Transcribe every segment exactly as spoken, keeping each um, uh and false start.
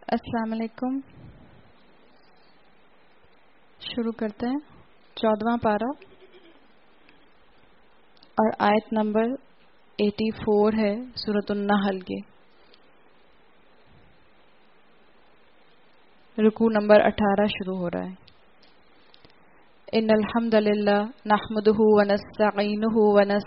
السلام علیکم. شروع کرتے ہیں. چودواں پارہ اور آیت نمبر ایٹی فور ہے سورۃ النحل کی. رکوع نمبر اٹھارہ شروع ہو رہا ہے. ان الحمد للہ نحمده ونستعینه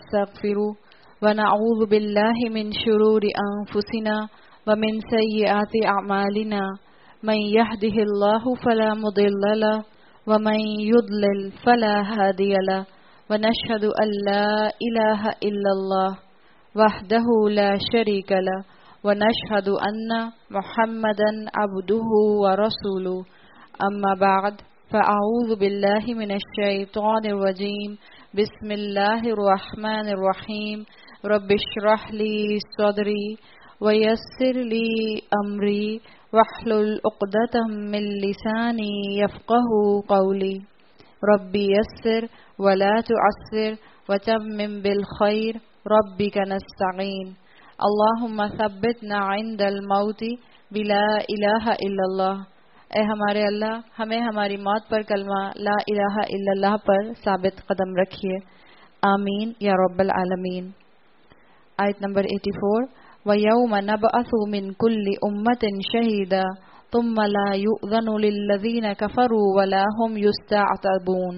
ونستغفره ونعوذ باللہ من شرور انفسنا ومن سیئات اعمالنا من يهده الله فلا مضل له ومن يضلل فلا هادي له ونشهد ان لا اله الا الله وحده لا شريك له ونشهد ان محمدا عبده ورسوله. اما بعد فاعوذ بالله من الشيطان الرجيم. بسم الله الرحمن الرحيم. رب اشرح لي صدري ويسر لي امري واحلل عقدة من لساني يفقهوا قولي. ربي يسر ولا تعسر وتمم بالخير ربك نستعين. اللهم ثبتنا عند الموت بلا الہ الا اللہ. اے ہمارے اللہ ہمیں ہماری موت پر کلمہ لا الہ الا اللہ پر ثابت قدم رکھیے. آمین یا رب العالمین. آیت نمبر ایٹی فور. وَيَوْمَ نَبْعَثُ مِنْ كُلِّ أُمَّةٍ شَهِيدًا ثُمَّ لَا يُؤْذَنُ لِلَّذِينَ كَفَرُوا وَلَا هُمْ يُسْتَعْتَبُونَ.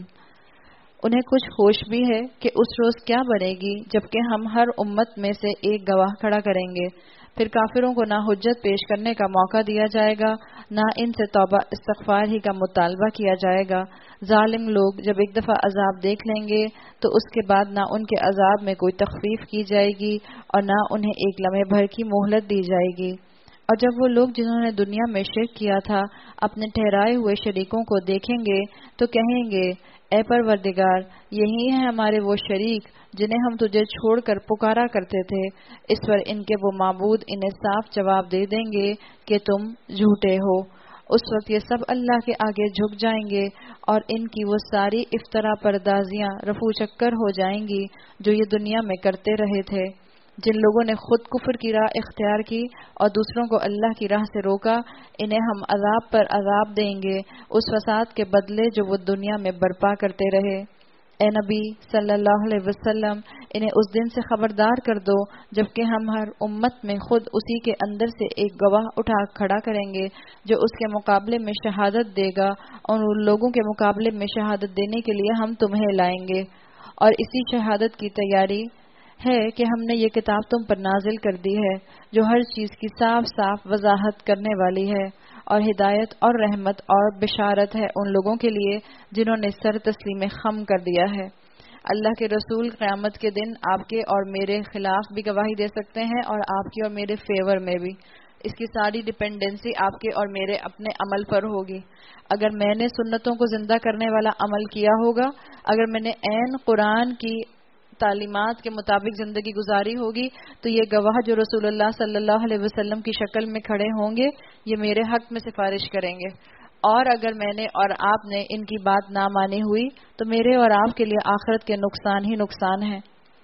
انہیں کچھ ہوش بھی ہے کہ اس روز کیا بنے گی جبکہ ہم ہر امت میں سے ایک گواہ کھڑا کریں گے. پھر کافروں کو نہ حجت پیش کرنے کا موقع دیا جائے گا نہ ان سے توبہ استغفار ہی کا مطالبہ کیا جائے گا. ظالم لوگ جب ایک دفعہ عذاب دیکھ لیں گے تو اس کے بعد نہ ان کے عذاب میں کوئی تخفیف کی جائے گی اور نہ انہیں ایک لمحے بھر کی مہلت دی جائے گی. اور جب وہ لوگ جنہوں نے دنیا میں شرک کیا تھا اپنے ٹھہرائے ہوئے شریکوں کو دیکھیں گے تو کہیں گے اے پروردگار یہی ہیں ہمارے وہ شریک جنہیں ہم تجھے چھوڑ کر پکارا کرتے تھے. اس پر ان کے وہ معبود انہیں صاف جواب دے دیں گے کہ تم جھوٹے ہو. اس وقت یہ سب اللہ کے آگے جھک جائیں گے اور ان کی وہ ساری افترا پردازیاں رفو چکر ہو جائیں گی جو یہ دنیا میں کرتے رہے تھے. جن لوگوں نے خود کفر کی راہ اختیار کی اور دوسروں کو اللہ کی راہ سے روکا انہیں ہم عذاب پر عذاب دیں گے اس فساد کے بدلے جو وہ دنیا میں برپا کرتے رہے. اے نبی صلی اللہ علیہ وسلم انہیں اس دن سے خبردار کر دو جبکہ ہم ہر امت میں خود اسی کے اندر سے ایک گواہ اٹھا کھڑا کریں گے جو اس کے مقابلے میں شہادت دے گا اور ان لوگوں کے مقابلے میں شہادت دینے کے لیے ہم تمہیں لائیں گے. اور اسی شہادت کی تیاری ہے کہ ہم نے یہ کتاب تم پر نازل کر دی ہے جو ہر چیز کی صاف صاف وضاحت کرنے والی ہے اور ہدایت اور رحمت اور بشارت ہے ان لوگوں کے لیے جنہوں نے سر تسلیم خم کر دیا ہے. اللہ کے رسول قیامت کے دن آپ کے اور میرے خلاف بھی گواہی دے سکتے ہیں اور آپ کی اور میرے فیور میں بھی. اس کی ساری ڈپینڈنسی آپ کے اور میرے اپنے عمل پر ہوگی. اگر میں نے سنتوں کو زندہ کرنے والا عمل کیا ہوگا اگر میں نے عین قرآن کی تعلیمات کے مطابق زندگی گزاری ہوگی تو یہ گواہ جو رسول اللہ صلی اللہ علیہ وسلم کی شکل میں کھڑے ہوں گے یہ میرے حق میں سفارش کریں گے. اور اگر میں نے اور آپ نے ان کی بات نہ مانی ہوئی تو میرے اور آپ کے لیے آخرت کے نقصان ہی نقصان ہے.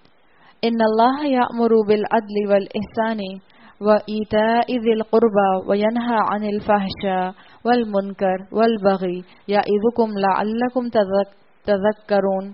ان اللہ یأمر بالعدل والإحسان وإیتاء ذی القربى وینہی عن الفحشاء والمنکر والبغی یعظکم لعلکم تذکرون.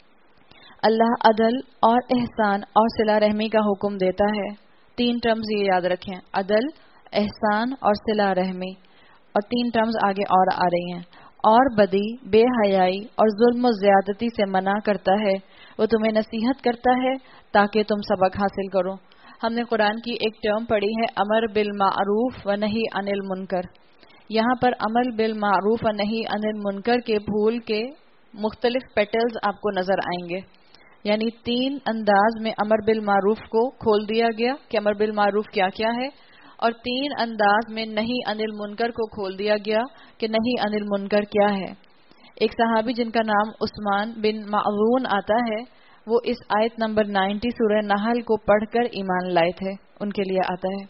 اللہ عدل اور احسان اور صلہ رحمی کا حکم دیتا ہے. تین ٹرمز یہ یاد رکھیں، عدل، احسان اور صلہ رحمی. اور تین ٹرمز آگے اور آ رہی ہیں. اور بدی، بے حیائی اور ظلم و زیادتی سے منع کرتا ہے. وہ تمہیں نصیحت کرتا ہے تاکہ تم سبق حاصل کرو. ہم نے قرآن کی ایک ٹرم پڑھی ہے امر بالمعروف و نہی عن المنکر. یہاں پر امر بالمعروف و نہی عن المنکر کے پھول کے مختلف پیٹلز آپ کو نظر آئیں گے. یعنی تین انداز میں امر بالمعروف کو کھول دیا گیا کہ امر بالمعروف کیا کیا ہے اور تین انداز میں نہی عن المنکر کو کھول دیا گیا کہ نہی عن المنکر کیا ہے. ایک صحابی جن کا نام عثمان بن معذون آتا ہے وہ اس آیت نمبر نائنٹی سورہ نحل کو پڑھ کر ایمان لائے تھے. ان کے لیے آتا ہے.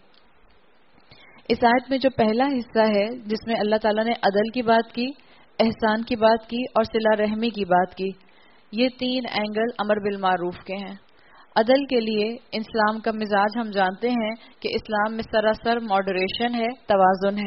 اس آیت میں جو پہلا حصہ ہے جس میں اللہ تعالیٰ نے عدل کی بات کی، احسان کی بات کی اور صلہ رحمی کی بات کی، یہ تین اینگل امر بالمعروف کے ہیں. عدل کے لیے اسلام کا مزاج ہم جانتے ہیں کہ اسلام میں سراسر ماڈریشن ہے، توازن ہے.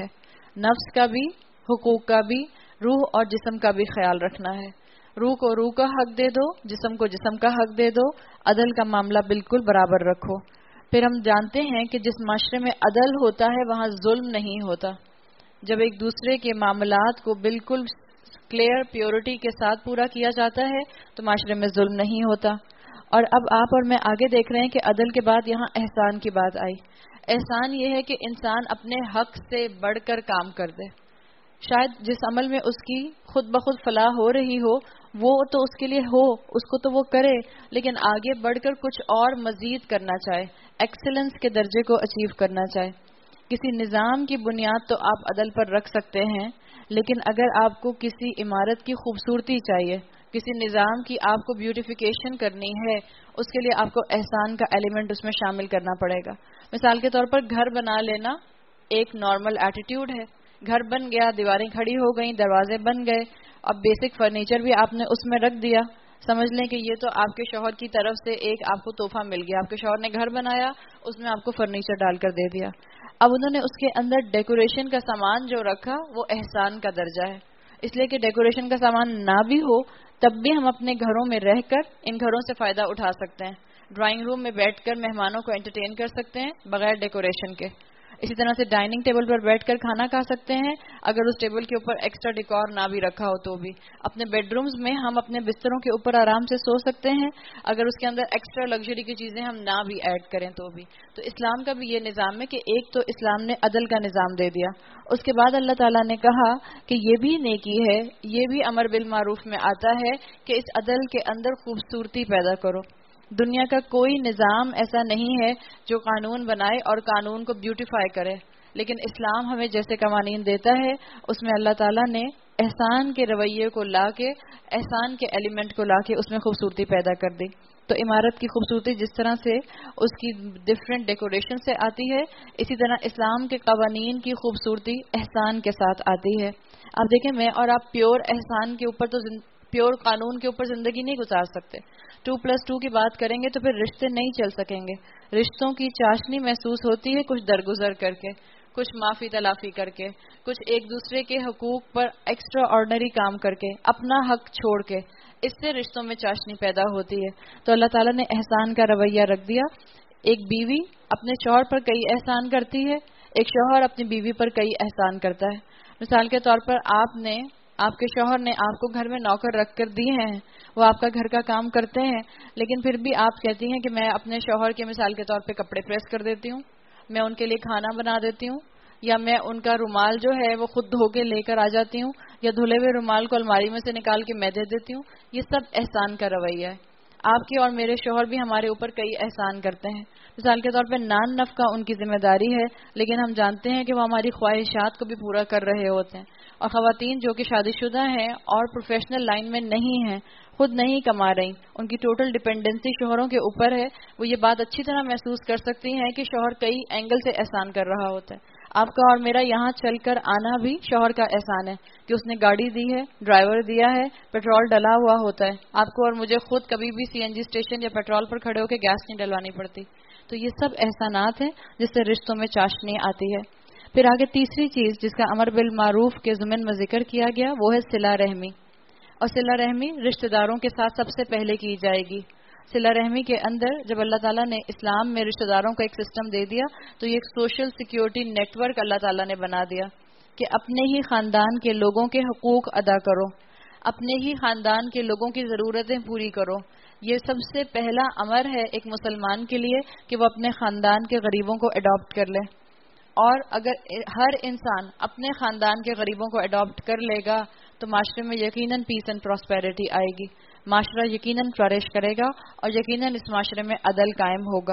نفس کا بھی، حقوق کا بھی، روح اور جسم کا بھی خیال رکھنا ہے. روح کو روح کا حق دے دو، جسم کو جسم کا حق دے دو، عدل کا معاملہ بالکل برابر رکھو. پھر ہم جانتے ہیں کہ جس معاشرے میں عدل ہوتا ہے وہاں ظلم نہیں ہوتا. جب ایک دوسرے کے معاملات کو بالکل کلیئر پیورٹی کے ساتھ پورا کیا جاتا ہے تو معاشرے میں ظلم نہیں ہوتا. اور اب آپ اور میں آگے دیکھ رہے ہیں کہ عدل کے بعد یہاں احسان کی بات آئی. احسان یہ ہے کہ انسان اپنے حق سے بڑھ کر کام کر دے. شاید جس عمل میں اس کی خود بخود فلاح ہو رہی ہو وہ تو اس کے لیے ہو، اس کو تو وہ کرے، لیکن آگے بڑھ کر کچھ اور مزید کرنا چاہے، ایکسلنس کے درجے کو اچیو کرنا چاہے. کسی نظام کی بنیاد تو آپ عدل پر رکھ سکتے ہیں، لیکن اگر آپ کو کسی عمارت کی خوبصورتی چاہیے، کسی نظام کی آپ کو بیوٹیفیکیشن کرنی ہے، اس کے لیے آپ کو احسان کا ایلیمنٹ اس میں شامل کرنا پڑے گا. مثال کے طور پر گھر بنا لینا ایک نارمل ایٹیٹیوڈ ہے. گھر بن گیا، دیواریں کھڑی ہو گئیں، دروازے بن گئے، اب بیسک فرنیچر بھی آپ نے اس میں رکھ دیا. سمجھ لیں کہ یہ تو آپ کے شوہر کی طرف سے ایک آپ کو تحفہ مل گیا. آپ کے شوہر نے گھر بنایا، اس میں آپ کو فرنیچر ڈال کر دے دیا. اب انہوں نے اس کے اندر ڈیکوریشن کا سامان جو رکھا وہ احسان کا درجہ ہے. اس لیے کہ ڈیکوریشن کا سامان نہ بھی ہو تب بھی ہم اپنے گھروں میں رہ کر ان گھروں سے فائدہ اٹھا سکتے ہیں. ڈرائنگ روم میں بیٹھ کر مہمانوں کو انٹرٹین کر سکتے ہیں بغیر ڈیکوریشن کے. اسی طرح سے ڈائننگ ٹیبل پر بیٹھ کر کھانا کھا سکتے ہیں اگر اس ٹیبل کے اوپر ایکسٹرا ڈیکور نہ بھی رکھا ہو تو بھی. اپنے بیڈ رومز میں ہم اپنے بستروں کے اوپر آرام سے سو سکتے ہیں اگر اس کے اندر ایکسٹرا لگژری کی چیزیں ہم نہ بھی ایڈ کریں تو بھی. تو اسلام کا بھی یہ نظام ہے کہ ایک تو اسلام نے عدل کا نظام دے دیا، اس کے بعد اللہ تعالیٰ نے کہا کہ یہ بھی نیکی ہے، یہ بھی امر بالمعروف میں آتا ہے کہ اس عدل کے اندر خوبصورتی پیدا کرو. دنیا کا کوئی نظام ایسا نہیں ہے جو قانون بنائے اور قانون کو بیوٹیفائی کرے، لیکن اسلام ہمیں جیسے قوانین دیتا ہے اس میں اللہ تعالیٰ نے احسان کے رویے کو لا کے، احسان کے ایلیمنٹ کو لا کے اس میں خوبصورتی پیدا کر دی. تو عمارت کی خوبصورتی جس طرح سے اس کی ڈفرینٹ ڈیکوریشن سے آتی ہے، اسی طرح اسلام کے قوانین کی خوبصورتی احسان کے ساتھ آتی ہے. اب دیکھیں میں اور آپ پیور احسان کے اوپر تو پیور قانون کے اوپر زندگی نہیں گزار سکتے. ٹو پلس ٹو کی بات کریں گے تو پھر رشتے نہیں چل سکیں گے. رشتوں کی چاشنی محسوس ہوتی ہے کچھ درگزر کر کے، کچھ معافی تلافی کر کے، کچھ ایک دوسرے کے حقوق پر ایکسٹرا آرڈنری کام کر کے، اپنا حق چھوڑ کے، اس سے رشتوں میں چاشنی پیدا ہوتی ہے. تو اللہ تعالیٰ نے احسان کا رویہ رکھ دیا. ایک بیوی اپنے شوہر پر کئی احسان کرتی ہے، ایک شوہر اپنی بیوی پر کئی احسان کرتا ہے. مثال کے طور پر آپ نے آپ کے شوہر نے آپ کو گھر میں نوکر رکھ کر دیے ہیں، وہ آپ کا گھر کا کام کرتے ہیں، لیکن پھر بھی آپ کہتی ہیں کہ میں اپنے شوہر کے مثال کے طور پہ کپڑے پریس کر دیتی ہوں، میں ان کے لیے کھانا بنا دیتی ہوں، یا میں ان کا رومال جو ہے وہ خود دھو کے لے کر آ جاتی ہوں، یا دھلے ہوئے رومال کو الماری میں سے نکال کے میں دے دیتی ہوں. یہ سب احسان کا رویہ ہے. آپ کے اور میرے شوہر بھی ہمارے اوپر کئی احسان کرتے ہیں. مثال کے طور پہ نان نفقہ ان کی ذمہ داری ہے، لیکن ہم جانتے ہیں کہ وہ ہماری خواہشات کو بھی پورا کر رہے ہوتے ہیں. اور خواتین جو کہ شادی شدہ ہیں اور پروفیشنل لائن میں نہیں ہیں، خود نہیں کما رہی، ان کی ٹوٹل ڈپینڈنسی شوہروں کے اوپر ہے، وہ یہ بات اچھی طرح محسوس کر سکتی ہیں کہ شوہر کئی اینگل سے احسان کر رہا ہوتا ہے. آپ کا اور میرا یہاں چل کر آنا بھی شوہر کا احسان ہے کہ اس نے گاڑی دی ہے، ڈرائیور دیا ہے، پیٹرول ڈلا ہوا ہوتا ہے. آپ کو اور مجھے خود کبھی بھی سی این جی اسٹیشن یا پیٹرول پر کھڑے ہو کے گیس نہیں ڈلوانی پڑتی. تو یہ سب احسانات ہیں جس سے رشتوں میں چاشنی آتی ہے. پھر آگے تیسری چیز جس کا امر بالمعروف کے ضمن میں ذکر کیا گیا وہ ہے صلہ رحمی. اور صلہ رحمی رشتہ داروں کے ساتھ سب سے پہلے کی جائے گی. صلہ رحمی کے اندر جب اللہ تعالیٰ نے اسلام میں رشتہ داروں کا ایک سسٹم دے دیا تو یہ ایک سوشل سیکیورٹی نیٹ ورک اللہ تعالیٰ نے بنا دیا کہ اپنے ہی خاندان کے لوگوں کے حقوق ادا کرو، اپنے ہی خاندان کے لوگوں کی ضرورتیں پوری کرو. یہ سب سے پہلا امر ہے ایک مسلمان کے لیے کہ وہ اپنے خاندان کے غریبوں کو اڈاپٹ کر لے. اور اگر ہر انسان اپنے خاندان کے غریبوں کو اڈاپٹ کر لے گا تو معاشرے میں یقیناً پیس اینڈ پراسپیرٹی آئے گی، معاشرہ یقیناً فلرش کرے گا اور یقیناً اس معاشرے میں عدل قائم ہوگا.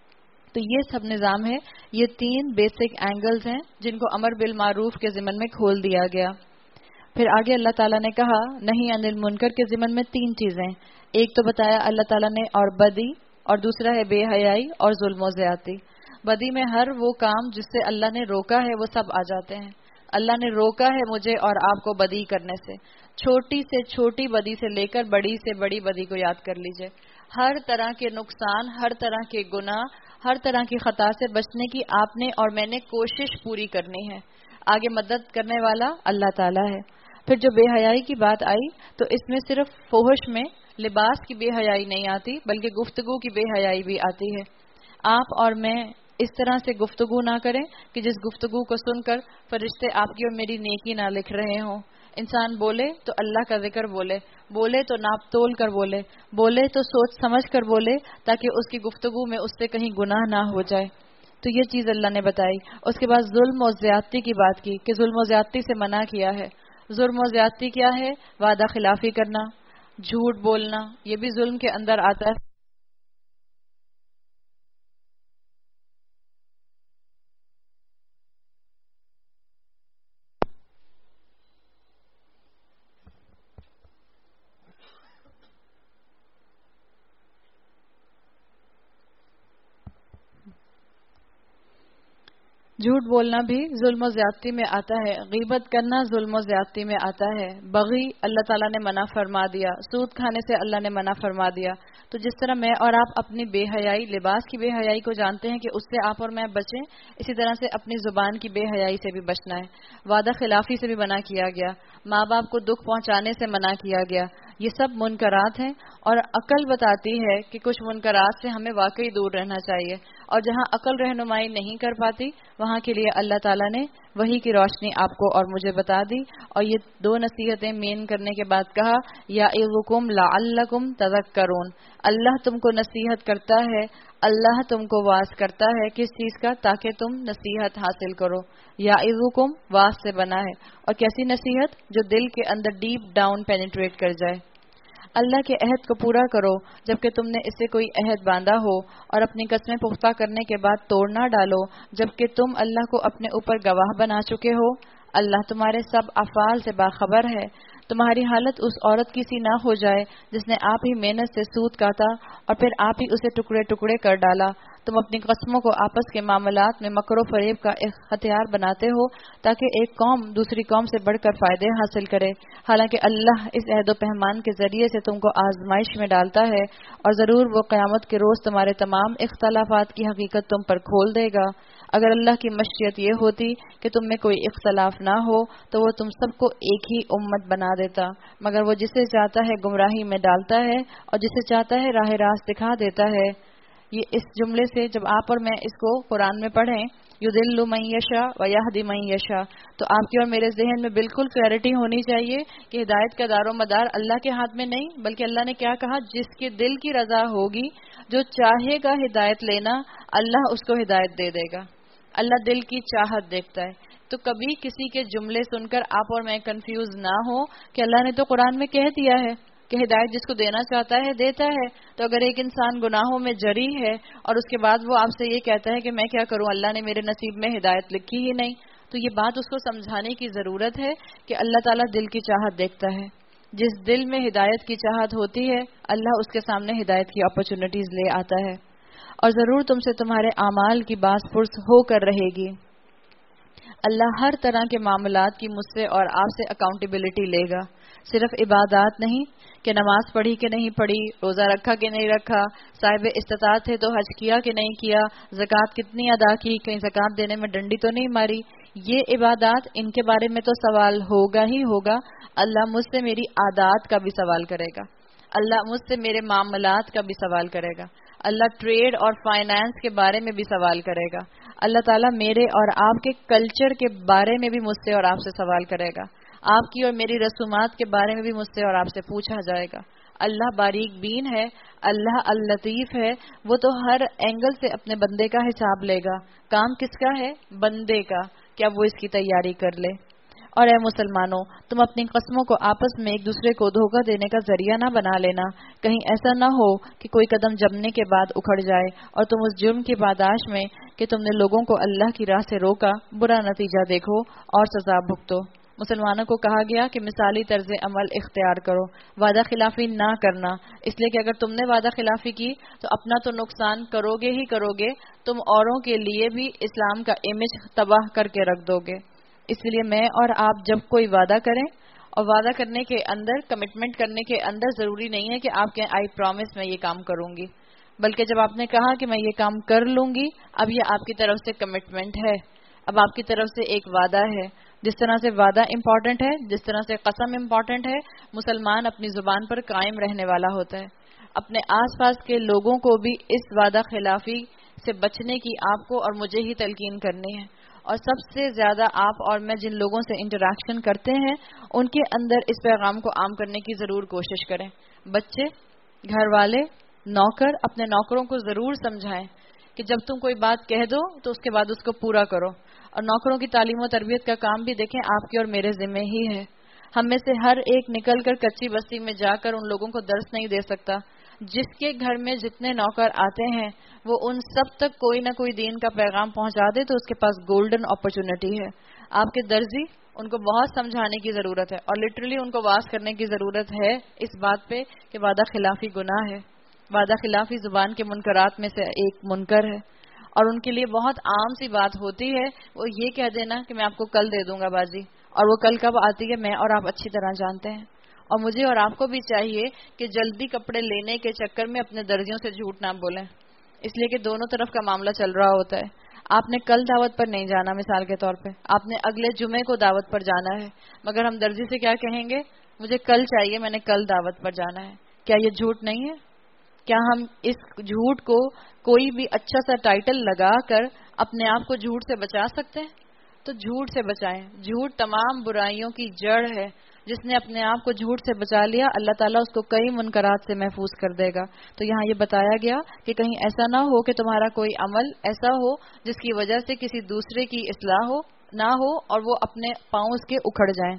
تو یہ سب نظام ہے، یہ تین بیسک اینگلز ہیں جن کو امر بالمعروف کے ضمن میں کھول دیا گیا. پھر آگے اللہ تعالیٰ نے کہا نہیں عن المنکر کے ضمن میں تین چیزیں، ایک تو بتایا اللہ تعالیٰ نے اور بدی، اور دوسرا ہے بے حیائی اور ظلم و زیادتی. بدی میں ہر وہ کام جس سے اللہ نے روکا ہے وہ سب آ جاتے ہیں. اللہ نے روکا ہے مجھے اور آپ کو بدی کرنے سے، چھوٹی سے چھوٹی بدی سے لے کر بڑی سے بڑی بدی کو یاد کر لیجئے. ہر طرح کے نقصان، ہر طرح کے گناہ، ہر طرح کی خطا سے بچنے کی آپ نے اور میں نے کوشش پوری کرنی ہے. آگے مدد کرنے والا اللہ تعالیٰ ہے۔ پھر جو بے حیائی کی بات آئی تو اس میں صرف فحش میں لباس کی بے حیائی نہیں آتی بلکہ گفتگو کی بے حیائی بھی آتی ہے۔ آپ اور میں اس طرح سے گفتگو نہ کریں کہ جس گفتگو کو سن کر فرشتے آپ کی اور میری نیکی نہ لکھ رہے ہوں۔ انسان بولے تو اللہ کا ذکر بولے، بولے تو ناپ تول کر بولے، بولے تو سوچ سمجھ کر بولے تاکہ اس کی گفتگو میں اس سے کہیں گناہ نہ ہو جائے۔ تو یہ چیز اللہ نے بتائی۔ اس کے بعد ظلم و زیادتی کی بات کی کہ ظلم و زیادتی سے منع کیا ہے۔ ظلم و زیادتی کیا ہے؟ وعدہ خلافی کرنا، جھوٹ بولنا، یہ بھی ظلم کے اندر آتا ہے۔ جھوٹ بولنا بھی ظلم و زیادتی میں آتا ہے، غیبت کرنا ظلم و زیادتی میں آتا ہے، بغی اللہ تعالیٰ نے منع فرما دیا، سود کھانے سے اللہ نے منع فرما دیا۔ تو جس طرح میں اور آپ اپنی بے حیائی، لباس کی بے حیائی کو جانتے ہیں کہ اس سے آپ اور میں بچیں، اسی طرح سے اپنی زبان کی بے حیائی سے بھی بچنا ہے۔ وعدہ خلافی سے بھی منع کیا گیا، ماں باپ کو دکھ پہنچانے سے منع کیا گیا۔ یہ سب منکرات ہیں اور عقل بتاتی ہے کہ کچھ منکرات سے ہمیں واقعی دور رہنا چاہیے، اور جہاں عقل رہنمائی نہیں کر پاتی وہاں کے لیے اللہ تعالیٰ نے وحی کی روشنی آپ کو اور مجھے بتا دی، اور یہ دو نصیحتیں مین کرنے کے بعد کہا یعظکم لعلکم تذکرون۔ اللہ تم کو نصیحت کرتا ہے، اللہ تم کو واعظ کرتا ہے کس چیز کا؟ تاکہ تم نصیحت حاصل کرو۔ یعظکم واعظ سے بنا ہے، اور کیسی نصیحت؟ جو دل کے اندر ڈیپ ڈاؤن پینیٹریٹ کر جائے۔ اللہ کے عہد کو پورا کرو جبکہ تم نے اس سے کوئی عہد باندھا ہو، اور اپنی قسمیں پختہ کرنے کے بعد توڑ نہ ڈالو جبکہ تم اللہ کو اپنے اوپر گواہ بنا چکے ہو۔ اللہ تمہارے سب افعال سے باخبر ہے۔ تمہاری حالت اس عورت کی سی نہ ہو جائے جس نے آپ ہی محنت سے سود کاٹا اور پھر آپ ہی اسے ٹکڑے ٹکڑے کر ڈالا۔ تم اپنی قسموں کو آپس کے معاملات میں مکر و فریب کا ایک ہتھیار بناتے ہو تاکہ ایک قوم دوسری قوم سے بڑھ کر فائدے حاصل کرے، حالانکہ اللہ اس عہد و پیمان کے ذریعے سے تم کو آزمائش میں ڈالتا ہے، اور ضرور وہ قیامت کے روز تمہارے تمام اختلافات کی حقیقت تم پر کھول دے گا۔ اگر اللہ کی مشیت یہ ہوتی کہ تم میں کوئی اختلاف نہ ہو تو وہ تم سب کو ایک ہی امت بنا دیتا، مگر وہ جسے چاہتا ہے گمراہی میں ڈالتا ہے اور جسے چاہتا ہے راہ راست دکھا دیتا ہے۔ یہ اس جملے سے جب آپ اور میں اس کو قرآن میں پڑھیں یضل من یشاء ویہدی من یشاء، تو آپ کی اور میرے ذہن میں بالکل کلیئرٹی ہونی چاہیے کہ ہدایت کا دار و مدار اللہ کے ہاتھ میں نہیں، بلکہ اللہ نے کیا کہا؟ جس کے دل کی رضا ہوگی، جو چاہے گا ہدایت لینا، اللہ اس کو ہدایت دے دے گا۔ اللہ دل کی چاہت دیکھتا ہے۔ تو کبھی کسی کے جملے سن کر آپ اور میں کنفیوز نہ ہو کہ اللہ نے تو قرآن میں کہہ دیا ہے کہ ہدایت جس کو دینا چاہتا ہے دیتا ہے۔ تو اگر ایک انسان گناہوں میں جری ہے اور اس کے بعد وہ آپ سے یہ کہتا ہے کہ میں کیا کروں، اللہ نے میرے نصیب میں ہدایت لکھی ہی نہیں، تو یہ بات اس کو سمجھانے کی ضرورت ہے کہ اللہ تعالیٰ دل کی چاہت دیکھتا ہے۔ جس دل میں ہدایت کی چاہت ہوتی ہے اللہ اس کے سامنے ہدایت کی اپرچونٹیز لے آتا ہے، اور ضرور تم سے تمہارے اعمال کی باز پرس ہو کر رہے گی۔ اللہ ہر طرح کے معاملات کی مجھ سے اور آپ سے اکاؤنٹیبلٹی لے گا، صرف عبادات نہیں کہ نماز پڑھی کہ نہیں پڑھی، روزہ رکھا کہ نہیں رکھا، صاحب استطاعت ہے تو حج کیا کہ نہیں کیا، زکوٰۃ کتنی ادا کی، کہیں زکوٰۃ دینے میں ڈنڈی تو نہیں ماری، یہ عبادات ان کے بارے میں تو سوال ہوگا ہی ہوگا۔ اللہ مجھ سے میری عادات کا بھی سوال کرے گا، اللہ مجھ سے میرے معاملات کا بھی سوال کرے گا، اللہ ٹریڈ اور فائنانس کے بارے میں بھی سوال کرے گا، اللہ تعالیٰ میرے اور آپ کے کلچر کے بارے میں بھی مجھ سے اور آپ سے سوال کرے گا، آپ کی اور میری رسومات کے بارے میں بھی مجھ سے اور آپ سے پوچھا جائے گا۔ اللہ باریک بین ہے، اللہ اللطیف ہے، وہ تو ہر اینگل سے اپنے بندے کا حساب لے گا۔ کام کس کا ہے؟ بندے کا، کیا وہ اس کی تیاری کر لے۔ اور اے مسلمانوں، تم اپنی قسموں کو آپس میں ایک دوسرے کو دھوکہ دینے کا ذریعہ نہ بنا لینا، کہیں ایسا نہ ہو کہ کوئی قدم جمنے کے بعد اکھڑ جائے اور تم اس جرم کی پاداش میں کہ تم نے لوگوں کو اللہ کی راہ سے روکا برا نتیجہ دیکھو اور سزا بھگتو۔ مسلمانوں کو کہا گیا کہ مثالی طرز عمل اختیار کرو، وعدہ خلافی نہ کرنا، اس لیے کہ اگر تم نے وعدہ خلافی کی تو اپنا تو نقصان کرو گے ہی کرو گے، تم اوروں کے لیے بھی اسلام کا امیج تباہ کر کے رکھ دو گے۔ اس لیے میں اور آپ جب کوئی وعدہ کریں، اور وعدہ کرنے کے اندر، کمٹمنٹ کرنے کے اندر ضروری نہیں ہے کہ آپ کہیں آئی پرامس میں یہ کام کروں گی، بلکہ جب آپ نے کہا کہ میں یہ کام کر لوں گی، اب یہ آپ کی طرف سے کمٹمنٹ ہے۔ اب آپ کی طرف سے ایک وعدہ ہے. جس طرح سے وعدہ امپورٹنٹ ہے، جس طرح سے قسم امپورٹنٹ ہے، مسلمان اپنی زبان پر قائم رہنے والا ہوتا ہے. اپنے آس پاس کے لوگوں کو بھی اس وعدہ خلافی سے بچنے کی آپ کو اور مجھے ہی تلقین کرنی ہے. اور سب سے زیادہ آپ اور میں جن لوگوں سے انٹریکشن کرتے ہیں ان کے اندر اس پیغام کو عام کرنے کی ضرور کوشش کریں. بچے، گھر والے، نوکر اپنے نوکروں کو ضرور سمجھائیں کہ جب تم کوئی بات کہہ دو تو اس کے بعد اس کو پورا کرو. اور نوکروں کی تعلیم و تربیت کا کام بھی دیکھیں آپ کے اور میرے ذمہ ہی ہے. ہم میں سے ہر ایک نکل کر کچی بستی میں جا کر ان لوگوں کو درس نہیں دے سکتا. جس کے گھر میں جتنے نوکر آتے ہیں وہ ان سب تک کوئی نہ کوئی دین کا پیغام پہنچا دے تو اس کے پاس گولڈن اپرچونٹی ہے. آپ کے درزی، ان کو بہت سمجھانے کی ضرورت ہے اور لٹرلی ان کو واز کرنے کی ضرورت ہے اس بات پہ کہ وعدہ خلافی گناہ ہے. وعدہ خلافی زبان کے منکرات میں سے ایک منکر ہے اور ان کے لیے بہت عام سی بات ہوتی ہے وہ یہ کہہ دینا کہ میں آپ کو کل دے دوں گا بازی. اور وہ کل کب آتی ہے میں اور آپ اچھی طرح جانتے ہیں. اور مجھے اور آپ کو بھی چاہیے کہ جلدی کپڑے لینے کے چکر میں اپنے درزیوں سے جھوٹ نہ بولیں، اس لیے کہ دونوں طرف کا معاملہ چل رہا ہوتا ہے. آپ نے کل دعوت پر نہیں جانا، مثال کے طور پہ آپ نے اگلے جمعے کو دعوت پر جانا ہے، مگر ہم درزی سے کیا کہیں گے؟ مجھے کل چاہیے، میں نے کل دعوت پر جانا ہے. کیا یہ جھوٹ نہیں ہے؟ کیا ہم اس جھوٹ کو کوئی بھی اچھا سا ٹائٹل لگا کر اپنے آپ کو جھوٹ سے بچا سکتے ہیں؟ تو جھوٹ سے بچائیں. جھوٹ تمام برائیوں کی جڑ ہے. جس نے اپنے آپ کو جھوٹ سے بچا لیا اللہ تعالیٰ اس کو کئی منکرات سے محفوظ کر دے گا. تو یہاں یہ بتایا گیا کہ کہیں ایسا نہ ہو کہ تمہارا کوئی عمل ایسا ہو جس کی وجہ سے کسی دوسرے کی اصلاح ہو نہ ہو اور وہ اپنے پاؤں اس کے اکھڑ جائیں.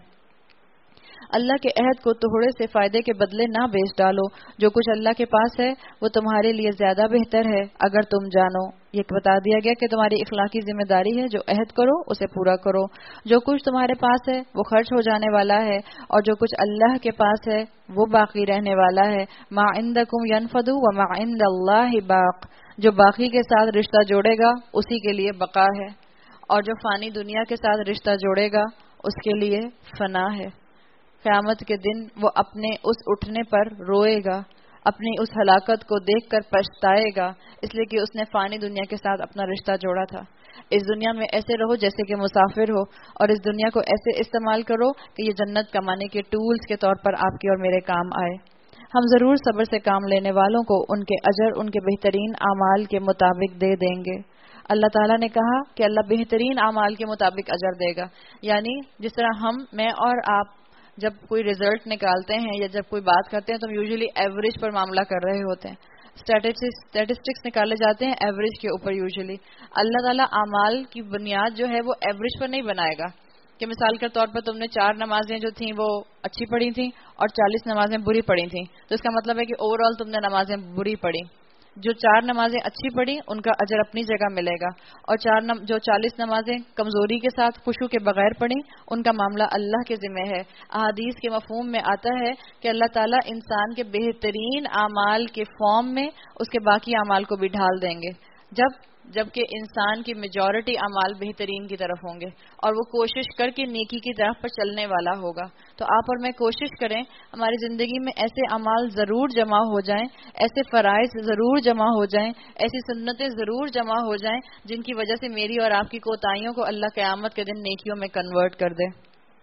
اللہ کے عہد کو تھوڑے سے فائدے کے بدلے نہ بیچ ڈالو. جو کچھ اللہ کے پاس ہے وہ تمہارے لیے زیادہ بہتر ہے اگر تم جانو. یہ بتا دیا گیا کہ تمہاری اخلاقی ذمہ داری ہے جو عہد کرو اسے پورا کرو. جو کچھ تمہارے پاس ہے وہ خرچ ہو جانے والا ہے اور جو کچھ اللہ کے پاس ہے وہ باقی رہنے والا ہے. ما عندکم ینفد وما عند اللہ باق. جو باقی کے ساتھ رشتہ جوڑے گا اسی کے لیے بقا ہے اور جو فانی دنیا کے ساتھ رشتہ جوڑے گا اس کے لیے فنا ہے. قیامت کے دن وہ اپنے اس اٹھنے پر روئے گا، اپنی اس ہلاکت کو دیکھ کر پچھتائے گا اس لیے کہ اس نے فانی دنیا کے ساتھ اپنا رشتہ جوڑا تھا. اس دنیا میں ایسے رہو جیسے کہ مسافر ہو اور اس دنیا کو ایسے استعمال کرو کہ یہ جنت کمانے کے ٹولز کے طور پر آپ کے اور میرے کام آئے. ہم ضرور صبر سے کام لینے والوں کو ان کے اجر ان کے بہترین اعمال کے مطابق دے دیں گے. اللہ تعالیٰ نے کہا کہ اللہ بہترین اعمال کے مطابق اجر دے گا. یعنی جس طرح ہم میں اور آپ جب کوئی ریزلٹ نکالتے ہیں یا جب کوئی بات کرتے ہیں تو ہم یوزلی ایوریج پر معاملہ کر رہے ہوتے ہیں. اسٹیٹسٹکس نکالے جاتے ہیں ایوریج کے اوپر یوزلی. اللہ تعالیٰ اعمال کی بنیاد جو ہے وہ ایوریج پر نہیں بنائے گا کہ مثال کے طور پر تم نے چار نمازیں جو تھیں وہ اچھی پڑھی تھیں اور چالیس نمازیں بری پڑھی تھیں تو اس کا مطلب ہے کہ اوور آل تم نے نمازیں بری پڑھی. جو چار نمازیں اچھی پڑھی ان کا اجر اپنی جگہ ملے گا اور چار نم جو چالیس نمازیں کمزوری کے ساتھ خشوع کے بغیر پڑھی ان کا معاملہ اللہ کے ذمہ ہے. احادیث کے مفہوم میں آتا ہے کہ اللہ تعالیٰ انسان کے بہترین اعمال کے فارم میں اس کے باقی اعمال کو بھی ڈھال دیں گے جب جبکہ انسان کی میجورٹی اعمال بہترین کی طرف ہوں گے اور وہ کوشش کر کے نیکی کی طرف پر چلنے والا ہوگا. تو آپ اور میں کوشش کریں ہماری زندگی میں ایسے اعمال ضرور جمع ہو جائیں، ایسے فرائض ضرور جمع ہو جائیں، ایسی سنتیں ضرور جمع ہو جائیں جن کی وجہ سے میری اور آپ کی کوتاہیوں کو اللہ قیامت کے دن نیکیوں میں کنورٹ کر دے.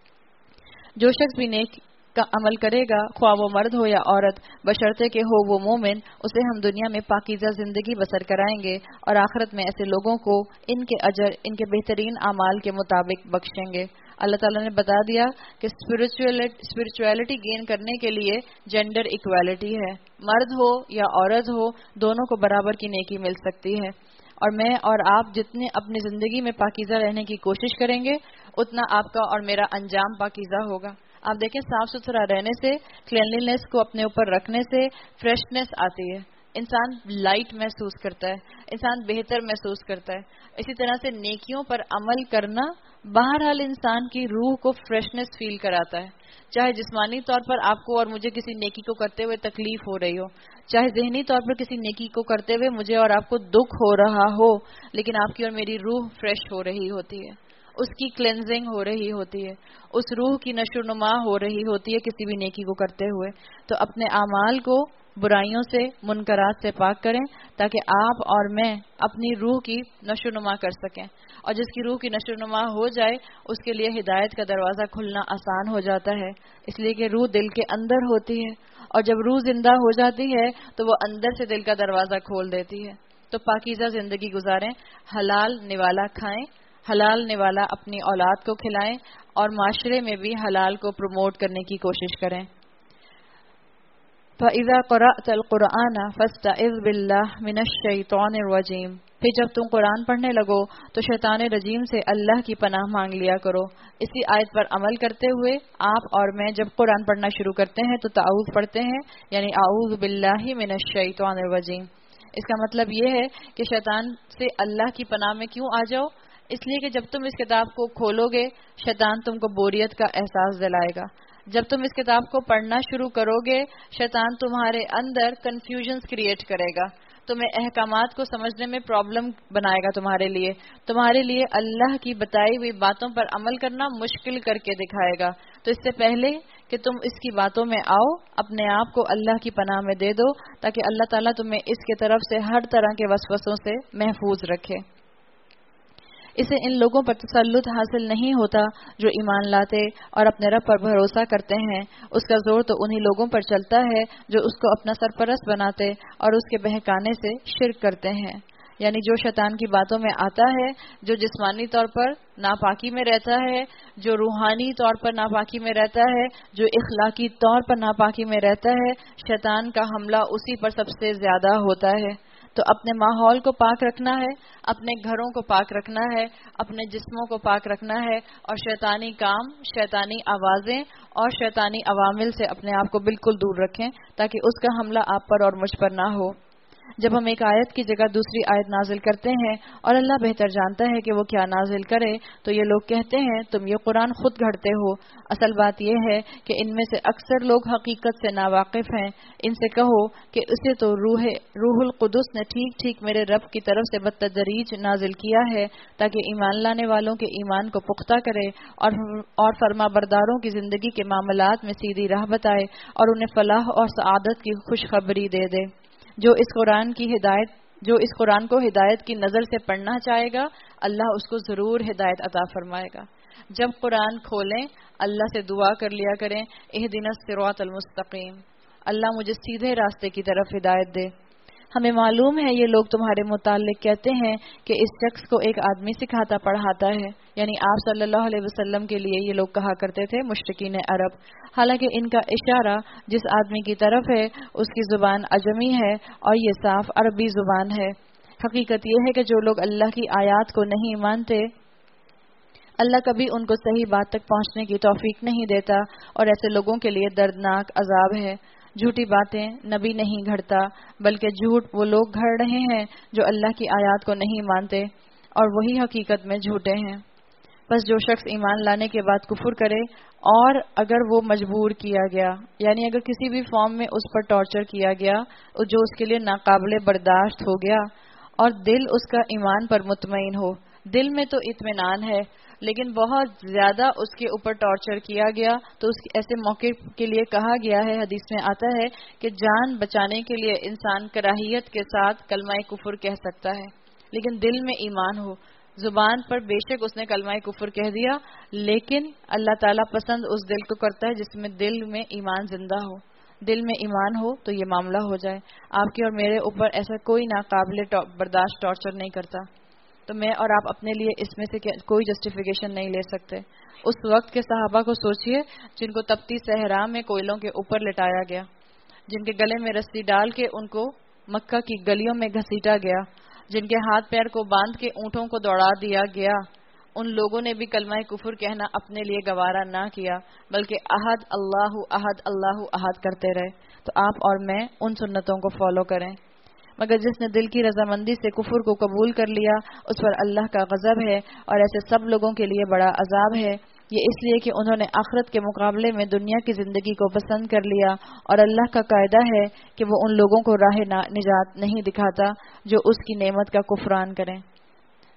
جو شخص بھی نیک کا عمل کرے گا خواہ وہ مرد ہو یا عورت بشرطے کہ ہو وہ مومن اسے ہم دنیا میں پاکیزہ زندگی بسر کرائیں گے اور آخرت میں ایسے لوگوں کو ان کے اجر ان کے بہترین اعمال کے مطابق بخشیں گے. اللہ تعالیٰ نے بتا دیا کہ اسپرچویلٹی گین کرنے کے لیے جینڈر ایکویلٹی ہے. مرد ہو یا عورت ہو دونوں کو برابر کی نیکی مل سکتی ہے اور میں اور آپ جتنے اپنی زندگی میں پاکیزہ رہنے کی کوشش کریں گے اتنا آپ کا اور میرا انجام پاکیزہ ہوگا. آپ دیکھیں صاف ستھرا رہنے سے کلینلینس کو اپنے اوپر رکھنے سے فریشنس آتی ہے، انسان لائٹ محسوس کرتا ہے، انسان بہتر محسوس کرتا ہے. اسی طرح سے نیکیوں پر عمل کرنا بہرحال انسان کی روح کو فریشنس فیل کراتا ہے. چاہے جسمانی طور پر آپ کو اور مجھے کسی نیکی کو کرتے ہوئے تکلیف ہو رہی ہو، چاہے ذہنی طور پر کسی نیکی کو کرتے ہوئے مجھے اور آپ کو دکھ ہو رہا ہو، لیکن آپ کی اور میری روح فریش ہو رہی ہوتی ہے، اس کی کلینزنگ ہو رہی ہوتی ہے، اس روح کی نشو و نما ہو رہی ہوتی ہے کسی بھی نیکی کو کرتے ہوئے. تو اپنے اعمال کو برائیوں سے، منکرات سے پاک کریں تاکہ آپ اور میں اپنی روح کی نشو و نما کر سکیں، اور جس کی روح کی نشو و نما ہو جائے اس کے لیے ہدایت کا دروازہ کھلنا آسان ہو جاتا ہے، اس لیے کہ روح دل کے اندر ہوتی ہے، اور جب روح زندہ ہو جاتی ہے تو وہ اندر سے دل کا دروازہ کھول دیتی ہے۔ تو پاکیزہ زندگی گزاریں، حلال نوالا کھائیں، حلال نوالا اپنی اولاد کو کھلائیں، اور معاشرے میں بھی حلال کو پروموٹ کرنے کی کوشش کریں۔ فَإِذَا قَرَأْتَ الْقُرْآنَ فَاسْتَعِذْ بِاللَّهِ مِنَ الشَّيْطَانِ الرَّجِيمِ، پھر جب تم قرآن پڑھنے لگو تو شیطان رجیم سے اللہ کی پناہ مانگ لیا کرو۔ اسی آیت پر عمل کرتے ہوئے آپ اور میں جب قرآن پڑھنا شروع کرتے ہیں تو تعوذ پڑھتے ہیں، یعنی اعوذ باللہ من الشیطان الرجیم۔ اس کا مطلب یہ ہے کہ شیطان سے اللہ کی پناہ میں کیوں آ جاؤ؟ اس لیے کہ جب تم اس کتاب کو کھولو گے شیطان تم کو بوریت کا احساس دلائے گا۔ جب تم اس کتاب کو پڑھنا شروع کرو گے شیطان تمہارے اندر کنفیوژنز کریٹ کرے گا، تمہیں احکامات کو سمجھنے میں پرابلم بنائے گا، تمہارے لیے تمہارے لیے اللہ کی بتائی ہوئی باتوں پر عمل کرنا مشکل کر کے دکھائے گا۔ تو اس سے پہلے کہ تم اس کی باتوں میں آؤ اپنے آپ کو اللہ کی پناہ میں دے دو تاکہ اللہ تعالیٰ تمہیں اس کی طرف سے ہر طرح کے وسوسوں سے محفوظ رکھے۔ اسے ان لوگوں پر تسلط حاصل نہیں ہوتا جو ایمان لاتے اور اپنے رب پر بھروسہ کرتے ہیں، اس کا زور تو انہی لوگوں پر چلتا ہے جو اس کو اپنا سرپرست بناتے اور اس کے بہکانے سے شرک کرتے ہیں۔ یعنی جو شیطان کی باتوں میں آتا ہے، جو جسمانی طور پر ناپاکی میں رہتا ہے، جو روحانی طور پر ناپاکی میں رہتا ہے، جو اخلاقی طور پر ناپاکی میں رہتا ہے، شیطان کا حملہ اسی پر سب سے زیادہ ہوتا ہے۔ تو اپنے ماحول کو پاک رکھنا ہے، اپنے گھروں کو پاک رکھنا ہے، اپنے جسموں کو پاک رکھنا ہے، اور شیطانی کام، شیطانی آوازیں اور شیطانی عوامل سے اپنے آپ کو بالکل دور رکھیں تاکہ اس کا حملہ آپ پر اور مجھ پر نہ ہو۔ جب ہم ایک آیت کی جگہ دوسری آیت نازل کرتے ہیں اور اللہ بہتر جانتا ہے کہ وہ کیا نازل کرے تو یہ لوگ کہتے ہیں تم یہ قرآن خود گھڑتے ہو۔ اصل بات یہ ہے کہ ان میں سے اکثر لوگ حقیقت سے ناواقف ہیں۔ ان سے کہو کہ اسے تو روح روح القدس نے ٹھیک ٹھیک میرے رب کی طرف سے بتدریج نازل کیا ہے تاکہ ایمان لانے والوں کے ایمان کو پختہ کرے اور اور فرما برداروں کی زندگی کے معاملات میں سیدھی راہ بتائے اور انہیں فلاح اور سعادت کی خوشخبری دے دے۔ جو اس قرآن کی ہدایت جو اس قرآن کو ہدایت کی نظر سے پڑھنا چاہے گا اللہ اس کو ضرور ہدایت عطا فرمائے گا۔ جب قرآن کھولیں اللہ سے دعا کر لیا کریں اہدنا الصراط المستقیم، اللہ مجھے سیدھے راستے کی طرف ہدایت دے۔ ہمیں معلوم ہے یہ لوگ تمہارے متعلق کہتے ہیں کہ اس شخص کو ایک آدمی سکھاتا پڑھاتا ہے، یعنی آپ صلی اللہ علیہ وسلم کے لیے یہ لوگ کہا کرتے تھے مشرکین عرب، حالانکہ ان کا اشارہ جس آدمی کی طرف ہے اس کی زبان عجمی ہے اور یہ صاف عربی زبان ہے۔ حقیقت یہ ہے کہ جو لوگ اللہ کی آیات کو نہیں مانتے اللہ کبھی ان کو صحیح بات تک پہنچنے کی توفیق نہیں دیتا، اور ایسے لوگوں کے لیے دردناک عذاب ہے۔ جھوٹی باتیں نبی نہیں گھڑتا بلکہ جھوٹ وہ لوگ گھڑ رہے ہیں جو اللہ کی آیات کو نہیں مانتے اور وہی حقیقت میں جھوٹے ہیں۔ بس جو شخص ایمان لانے کے بعد کفر کرے اور اگر وہ مجبور کیا گیا، یعنی اگر کسی بھی فارم میں اس پر ٹارچر کیا گیا جو اس کے لیے ناقابل برداشت ہو گیا اور دل اس کا ایمان پر مطمئن ہو، دل میں تو اطمینان ہے لیکن بہت زیادہ اس کے اوپر ٹارچر کیا گیا، تو اس ایسے موقع کے لیے کہا گیا ہے، حدیث میں آتا ہے کہ جان بچانے کے لیے انسان کراہیت کے ساتھ کلمہ کفر کہہ سکتا ہے لیکن دل میں ایمان ہو۔ زبان پر بے شک اس نے کلمہ کفر کہہ دیا لیکن اللہ تعالیٰ پسند اس دل کو کرتا ہے جس میں دل میں ایمان زندہ ہو، دل میں ایمان ہو تو یہ معاملہ ہو جائے۔ آپ کے اور میرے اوپر ایسا کوئی ناقابل برداشت ٹارچر نہیں کرتا، تو میں اور آپ اپنے لیے اس میں سے کوئی جسٹیفیکیشن نہیں لے سکتے۔ اس وقت کے صحابہ کو سوچئے جن کو تپتی صحرا میں کوئلوں کے اوپر لٹایا گیا، جن کے گلے میں رسی ڈال کے ان کو مکہ کی گلیوں میں گھسیٹا گیا، جن کے ہاتھ پیر کو باندھ کے اونٹوں کو دوڑا دیا گیا، ان لوگوں نے بھی کلمہ کفر کہنا اپنے لیے گوارا نہ کیا بلکہ احد اللہ احد اللہ احد کرتے رہے۔ تو آپ اور میں ان سنتوں کو فالو کریں، مگر جس نے دل کی رضامندی سے کفر کو قبول کر لیا اس پر اللہ کا غضب ہے اور ایسے سب لوگوں کے لیے بڑا عذاب ہے۔ یہ اس لیے کہ انہوں نے آخرت کے مقابلے میں دنیا کی زندگی کو پسند کر لیا، اور اللہ کا قاعدہ ہے کہ وہ ان لوگوں کو راہ نجات نہیں دکھاتا جو اس کی نعمت کا کفران کریں۔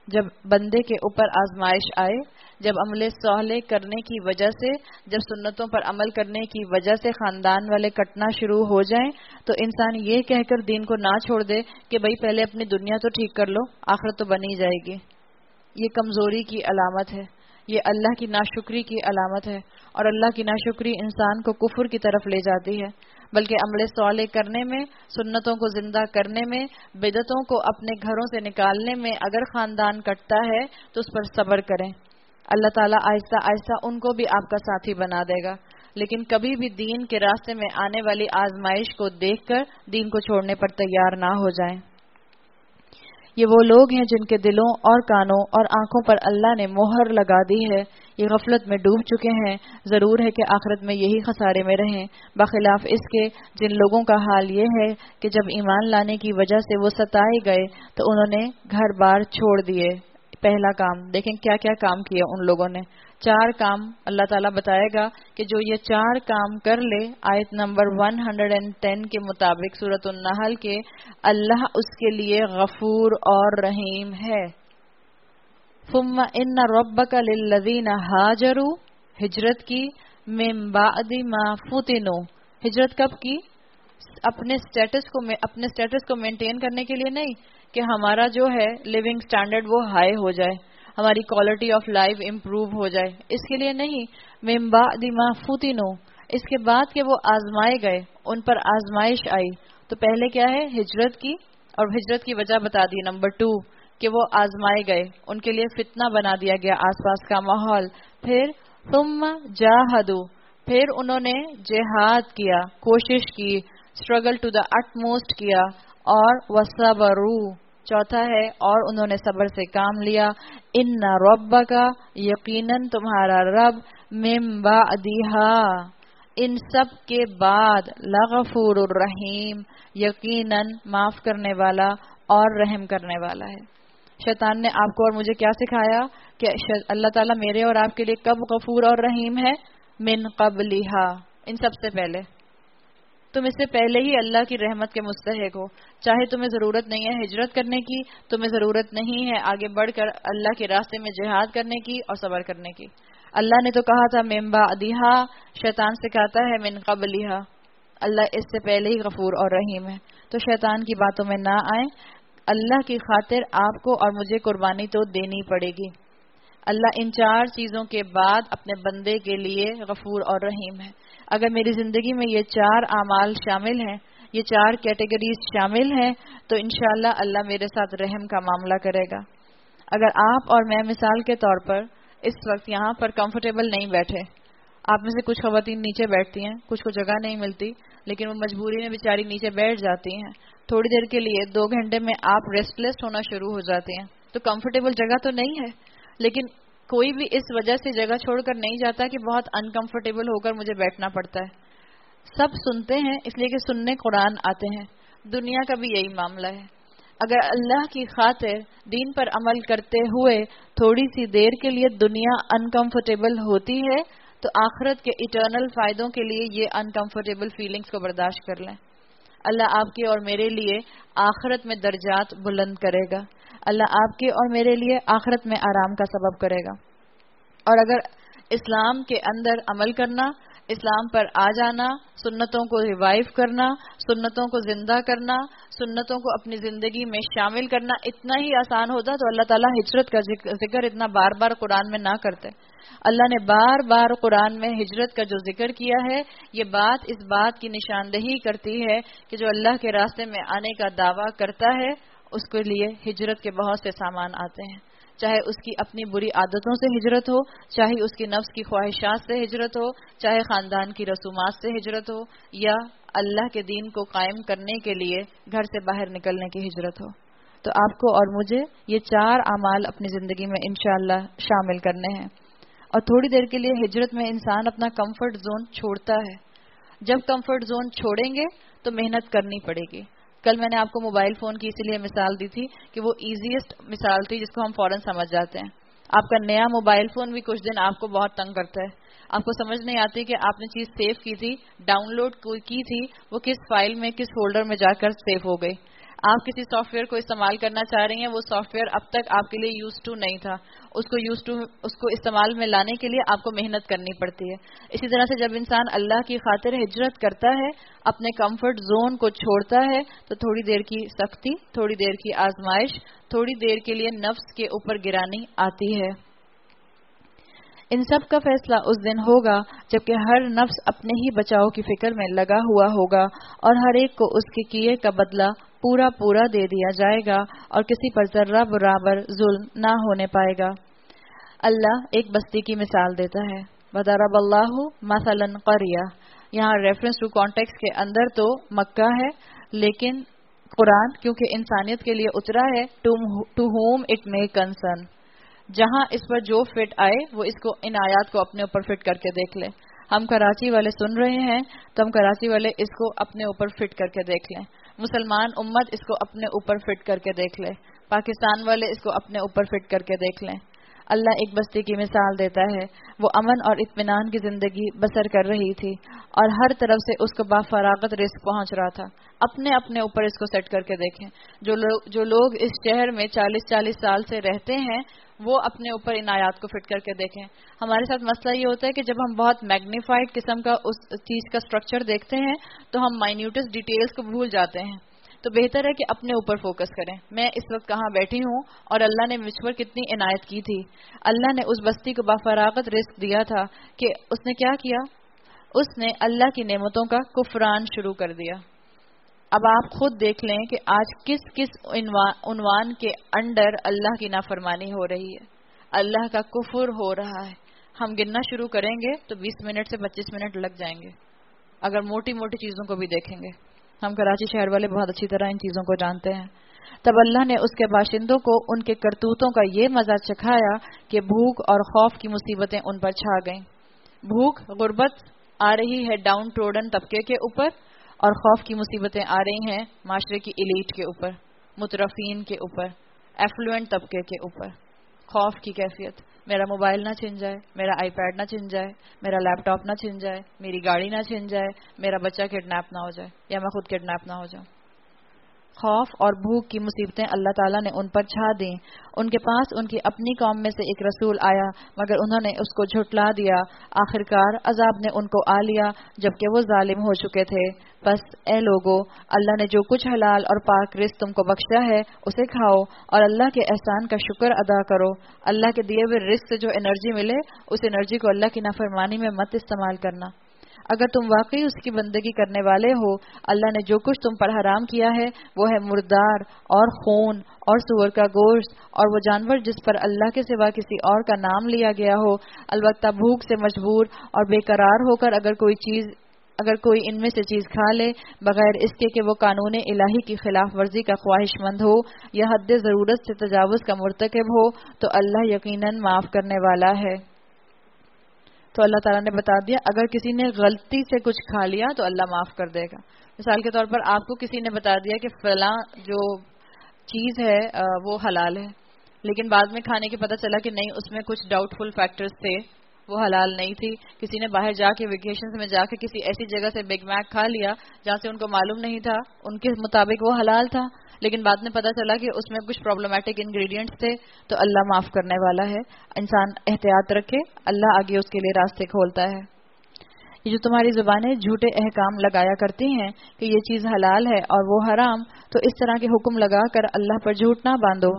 جب بندے کے اوپر آزمائش آئے، جب عمل صالح کرنے کی وجہ سے، جب سنتوں پر عمل کرنے کی وجہ سے خاندان والے کٹنا شروع ہو جائیں، تو انسان یہ کہہ کر دین کو نہ چھوڑ دے کہ بھئی پہلے اپنی دنیا تو ٹھیک کر لو، آخرت تو بنی جائے گی۔ یہ کمزوری کی علامت ہے، یہ اللہ کی ناشکری کی علامت ہے، اور اللہ کی ناشکری انسان کو کفر کی طرف لے جاتی ہے۔ بلکہ عمل صالح کرنے میں، سنتوں کو زندہ کرنے میں، بدعتوں کو اپنے گھروں سے نکالنے میں اگر خاندان کٹتا ہے تو اس پر صبر کریں، اللہ تعالیٰ آہستہ آہستہ ان کو بھی آپ کا ساتھی بنا دے گا۔ لیکن کبھی بھی دین کے راستے میں آنے والی آزمائش کو دیکھ کر دین کو چھوڑنے پر تیار نہ ہو جائیں۔ یہ وہ لوگ ہیں جن کے دلوں اور کانوں اور آنکھوں پر اللہ نے مہر لگا دی ہے، یہ غفلت میں ڈوب چکے ہیں، ضرور ہے کہ آخرت میں یہی خسارے میں رہیں، بخلاف اس کے جن لوگوں کا حال یہ ہے کہ جب ایمان لانے کی وجہ سے وہ ستائے گئے تو انہوں نے گھر بار چھوڑ دیے۔ پہلا کام دیکھیں کیا کیا کام کیے ان لوگوں نے، چار کام اللہ تعالیٰ بتائے گا کہ جو یہ چار کام کر لے، آیت نمبر ایک سو دس کے مطابق سورۃ النحل کے، اللہ اس کے لیے غفور اور رحیم ہے۔ ثم ان ربک للذین ہاجروا، ہجرت کی، من بعد ما فتنوا، ہجرت کب کی؟ اپنے سٹیٹس کو اپنے سٹیٹس کو مینٹین کرنے کے لیے نہیں کہ ہمارا جو ہے لیونگ سٹینڈرڈ وہ ہائی ہو جائے، ہماری کوالٹی آف لائف امپروو ہو جائے، اس کے لیے نہیں، من بعد ما فتنوا، اس کے بعد کہ وہ آزمائے گئے، ان پر آزمائش آئی، تو پہلے کیا ہے؟ ہجرت کی، اور ہجرت کی وجہ بتا دی نمبر ٹو کہ وہ آزمائے گئے، ان کے لیے فتنہ بنا دیا گیا آس پاس کا ماحول۔ پھر ثم جاہدوا، پھر انہوں نے جہاد کیا، کوشش کی، struggle to the utmost کیا، اور وصبروا، چوتھا ہے اور انہوں نے صبر سے کام لیا۔ ان ربک، یقیناً تمہارا رب، من بعدہا، ان سب کے بعد، لغفور الرحیم، یقیناً معاف کرنے والا اور رحم کرنے والا ہے۔ شیطان نے آپ کو اور مجھے کیا سکھایا کہ اللہ تعالیٰ میرے اور آپ کے لیے کب غفور اور رحیم ہے؟ من قبلہا، ان سب سے پہلے، تم اس سے پہلے ہی اللہ کی رحمت کے مستحق ہو، چاہے تمہیں ضرورت نہیں ہے ہجرت کرنے کی، تمہیں ضرورت نہیں ہے آگے بڑھ کر اللہ کے راستے میں جہاد کرنے کی اور صبر کرنے کی۔ اللہ نے تو کہا تھا من بعدہا، شیطان سے کہتا ہے من قبلہا، اللہ اس سے پہلے ہی غفور اور رحیم ہے۔ تو شیطان کی باتوں میں نہ آئیں، اللہ کی خاطر آپ کو اور مجھے قربانی تو دینی پڑے گی۔ اللہ ان چار چیزوں کے بعد اپنے بندے کے لیے غفور اور رحیم ہے۔ اگر میری زندگی میں یہ چار اعمال شامل ہیں، یہ چار کیٹیگریز شامل ہیں، تو انشاءاللہ اللہ میرے ساتھ رحم کا معاملہ کرے گا۔ اگر آپ اور میں مثال کے طور پر اس وقت یہاں پر کمفرٹیبل نہیں بیٹھے، آپ میں سے کچھ خواتین نیچے بیٹھتی ہیں، کچھ کو جگہ نہیں ملتی، لیکن وہ مجبوری میں بیچاری نیچے بیٹھ جاتی ہیں، تھوڑی دیر کے لیے دو گھنٹے میں آپ ریسٹ لیس ہونا شروع ہو جاتے ہیں، تو کمفرٹیبل جگہ تو نہیں ہے، لیکن کوئی بھی اس وجہ سے جگہ چھوڑ کر نہیں جاتا کہ بہت انکمفرٹیبل ہو کر مجھے بیٹھنا پڑتا ہے۔ سب سنتے ہیں اس لیے کہ سننے قرآن آتے ہیں، دنیا کا بھی یہی معاملہ ہے۔ اگر اللہ کی خاطر دین پر عمل کرتے ہوئے تھوڑی سی دیر کے لیے دنیا انکمفرٹیبل ہوتی ہے، تو آخرت کے ایٹرنل فائدوں کے لیے یہ انکمفرٹیبل فیلنگز کو برداشت کر لیں۔ اللہ آپ کے اور میرے لیے آخرت میں درجات بلند کرے گا، اللہ آپ کے اور میرے لیے آخرت میں آرام کا سبب کرے گا۔ اور اگر اسلام کے اندر عمل کرنا، اسلام پر آ جانا، سنتوں کو ریوائیو کرنا، سنتوں کو زندہ کرنا، سنتوں کو اپنی زندگی میں شامل کرنا اتنا ہی آسان ہوتا تو اللہ تعالیٰ ہجرت کا ذکر اتنا بار بار قرآن میں نہ کرتے۔ اللہ نے بار بار قرآن میں ہجرت کا جو ذکر کیا ہے، یہ بات اس بات کی نشاندہی کرتی ہے کہ جو اللہ کے راستے میں آنے کا دعویٰ کرتا ہے اس کے لیے ہجرت کے بہت سے سامان آتے ہیں، چاہے اس کی اپنی بری عادتوں سے ہجرت ہو، چاہے اس کی نفس کی خواہشات سے ہجرت ہو، چاہے خاندان کی رسومات سے ہجرت ہو، یا اللہ کے دین کو قائم کرنے کے لیے گھر سے باہر نکلنے کی ہجرت ہو۔ تو آپ کو اور مجھے یہ چار اعمال اپنی زندگی میں انشاءاللہ شامل کرنے ہیں۔ اور تھوڑی دیر کے لیے ہجرت میں انسان اپنا کمفرٹ زون چھوڑتا ہے۔ جب کمفرٹ زون چھوڑیں گے تو محنت کرنی پڑے گی۔ کل میں نے آپ کو موبائل فون کی اسی لیے مثال دی تھی کہ وہ ایزیسٹ مثال تھی جس کو ہم فوراً سمجھ جاتے ہیں۔ آپ کا نیا موبائل فون بھی کچھ دن آپ کو بہت تنگ کرتا ہے، آپ کو سمجھ نہیں آتی کہ آپ نے چیز سیو کی تھی، ڈاؤن لوڈ کی تھی، وہ کس فائل میں کس فولڈر میں جا کر سیو ہو گئی۔ آپ کسی سافٹ ویئر کو استعمال کرنا چاہ رہی ہیں، وہ سافٹ ویئر اب تک آپ کے لیے یوز ٹو نہیں تھا، اس کو یوز ٹو اس کو استعمال میں لانے کے لیے آپ کو محنت کرنی پڑتی ہے. اسی طرح سے جب انسان اللہ کی خاطر ہجرت کرتا ہے، اپنے کمفرٹ زون کو چھوڑتا ہے، تو تھوڑی دیر کی سختی، تھوڑی دیر کی آزمائش، تھوڑی دیر کے لیے نفس کے اوپر گرانی آتی ہے. ان سب کا فیصلہ اس دن ہوگا جبکہ ہر نفس اپنے ہی بچاؤ کی فکر میں لگا ہوا ہوگا اور ہر ایک کو اس کے کیے کا بدلہ پورا پورا دے دیا جائے گا اور کسی پر ذرہ برابر ظلم نہ ہونے پائے گا. اللہ ایک بستی کی مثال دیتا ہے. وَضَرَبَ اللَّهُ مَثَلًا قَرْيَةً. یہاں ریفرنس ٹو کانٹیکسٹ کے اندر تو مکہ ہے، لیکن قرآن کیونکہ انسانیت کے لیے اترا ہے، to whom it may concern. جہاں اس پر جو فٹ آئے وہ اس کو ان آیات کو اپنے اوپر فٹ کر کے دیکھ لے. ہم کراچی والے سن رہے ہیں تو ہم کراچی والے اس کو اپنے اوپر فٹ کر کے دیکھ لیں. مسلمان امت اس کو اپنے اوپر فٹ کر کے دیکھ لے. پاکستان والے اس کو اپنے اوپر فٹ کر کے دیکھ لیں. اللہ ایک بستی کی مثال دیتا ہے. وہ امن اور اطمینان کی زندگی بسر کر رہی تھی اور ہر طرف سے اس کو بافراغت رزق پہنچ رہا تھا. اپنے اپنے اوپر اس کو سیٹ کر کے دیکھیں. جو لوگ جو لوگ اس شہر میں چالیس چالیس سال سے رہتے ہیں وہ اپنے اوپر ان آیات کو فٹ کر کے دیکھیں. ہمارے ساتھ مسئلہ یہ ہوتا ہے کہ جب ہم بہت میگنیفائڈ قسم کا اس چیز کا سٹرکچر دیکھتے ہیں تو ہم مائنیوٹس ڈیٹیلز کو بھول جاتے ہیں. تو بہتر ہے کہ اپنے اوپر فوکس کریں. میں اس وقت کہاں بیٹھی ہوں اور اللہ نے مجھ پر کتنی عنایت کی تھی. اللہ نے اس بستی کو بافراغت رزق دیا تھا کہ اس نے کیا کیا؟ اس نے اللہ کی نعمتوں کا کفران شروع کر دیا. اب آپ خود دیکھ لیں کہ آج کس کس عنوان کے انڈر اللہ کی نافرمانی ہو رہی ہے، اللہ کا کفر ہو رہا ہے. ہم گننا شروع کریں گے تو بیس منٹ سے پچیس منٹ لگ جائیں گے اگر موٹی موٹی چیزوں کو بھی دیکھیں گے. ہم کراچی شہر والے بہت اچھی طرح ان چیزوں کو جانتے ہیں. تب اللہ نے اس کے باشندوں کو ان کے کرتوتوں کا یہ مزہ چکھایا کہ بھوک اور خوف کی مصیبتیں ان پر چھا گئیں. بھوک غربت آ رہی ہے ڈاؤن ٹروڈن طبقے کے اوپر، اور خوف کی مصیبتیں آ رہی ہیں معاشرے کی ایلیٹ کے اوپر، مترفین کے اوپر، ایفلوئنٹ طبقے کے اوپر. خوف کی کیفیت، میرا موبائل نہ چھن جائے، میرا آئی پیڈ نہ چھن جائے، میرا لیپ ٹاپ نہ چھن جائے، میری گاڑی نہ چھن جائے، میرا بچہ کڈنیپ نہ ہو جائے یا میں خود کڈنیپ نہ ہو جاؤں. خوف اور بھوک کی مصیبتیں اللہ تعالیٰ نے ان پر چھا دیں. ان کے پاس ان کی اپنی قوم میں سے ایک رسول آیا مگر انہوں نے اس کو جھٹلا دیا. آخرکار عذاب نے ان کو آ لیا جبکہ وہ ظالم ہو چکے تھے. بس اے لوگو، اللہ نے جو کچھ حلال اور پاک رزق تم کو بخشا ہے اسے کھاؤ اور اللہ کے احسان کا شکر ادا کرو. اللہ کے دیے ہوئے رزق سے جو انرجی ملے اس انرجی کو اللہ کی نافرمانی میں مت استعمال کرنا. اگر تم واقعی اس کی بندگی کرنے والے ہو، اللہ نے جو کچھ تم پر حرام کیا ہے وہ ہے مردار اور خون اور سور کا گوشت اور وہ جانور جس پر اللہ کے سوا کسی اور کا نام لیا گیا ہو. البتہ بھوک سے مجبور اور بے قرار ہو کر اگر کوئی چیز اگر کوئی ان میں سے چیز کھا لے بغیر اس کے کہ وہ قانون الہی کی خلاف ورزی کا خواہش مند ہو یا حد ضرورت سے تجاوز کا مرتکب ہو تو اللہ یقیناً معاف کرنے والا ہے. تو اللہ تعالیٰ نے بتا دیا اگر کسی نے غلطی سے کچھ کھا لیا تو اللہ معاف کر دے گا. مثال کے طور پر آپ کو کسی نے بتا دیا کہ فلاں جو چیز ہے وہ حلال ہے، لیکن بعد میں کھانے کے پتہ چلا کہ نہیں اس میں کچھ ڈاؤٹ فل فیکٹرز تھے، وہ حلال نہیں تھی. کسی نے باہر جا کے ویکیشنز میں جا کے کسی ایسی جگہ سے بگ میک کھا لیا جہاں سے ان کو معلوم نہیں تھا، ان کے مطابق وہ حلال تھا، لیکن بعد میں پتہ چلا کہ اس میں کچھ پرابلمٹک انگریڈینٹس تھے، تو اللہ معاف کرنے والا ہے. انسان احتیاط رکھے، اللہ آگے اس کے لیے راستے کھولتا ہے. یہ جو تمہاری زبانیں جھوٹے احکام لگایا کرتی ہیں کہ یہ چیز حلال ہے اور وہ حرام، تو اس طرح کے حکم لگا کر اللہ پر جھوٹ نہ باندھو.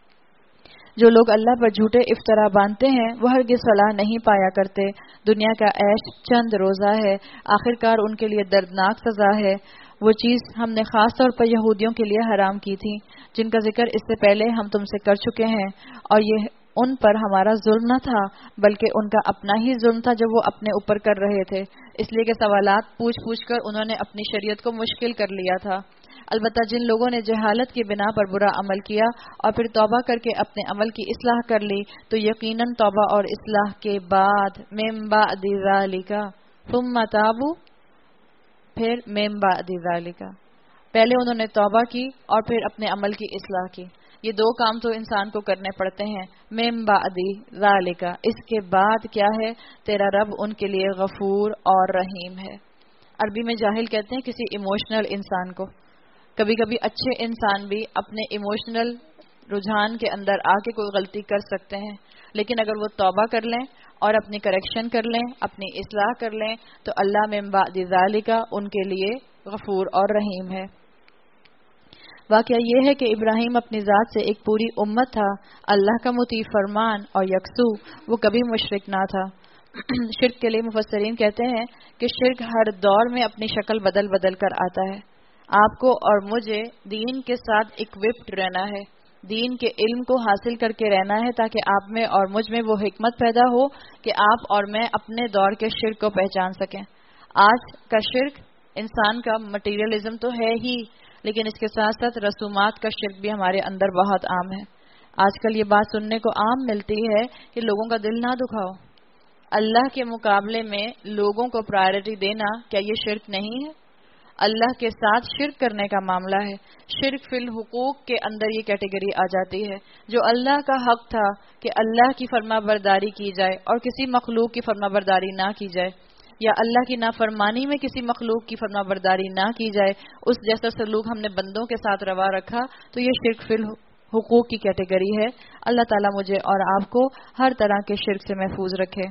جو لوگ اللہ پر جھوٹے افطرا باندھتے ہیں وہ ہرگز فلاح نہیں پایا کرتے. دنیا کا عیش چند روزہ ہے، آخرکار ان کے لیے دردناک سزا ہے. وہ چیز ہم نے خاص طور پر یہودیوں کے لیے حرام کی تھی جن کا ذکر اس سے پہلے ہم تم سے کر چکے ہیں، اور یہ ان پر ہمارا ظلم نہ تھا بلکہ ان کا اپنا ہی ظلم تھا جو وہ اپنے اوپر کر رہے تھے، اس لیے کہ سوالات پوچھ پوچھ کر انہوں نے اپنی شریعت کو مشکل کر لیا تھا. البتہ جن لوگوں نے جہالت کی بنا پر برا عمل کیا اور پھر توبہ کر کے اپنے عمل کی اصلاح کر لی تو یقیناً توبہ اور اصلاح کے بعد من بعد ذالک ثم تابوا، پھر من بعد ذالک، پہلے انہوں نے توبہ کی اور پھر اپنے عمل کی اصلاح کی. یہ دو کام تو انسان کو کرنے پڑتے ہیں. من بعد ذالک، اس کے بعد کیا ہے؟ تیرا رب ان کے لیے غفور اور رحیم ہے. عربی میں جاہل کہتے ہیں کسی ایموشنل انسان کو. کبھی کبھی اچھے انسان بھی اپنے ایموشنل رجحان کے اندر آ کے کوئی غلطی کر سکتے ہیں، لیکن اگر وہ توبہ کر لیں اور اپنی کریکشن کر لیں، اپنی اصلاح کر لیں، تو اللہ من بعد ذالک ان کے لیے غفور اور رحیم ہے۔ واقعہ یہ ہے کہ ابراہیم اپنی ذات سے ایک پوری امت تھا، اللہ کا مطیع فرمان اور یکسو، وہ کبھی مشرک نہ تھا۔ شرک کے لیے مفسرین کہتے ہیں کہ شرک ہر دور میں اپنی شکل بدل بدل کر آتا ہے۔ آپ کو اور مجھے دین کے ساتھ اکوپڈ رہنا ہے، دین کے علم کو حاصل کر کے رہنا ہے، تاکہ آپ میں اور مجھ میں وہ حکمت پیدا ہو کہ آپ اور میں اپنے دور کے شرک کو پہچان سکیں۔ آج کا شرک انسان کا مٹیریلزم تو ہے ہی، لیکن اس کے ساتھ ساتھ رسومات کا شرک بھی ہمارے اندر بہت عام ہے۔ آج کل یہ بات سننے کو عام ملتی ہے کہ لوگوں کا دل نہ دکھاؤ، اللہ کے مقابلے میں لوگوں کو پرائرٹی دینا کیا یہ شرک نہیں ہے؟ اللہ کے ساتھ شرک کرنے کا معاملہ ہے۔ شرک فی الحقوق کے اندر یہ کیٹیگری آ جاتی ہے، جو اللہ کا حق تھا کہ اللہ کی فرما برداری کی جائے اور کسی مخلوق کی فرما برداری نہ کی جائے، یا اللہ کی نافرمانی میں کسی مخلوق کی فرما برداری نہ کی جائے، اس جیسا سلوک ہم نے بندوں کے ساتھ روا رکھا، تو یہ شرک فی الحقوق کی کیٹیگری ہے۔ اللہ تعالیٰ مجھے اور آپ کو ہر طرح کے شرک سے محفوظ رکھے،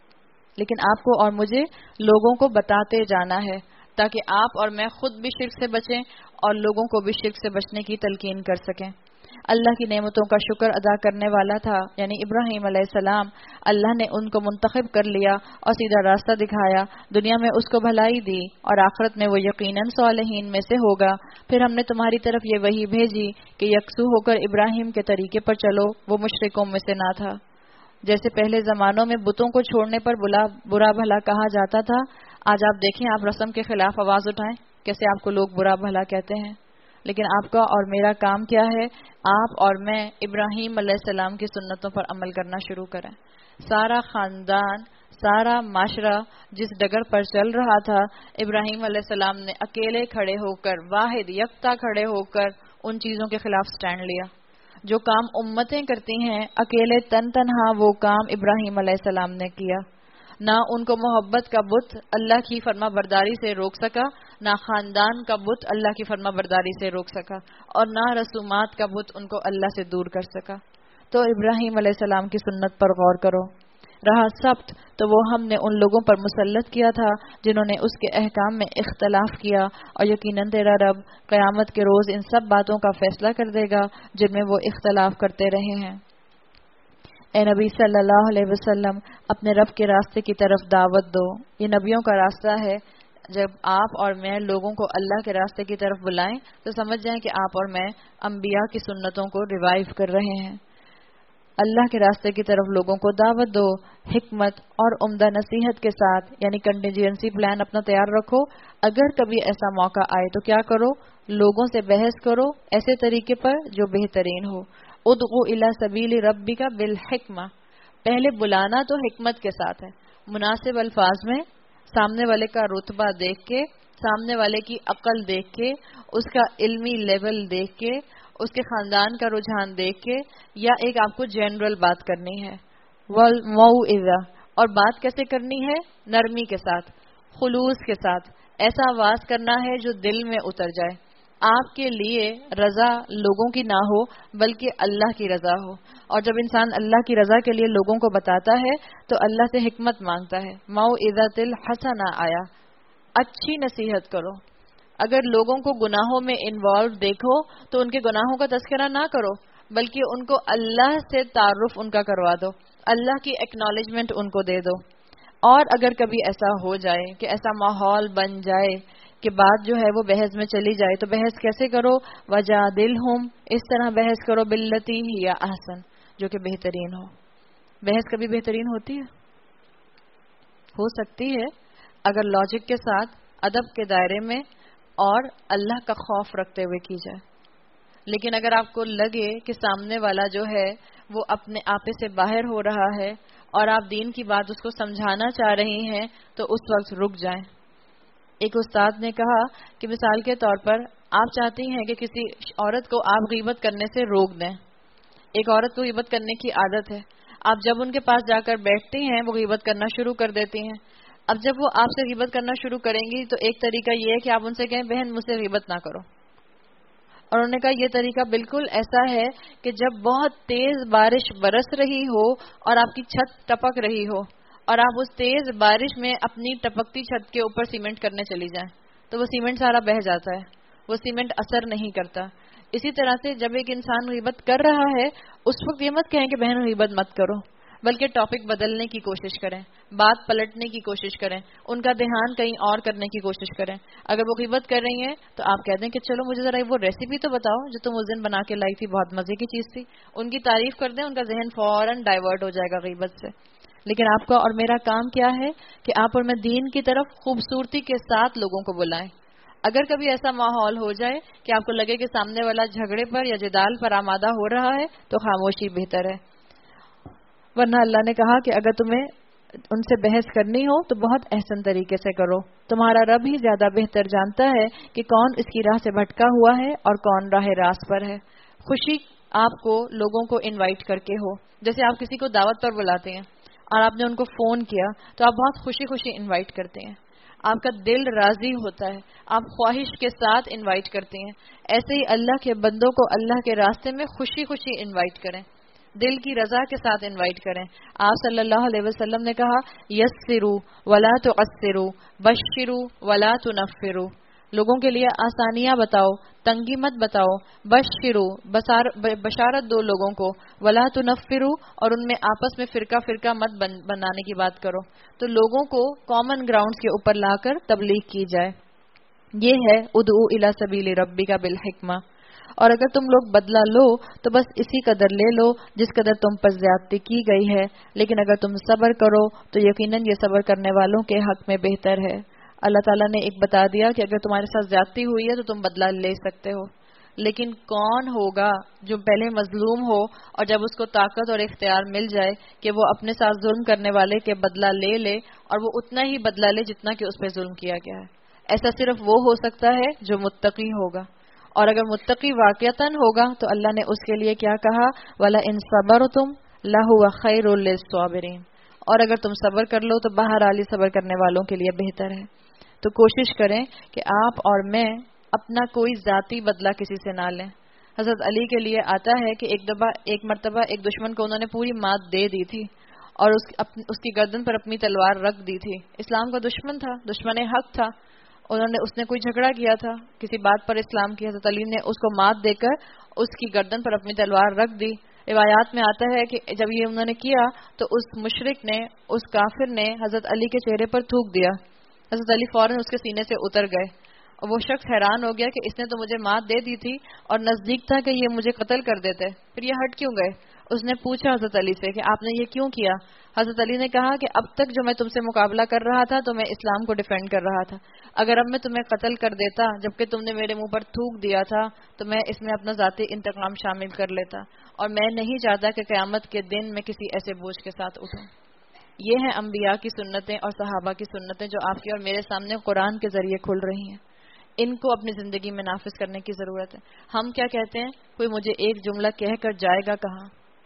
لیکن آپ کو اور مجھے لوگوں کو بتاتے جانا ہے تاکہ آپ اور میں خود بھی شرک سے بچیں اور لوگوں کو بھی شرک سے بچنے کی تلقین کر سکیں۔ اللہ کی نعمتوں کا شکر ادا کرنے والا تھا، یعنی ابراہیم علیہ السلام، اللہ نے ان کو منتخب کر لیا اور سیدھا راستہ دکھایا، دنیا میں اس کو بھلائی دی اور آخرت میں وہ یقیناً صالحین میں سے ہوگا۔ پھر ہم نے تمہاری طرف یہ وحی بھیجی کہ یکسو ہو کر ابراہیم کے طریقے پر چلو، وہ مشرکوں میں سے نہ تھا۔ جیسے پہلے زمانوں میں بتوں کو چھوڑنے پر برا بھلا کہا جاتا تھا، آج آپ دیکھیں، آپ رسم کے خلاف آواز اٹھائیں، کیسے آپ کو لوگ برا بھلا کہتے ہیں۔ لیکن آپ کا اور میرا کام کیا ہے؟ آپ اور میں ابراہیم علیہ السلام کی سنتوں پر عمل کرنا شروع کریں۔ سارا خاندان، سارا معاشرہ جس ڈگر پر چل رہا تھا، ابراہیم علیہ السلام نے اکیلے کھڑے ہو کر، واحد یکتا کھڑے ہو کر ان چیزوں کے خلاف سٹینڈ لیا۔ جو کام امتیں کرتی ہیں، اکیلے تن تنہا وہ کام ابراہیم علیہ السلام نے کیا۔ نہ ان کو محبت کا بت اللہ کی فرما برداری سے روک سکا، نہ خاندان کا بت اللہ کی فرما برداری سے روک سکا، اور نہ رسومات کا بت ان کو اللہ سے دور کر سکا۔ تو ابراہیم علیہ السلام کی سنت پر غور کرو۔ رہا سبت، تو وہ ہم نے ان لوگوں پر مسلط کیا تھا جنہوں نے اس کے احکام میں اختلاف کیا، اور یقیناً تیرا رب قیامت کے روز ان سب باتوں کا فیصلہ کر دے گا جن میں وہ اختلاف کرتے رہے ہیں۔ اے نبی صلی اللہ علیہ وسلم، اپنے رب کے راستے کی طرف دعوت دو۔ یہ نبیوں کا راستہ ہے۔ جب آپ اور میں لوگوں کو اللہ کے راستے کی طرف بلائیں تو سمجھ جائیں کہ آپ اور میں انبیاء کی سنتوں کو ریوائیو کر رہے ہیں۔ اللہ کے راستے کی طرف لوگوں کو دعوت دو، حکمت اور عمدہ نصیحت کے ساتھ، یعنی کنٹینجنسی پلان اپنا تیار رکھو۔ اگر کبھی ایسا موقع آئے تو کیا کرو؟ لوگوں سے بحث کرو ایسے طریقے پر جو بہترین ہو۔ ادعو الی سبیل ربک بالحکمہ، پہلے بلانا تو حکمت کے ساتھ ہے، مناسب الفاظ میں، سامنے والے کا رتبہ دیکھ کے، سامنے والے کی عقل دیکھ کے، اس کا علمی لیول دیکھ کے، اس کے خاندان کا رجحان دیکھ کے، یا ایک آپ کو جنرل بات کرنی ہے، والموعظہ، اور بات کیسے کرنی ہے؟ نرمی کے ساتھ، خلوص کے ساتھ، ایسا آواز کرنا ہے جو دل میں اتر جائے، آپ کے لیے رضا لوگوں کی نہ ہو بلکہ اللہ کی رضا ہو۔ اور جب انسان اللہ کی رضا کے لیے لوگوں کو بتاتا ہے تو اللہ سے حکمت مانگتا ہے۔ موعظۃ الحسنہ آیا، اچھی نصیحت کرو۔ اگر لوگوں کو گناہوں میں انوالو دیکھو تو ان کے گناہوں کا تذکرہ نہ کرو، بلکہ ان کو اللہ سے تعارف ان کا کروا دو، اللہ کی ایکنالجمنٹ ان کو دے دو۔ اور اگر کبھی ایسا ہو جائے کہ ایسا ماحول بن جائے کہ بات جو ہے وہ بحث میں چلی جائے تو بحث کیسے کرو؟ وجادلہم، اس طرح بحث کرو، باللتی ہی احسن، جو کہ بہترین ہو۔ بحث کبھی بہترین ہوتی ہے؟ ہو سکتی ہے اگر لاجک کے ساتھ، ادب کے دائرے میں اور اللہ کا خوف رکھتے ہوئے کی جائے۔ لیکن اگر آپ کو لگے کہ سامنے والا جو ہے وہ اپنے آپے سے باہر ہو رہا ہے اور آپ دین کی بات اس کو سمجھانا چاہ رہی ہیں تو اس وقت رک جائیں۔ ایک استاد نے کہا کہ مثال کے طور پر آپ چاہتی ہیں کہ کسی عورت کو آپ غیبت کرنے سے روک دیں۔ ایک عورت کو غیبت کرنے کی عادت ہے، آپ جب ان کے پاس جا کر بیٹھتی ہیں وہ غیبت کرنا شروع کر دیتی ہیں۔ اب جب وہ آپ سے غیبت کرنا شروع کریں گی تو ایک طریقہ یہ ہے کہ آپ ان سے کہیں بہن مجھ سے غیبت نہ کرو، اور انہوں نے کہا یہ طریقہ بالکل ایسا ہے کہ جب بہت تیز بارش برس رہی ہو اور آپ کی چھت ٹپک رہی ہو اور آپ اس تیز بارش میں اپنی ٹپکتی چھت کے اوپر سیمنٹ کرنے چلی جائیں تو وہ سیمنٹ سارا بہہ جاتا ہے، وہ سیمنٹ اثر نہیں کرتا. اسی طرح سے جب ایک انسان غیبت کر رہا ہے اس وقت یہ مت کہیں کہ بہن غیبت مت کرو، بلکہ ٹاپک بدلنے کی کوشش کریں، بات پلٹنے کی کوشش کریں، ان کا دھیان کہیں اور کرنے کی کوشش کریں. اگر وہ غیبت کر رہی ہیں تو آپ کہہ دیں کہ چلو مجھے ذرا وہ ریسیپی تو بتاؤ جو تم اس دن بنا کے لائی تھی، بہت مزے کی چیز تھی. ان کی تعریف کر دیں، ان کا ذہن فوراً ڈائیورٹ ہو جائے گا غیبت سے. لیکن آپ کا اور میرا کام کیا ہے کہ آپ اور میں دین کی طرف خوبصورتی کے ساتھ لوگوں کو بلائیں. اگر کبھی ایسا ماحول ہو جائے کہ آپ کو لگے کہ سامنے والا جھگڑے پر یا جدال پر آمادہ ہو رہا ہے تو خاموشی بہتر ہے. ورنہ اللہ نے کہا کہ اگر تمہیں ان سے بحث کرنی ہو تو بہت احسن طریقے سے کرو، تمہارا رب ہی زیادہ بہتر جانتا ہے کہ کون اس کی راہ سے بھٹکا ہوا ہے اور کون راہ راست پر ہے. خوشی آپ کو لوگوں کو انوائٹ کر کے ہو، جیسے آپ کسی کو دعوت پر بلاتے ہیں اور آپ نے ان کو فون کیا تو آپ بہت خوشی خوشی انوائٹ کرتے ہیں، آپ کا دل راضی ہوتا ہے، آپ خواہش کے ساتھ انوائٹ کرتے ہیں. ایسے ہی اللہ کے بندوں کو اللہ کے راستے میں خوشی خوشی انوائٹ کریں، دل کی رضا کے ساتھ انوائٹ کریں. آپ صلی اللہ علیہ وسلم نے کہا یسروا ولا تعسروا بشروا ولا تنفروا، لوگوں کے لیے آسانیاں بتاؤ، تنگی مت بتاؤ. بشروا بشارت دو لوگوں کو، ولا تنفروا اور ان میں آپس میں فرقہ فرقہ مت بن بنانے کی بات کرو. تو لوگوں کو کامن گراؤنڈز کے اوپر لا کر تبلیغ کی جائے. یہ ہے ادعو الی سبیل ربک بالحکمہ. اور اگر تم لوگ بدلہ لو تو بس اسی قدر لے لو جس قدر تم پر زیادتی کی گئی ہے، لیکن اگر تم صبر کرو تو یقیناً یہ صبر کرنے والوں کے حق میں بہتر ہے. اللہ تعالیٰ نے ایک بتا دیا کہ اگر تمہارے ساتھ زیادتی ہوئی ہے تو تم بدلہ لے سکتے ہو، لیکن کون ہوگا جو پہلے مظلوم ہو اور جب اس کو طاقت اور اختیار مل جائے کہ وہ اپنے ساتھ ظلم کرنے والے کے بدلہ لے لے اور وہ اتنا ہی بدلہ لے جتنا کہ اس پہ ظلم کیا گیا ہے. ایسا صرف وہ ہو سکتا ہے جو متقی ہوگا. اور اگر متقی واقعتاً ہوگا تو اللہ نے اس کے لیے کیا کہا، وَلَئِن صَبَرْتُمْ لَهُوَ خَيْرٌ لِّلصَّابِرِينَ، اور اگر تم صبر کر لو تو بہرحال صبر کرنے والوں کے لیے بہتر ہے. تو کوشش کریں کہ آپ اور میں اپنا کوئی ذاتی بدلہ کسی سے نہ لیں. حضرت علی کے لیے آتا ہے کہ ایک دفعہ ایک مرتبہ ایک دشمن کو انہوں نے پوری مات دے دی تھی اور اس, اس کی گردن پر اپنی تلوار رکھ دی تھی. اسلام کا دشمن تھا، دشمن حق تھا. انہوں نے اس نے کوئی جھگڑا کیا تھا کسی بات پر اسلام کی، حضرت علی نے اس کو مات دے کر اس کی گردن پر اپنی تلوار رکھ دی. روایات میں آتا ہے کہ جب یہ انہوں نے کیا تو اس مشرک نے، اس کافر نے حضرت علی کے چہرے پر تھوک دیا. حضرت علی فوراً اس کے سینے سے اتر گئے اور وہ شخص حیران ہو گیا کہ اس نے تو مجھے مات دے دی تھی اور نزدیک تھا کہ یہ مجھے قتل کر دیتے، پھر یہ ہٹ کیوں گئے؟ اس نے پوچھا حضرت علی سے کہ آپ نے یہ کیوں کیا؟ حضرت علی نے کہا کہ اب تک جو میں تم سے مقابلہ کر رہا تھا تو میں اسلام کو ڈیفینڈ کر رہا تھا، اگر اب میں تمہیں قتل کر دیتا جبکہ تم نے میرے منہ پر تھوک دیا تھا تو میں اس میں اپنا ذاتی انتقام شامل کر لیتا، اور میں نہیں چاہتا کہ قیامت کے دن میں کسی ایسے بوجھ کے ساتھ اٹھوں. یہ ہیں انبیاء کی سنتیں اور صحابہ کی سنتیں جو آپ کی اور میرے سامنے قرآن کے ذریعے کھل رہی ہیں. ان کو اپنی زندگی میں نافذ کرنے کی ضرورت ہے. ہم کیا کہتے ہیں، کوئی مجھے ایک جملہ کہہ کر جائے گا کہاں؟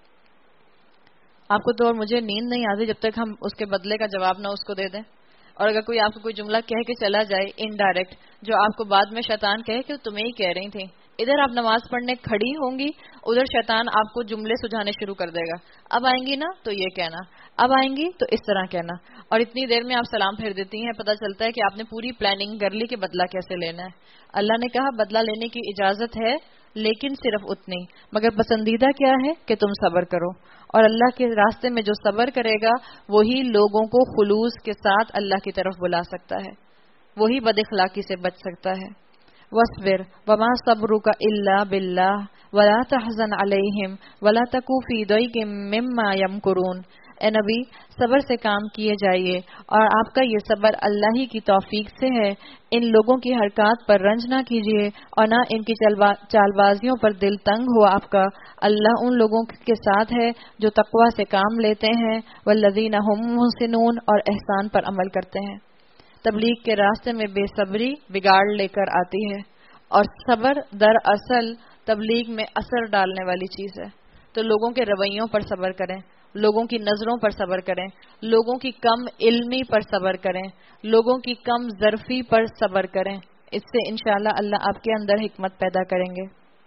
آپ کو تو اور مجھے نیند نہیں آتی جب تک ہم اس کے بدلے کا جواب نہ اس کو دے دیں. اور اگر کوئی آپ کو کوئی جملہ کہہ کے چلا جائے انڈائریکٹ، جو آپ کو بعد میں شیطان کہے کہ تمہیں ہی کہہ رہی تھی، ادھر آپ نماز پڑھنے کھڑی ہوں گی، ادھر شیطان آپ کو جملے سجھانے شروع کر دے گا. اب آئیں گی نا تو یہ کہنا، اب آئیں گی تو اس طرح کہنا، اور اتنی دیر میں آپ سلام پھیر دیتی ہیں، پتہ چلتا ہے کہ آپ نے پوری پلاننگ کر لی کہ بدلہ کیسے لینا ہے. اللہ نے کہا بدلہ لینے کی اجازت ہے لیکن صرف اتنی، مگر پسندیدہ کیا ہے کہ تم صبر کرو. اور اللہ کے راستے میں جو صبر کرے گا وہی لوگوں کو خلوص کے ساتھ اللہ کی طرف بلا سکتا ہے، وہی بد اخلاقی سے بچ سکتا ہے. وَاصْبِرْ وَمَا صَبْرُكَ إِلَّا بِاللَّهِ وَلَا تَحْزَنْ عَلَيْهِمْ وَلَا تَكُ فِي ضَيْقٍ مِّمَّا يَمْكُرُونَ. اے نبی صبر سے کام کیے جائیے اور آپ کا یہ صبر اللہ ہی کی توفیق سے ہے. ان لوگوں کی حرکات پر رنج نہ کیجیے اور نہ ان کی چال بازیوں پر دل تنگ ہو آپ کا. اللہ ان لوگوں کے ساتھ ہے جو تقوی سے کام لیتے ہیں، والذین هم محسنون، اور احسان پر عمل کرتے ہیں. تبلیغ کے راستے میں بے صبری بگاڑ لے کر آتی ہے، اور صبر دراصل تبلیغ میں اثر ڈالنے والی چیز ہے. تو لوگوں کے رویوں پر صبر کریں، لوگوں کی نظروں پر صبر کریں، لوگوں کی کم علمی پر صبر کریں، لوگوں کی کم ظرفی پر صبر کریں. اس سے انشاءاللہ اللہ آپ کے اندر حکمت پیدا کریں گے.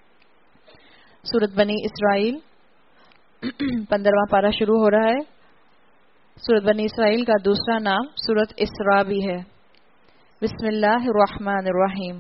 سورت بنی اسرائیل پندرہواں پارہ شروع ہو رہا ہے. سورت بنی اسرائیل کا دوسرا نام سورت اسراء بھی ہے. بسم اللہ الرحمن الرحیم.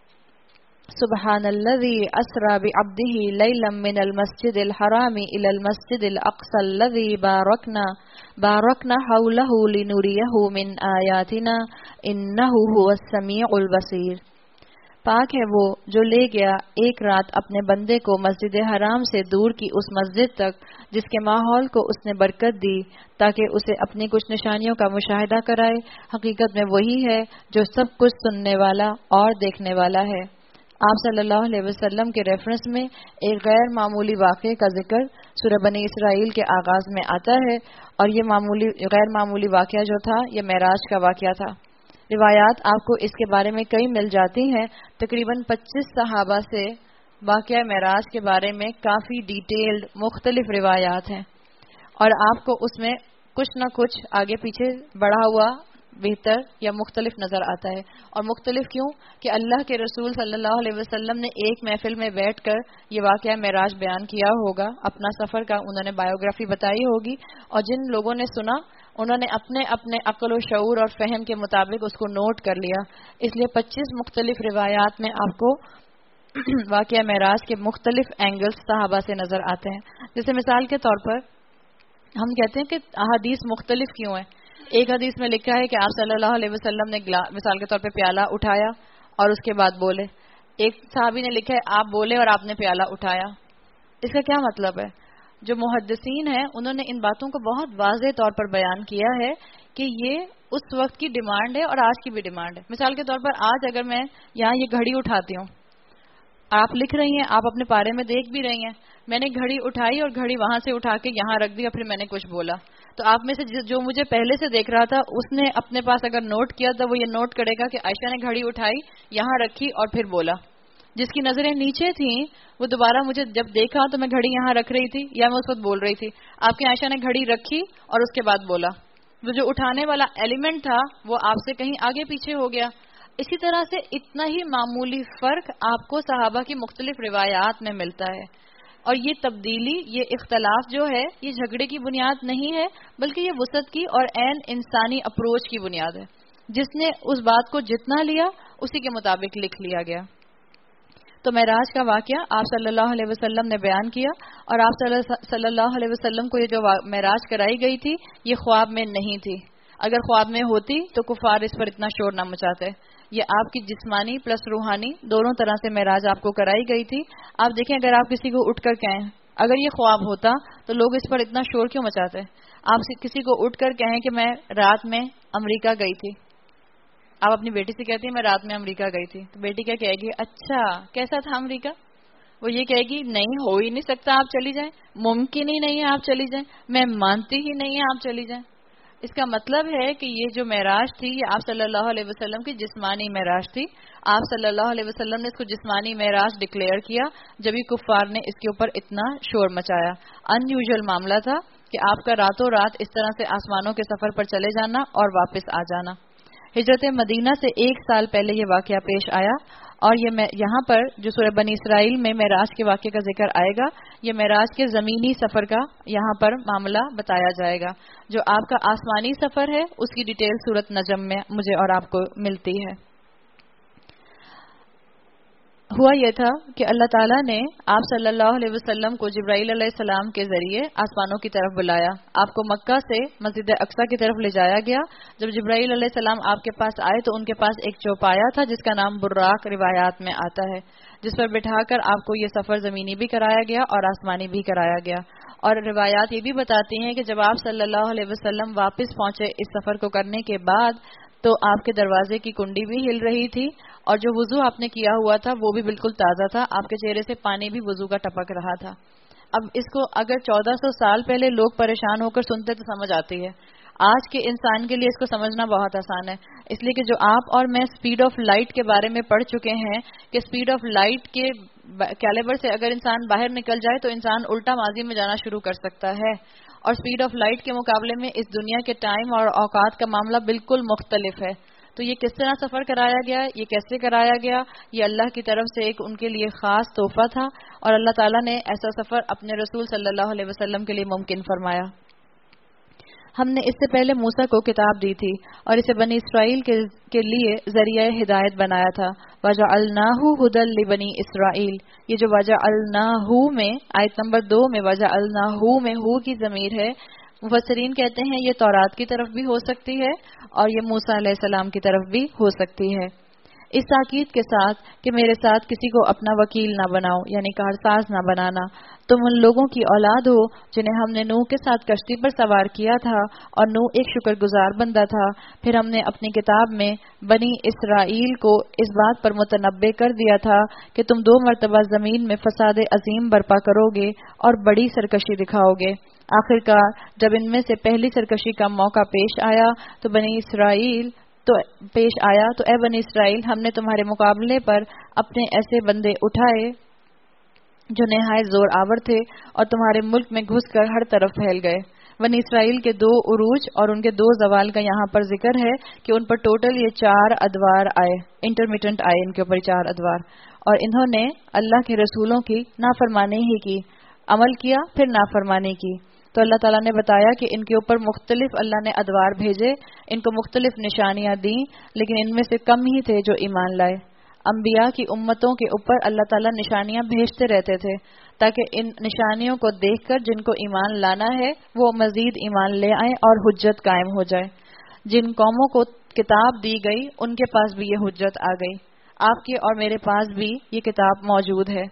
سبحان الذي اسرى بعبده ليلا من المسجد الحرام الى المسجد الاقصى الذي باركنا باركنا حوله لنريه من آياتنا انه هو السميع البصير. پاک ہے وہ جو لے گیا ایک رات اپنے بندے کو مسجد حرام سے دور کی اس مسجد تک جس کے ماحول کو اس نے برکت دی تاکہ اسے اپنی کچھ نشانیوں کا مشاہدہ کرائے. حقیقت میں وہی ہے جو سب کچھ سننے والا اور دیکھنے والا ہے. آپ صلی اللہ علیہ وسلم کے ریفرنس میں ایک غیر معمولی واقعے کا ذکر سورہ بنی اسرائیل کے آغاز میں آتا ہے اور یہ معمولی غیر معمولی واقعہ جو تھا یہ معراج کا واقعہ تھا. روایات آپ کو اس کے بارے میں کئی مل جاتی ہیں. تقریباً پچیس صحابہ سے واقعہ معراج کے بارے میں کافی ڈیٹیلڈ مختلف روایات ہیں اور آپ کو اس میں کچھ نہ کچھ آگے پیچھے بڑھا ہوا بہتر یا مختلف نظر آتا ہے. اور مختلف کیوں کہ اللہ کے رسول صلی اللہ علیہ وسلم نے ایک محفل میں بیٹھ کر یہ واقعہ معراج بیان کیا ہوگا, اپنا سفر کا انہوں نے بایوگرافی بتائی ہوگی اور جن لوگوں نے سنا انہوں نے اپنے اپنے عقل و شعور اور فہم کے مطابق اس کو نوٹ کر لیا. اس لیے پچیس مختلف روایات میں آپ کو واقعہ معراج کے مختلف اینگلز صحابہ سے نظر آتے ہیں. جیسے مثال کے طور پر ہم کہتے ہیں کہ احادیث مختلف کیوں ہیں. ایک حدیث میں لکھا ہے کہ آپ صلی اللہ علیہ وسلم نے مثال کے طور پہ پیالہ اٹھایا اور اس کے بعد بولے. ایک صحابی نے لکھا ہے آپ بولے اور آپ نے پیالہ اٹھایا. اس کا کیا مطلب ہے؟ جو محدثین ہیں انہوں نے ان باتوں کو بہت واضح طور پر بیان کیا ہے کہ یہ اس وقت کی ڈیمانڈ ہے اور آج کی بھی ڈیمانڈ ہے. مثال کے طور پر آج اگر میں یہاں یہ گھڑی اٹھاتی ہوں, آپ لکھ رہی ہیں, آپ اپنے پارے میں دیکھ بھی رہی ہیں, میں نے گھڑی اٹھائی اور گھڑی وہاں سے اٹھا کے یہاں رکھ دی اور پھر میں نے کچھ بولا, تو آپ میں سے جو مجھے پہلے سے دیکھ رہا تھا اس نے اپنے پاس اگر نوٹ کیا تو وہ یہ نوٹ کرے گا کہ عائشہ نے گھڑی اٹھائی, یہاں رکھی اور پھر بولا. جس کی نظریں نیچے تھیں وہ دوبارہ مجھے جب دیکھا تو میں گھڑی یہاں رکھ رہی تھی یا میں اس وقت بول رہی تھی. آپ کی عائشہ نے گھڑی رکھی اور اس کے بعد بولا. وہ جو اٹھانے والا ایلیمنٹ تھا وہ آپ سے کہیں آگے پیچھے ہو گیا. اسی طرح سے اتنا ہی معمولی فرق آپ کو صحابہ کی مختلف روایات میں ملتا ہے. اور یہ تبدیلی, یہ اختلاف جو ہے یہ جھگڑے کی بنیاد نہیں ہے بلکہ یہ وسعت کی اور عین انسانی اپروچ کی بنیاد ہے. جس نے اس بات کو جتنا لیا اسی کے مطابق لکھ لیا گیا. تو معراج کا واقعہ آپ صلی اللہ علیہ وسلم نے بیان کیا اور آپ صلی اللہ علیہ وسلم کو یہ جو معراج کرائی گئی تھی یہ خواب میں نہیں تھی. اگر خواب میں ہوتی تو کفار اس پر اتنا شور نہ مچاتے. یہ آپ کی جسمانی پلس روحانی دونوں طرح سے معراج آپ کو کرائی گئی تھی. آپ دیکھیں اگر آپ کسی کو اٹھ کر کہیں, اگر یہ خواب ہوتا تو لوگ اس پر اتنا شور کیوں مچاتے؟ آپ کسی کو اٹھ کر کہیں کہ میں رات میں امریکہ گئی تھی, آپ اپنی بیٹی سے کہتی ہیں میں رات میں امریکہ گئی تھی, تو بیٹی کیا کہے گی؟ اچھا کیسا تھا امریکہ؟ وہ یہ کہے گی نہیں ہو ہی نہیں سکتا آپ چلی جائیں, ممکن ہی نہیں ہے آپ چلی جائیں, میں مانتی ہی نہیں ہے آپ چلی جائیں. اس کا مطلب ہے کہ یہ جو معراج تھی یہ آپ صلی اللہ علیہ وسلم کی جسمانی معراج تھی. آپ صلی اللہ علیہ وسلم نے اس کو جسمانی معراج ڈکلیئر کیا جبھی کفار نے اس کے اوپر اتنا شور مچایا. ان یوزول معاملہ تھا کہ آپ کا راتوں رات اس طرح سے آسمانوں کے سفر پر چلے جانا اور واپس آ جانا. ہجرت مدینہ سے ایک سال پہلے یہ واقعہ پیش آیا اور یہ یہاں پر جو سورہ بنی اسرائیل میں معراج کے واقعے کا ذکر آئے گا یہ معراج کے زمینی سفر کا یہاں پر معاملہ بتایا جائے گا. جو آپ کا آسمانی سفر ہے اس کی ڈیٹیل سورۃ نجم میں مجھے اور آپ کو ملتی ہے. ہوا یہ تھا کہ اللہ تعالیٰ نے آپ صلی اللہ علیہ وسلم کو جبرائیل علیہ السلام کے ذریعے آسمانوں کی طرف بلایا. آپ کو مکہ سے مسجد اقصیٰ کی طرف لے جایا گیا. جب جبرائیل علیہ السلام آپ کے پاس آئے تو ان کے پاس ایک چوپایا تھا جس کا نام براق روایات میں آتا ہے, جس پر بٹھا کر آپ کو یہ سفر زمینی بھی کرایا گیا اور آسمانی بھی کرایا گیا. اور روایات یہ بھی بتاتی ہیں کہ جب آپ صلی اللہ علیہ وسلم واپس پہنچے اس سفر کو کرنے کے بعد تو آپ کے دروازے کی کنڈی بھی ہل رہی تھی اور جو وضو آپ نے کیا ہوا تھا وہ بھی بالکل تازہ تھا. آپ کے چہرے سے پانی بھی وضو کا ٹپک رہا تھا. اب اس کو اگر چودہ سو سال پہلے لوگ پریشان ہو کر سنتے تو سمجھ آتی ہے. آج کے انسان کے لیے اس کو سمجھنا بہت آسان ہے, اس لیے کہ جو آپ اور میں سپیڈ آف لائٹ کے بارے میں پڑھ چکے ہیں کہ سپیڈ آف لائٹ کے کیلیبر سے اگر انسان باہر نکل جائے تو انسان الٹا ماضی میں جانا شروع کر سکتا ہے, اور سپیڈ آف لائٹ کے مقابلے میں اس دنیا کے ٹائم اور اوقات کا معاملہ بالکل مختلف ہے. تو یہ کس طرح سفر کرایا گیا، یہ کیسے کرایا گیا؟ یہ اللہ کی طرف سے ایک ان کے لیے خاص تحفہ تھا، اور اللہ تعالیٰ نے ایسا سفر اپنے رسول صلی اللہ علیہ وسلم کے لیے ممکن فرمایا۔ ہم نے اس سے پہلے موسیٰ کو کتاب دی تھی اور اسے بنی اسرائیل کے, کے لیے ذریعہ ہدایت بنایا تھا۔ وَجَعَلْنَاهُ هُدًى لِبَنِي اسرائیل، یہ جو وَجَعَلْنَاهُ میں آیت نمبر دو میں وَجَعَلْنَاهُ میں ہو کی ضمیر ہے، مفسرین کہتے ہیں یہ تورات کی طرف بھی ہو سکتی ہے اور یہ موسیٰ علیہ السلام کی طرف بھی ہو سکتی ہے، اس تاکید کے ساتھ کہ میرے ساتھ کسی کو اپنا وکیل نہ بناؤ، یعنی کارساز نہ بنانا۔ تم ان لوگوں کی اولاد ہو جنہیں ہم نے نوح کے ساتھ کشتی پر سوار کیا تھا، اور نوح ایک شکر گزار بندہ تھا۔ پھر ہم نے اپنی کتاب میں بنی اسرائیل کو اس بات پر متنبع کر دیا تھا کہ تم دو مرتبہ زمین میں فساد عظیم برپا کرو گے اور بڑی سرکشی دکھاؤ گے۔ آخرکار جب ان میں سے پہلی سرکشی کا موقع پیش آیا تو بنی اسرائیل تو پیش آیا تو اے بنی اسرائیل، ہم نے تمہارے مقابلے پر اپنے ایسے بندے اٹھائے جو نہایت زور آور تھے اور تمہارے ملک میں گھس کر ہر طرف پھیل گئے۔ بنی اسرائیل کے دو عروج اور ان کے دو زوال کا یہاں پر ذکر ہے کہ ان پر ٹوٹل یہ چار ادوار آئے، انٹرمیٹنٹ آئے ان کے اوپر چار ادوار، اور انہوں نے اللہ کے رسولوں کی نافرمانی ہی کی، عمل کیا پھر نافرمانی کی۔ تو اللہ تعالیٰ نے بتایا کہ ان کے اوپر مختلف اللہ نے ادوار بھیجے، ان کو مختلف نشانیاں دیں، لیکن ان میں سے کم ہی تھے جو ایمان لائے۔ انبیاء کی امتوں کے اوپر اللہ تعالیٰ نشانیاں بھیجتے رہتے تھے تاکہ ان نشانیوں کو دیکھ کر جن کو ایمان لانا ہے وہ مزید ایمان لے آئیں اور حجت قائم ہو جائے۔ جن قوموں کو کتاب دی گئی ان کے پاس بھی یہ حجت آ گئی، آپ کے اور میرے پاس بھی یہ کتاب موجود ہے۔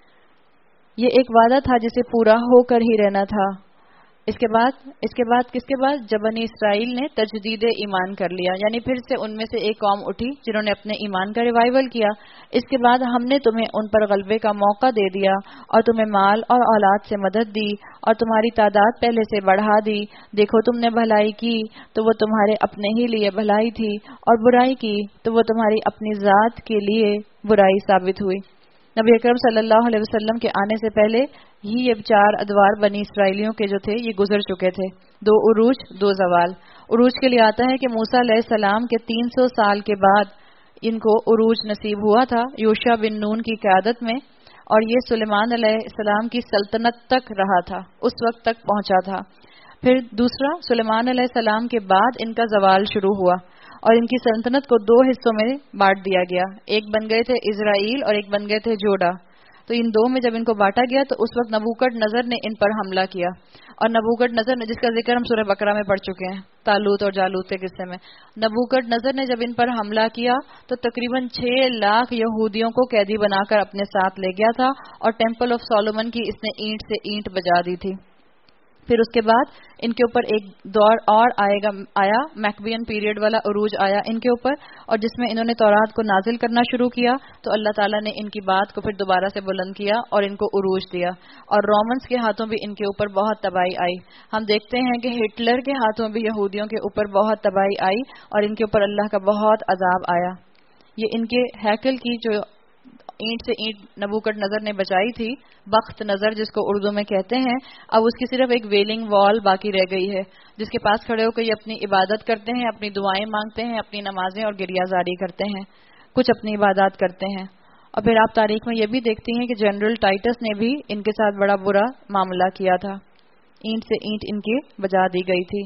یہ ایک وعدہ تھا جسے پورا ہو کر ہی رہنا تھا۔ اس کے بعد اس کے بعد کس کے بعد جب بنی اسرائیل نے تجدید ایمان کر لیا، یعنی پھر سے ان میں سے ایک قوم اٹھی جنہوں نے اپنے ایمان کا ریوائول کیا، اس کے بعد ہم نے تمہیں ان پر غلبے کا موقع دے دیا اور تمہیں مال اور اولاد سے مدد دی اور تمہاری تعداد پہلے سے بڑھا دی۔ دیکھو تم نے بھلائی کی تو وہ تمہارے اپنے ہی لیے بھلائی تھی، اور برائی کی تو وہ تمہاری اپنی ذات کے لیے برائی ثابت ہوئی۔ نبی اکرم صلی اللہ علیہ وسلم کے آنے سے پہلے ہی یہ چار ادوار بنی اسرائیلیوں کے جو تھے یہ گزر چکے تھے، دو عروج دو زوال۔ عروج کے لیے آتا ہے کہ موسیٰ علیہ السلام کے تین سو سال کے بعد ان کو عروج نصیب ہوا تھا یوشع بن نون کی قیادت میں، اور یہ سلیمان علیہ السلام کی سلطنت تک رہا تھا، اس وقت تک پہنچا تھا۔ پھر دوسرا سلیمان علیہ السلام کے بعد ان کا زوال شروع ہوا اور ان کی سلطنت کو دو حصوں میں بانٹ دیا گیا، ایک بن گئے تھے اسرائیل اور ایک بن گئے تھے جوڈا۔ تو ان دو میں جب ان کو بانٹا گیا تو اس وقت نبوکڈ نظر نے ان پر حملہ کیا، اور نبوکڈ نظر نے، جس کا ذکر ہم سورہ بقرہ میں پڑھ چکے ہیں طالوت اور جالوت کے قصے میں، نبوکڈ نظر نے جب ان پر حملہ کیا تو تقریباً چھ لاکھ یہودیوں کو قیدی بنا کر اپنے ساتھ لے گیا تھا، اور ٹیمپل آف سولومن کی اس نے اینٹ سے اینٹ بجا دی تھی۔ پھر اس کے بعد ان کے اوپر ایک دور اور آئے گا آیا میکبین پیریڈ والا عروج آیا ان کے اوپر، اور جس میں انہوں نے تورات کو نازل کرنا شروع کیا تو اللہ تعالیٰ نے ان کی بات کو پھر دوبارہ سے بلند کیا اور ان کو عروج دیا، اور رومنس کے ہاتھوں بھی ان کے اوپر بہت تباہی آئی۔ ہم دیکھتے ہیں کہ ہٹلر کے ہاتھوں بھی یہودیوں کے اوپر بہت تباہی آئی اور ان کے اوپر اللہ کا بہت عذاب آیا۔ یہ ان کے ہیکل کی جو اینٹ سے اینٹ نبوکڈ نظر نے بچائی تھی، بخت نظر جس کو اردو میں کہتے ہیں، اب اس کی صرف ایک ویلنگ وال باقی رہ گئی ہے جس کے پاس کھڑے ہو کے یہ اپنی عبادت کرتے ہیں، اپنی دعائیں مانگتے ہیں، اپنی نمازیں اور گریہ زاری کرتے ہیں، کچھ اپنی عبادات کرتے ہیں۔ اور پھر آپ تاریخ میں یہ بھی دیکھتی ہیں کہ جنرل ٹائٹس نے بھی ان کے ساتھ بڑا برا معاملہ کیا تھا، اینٹ سے اینٹ ان کی بجا دی گئی تھی۔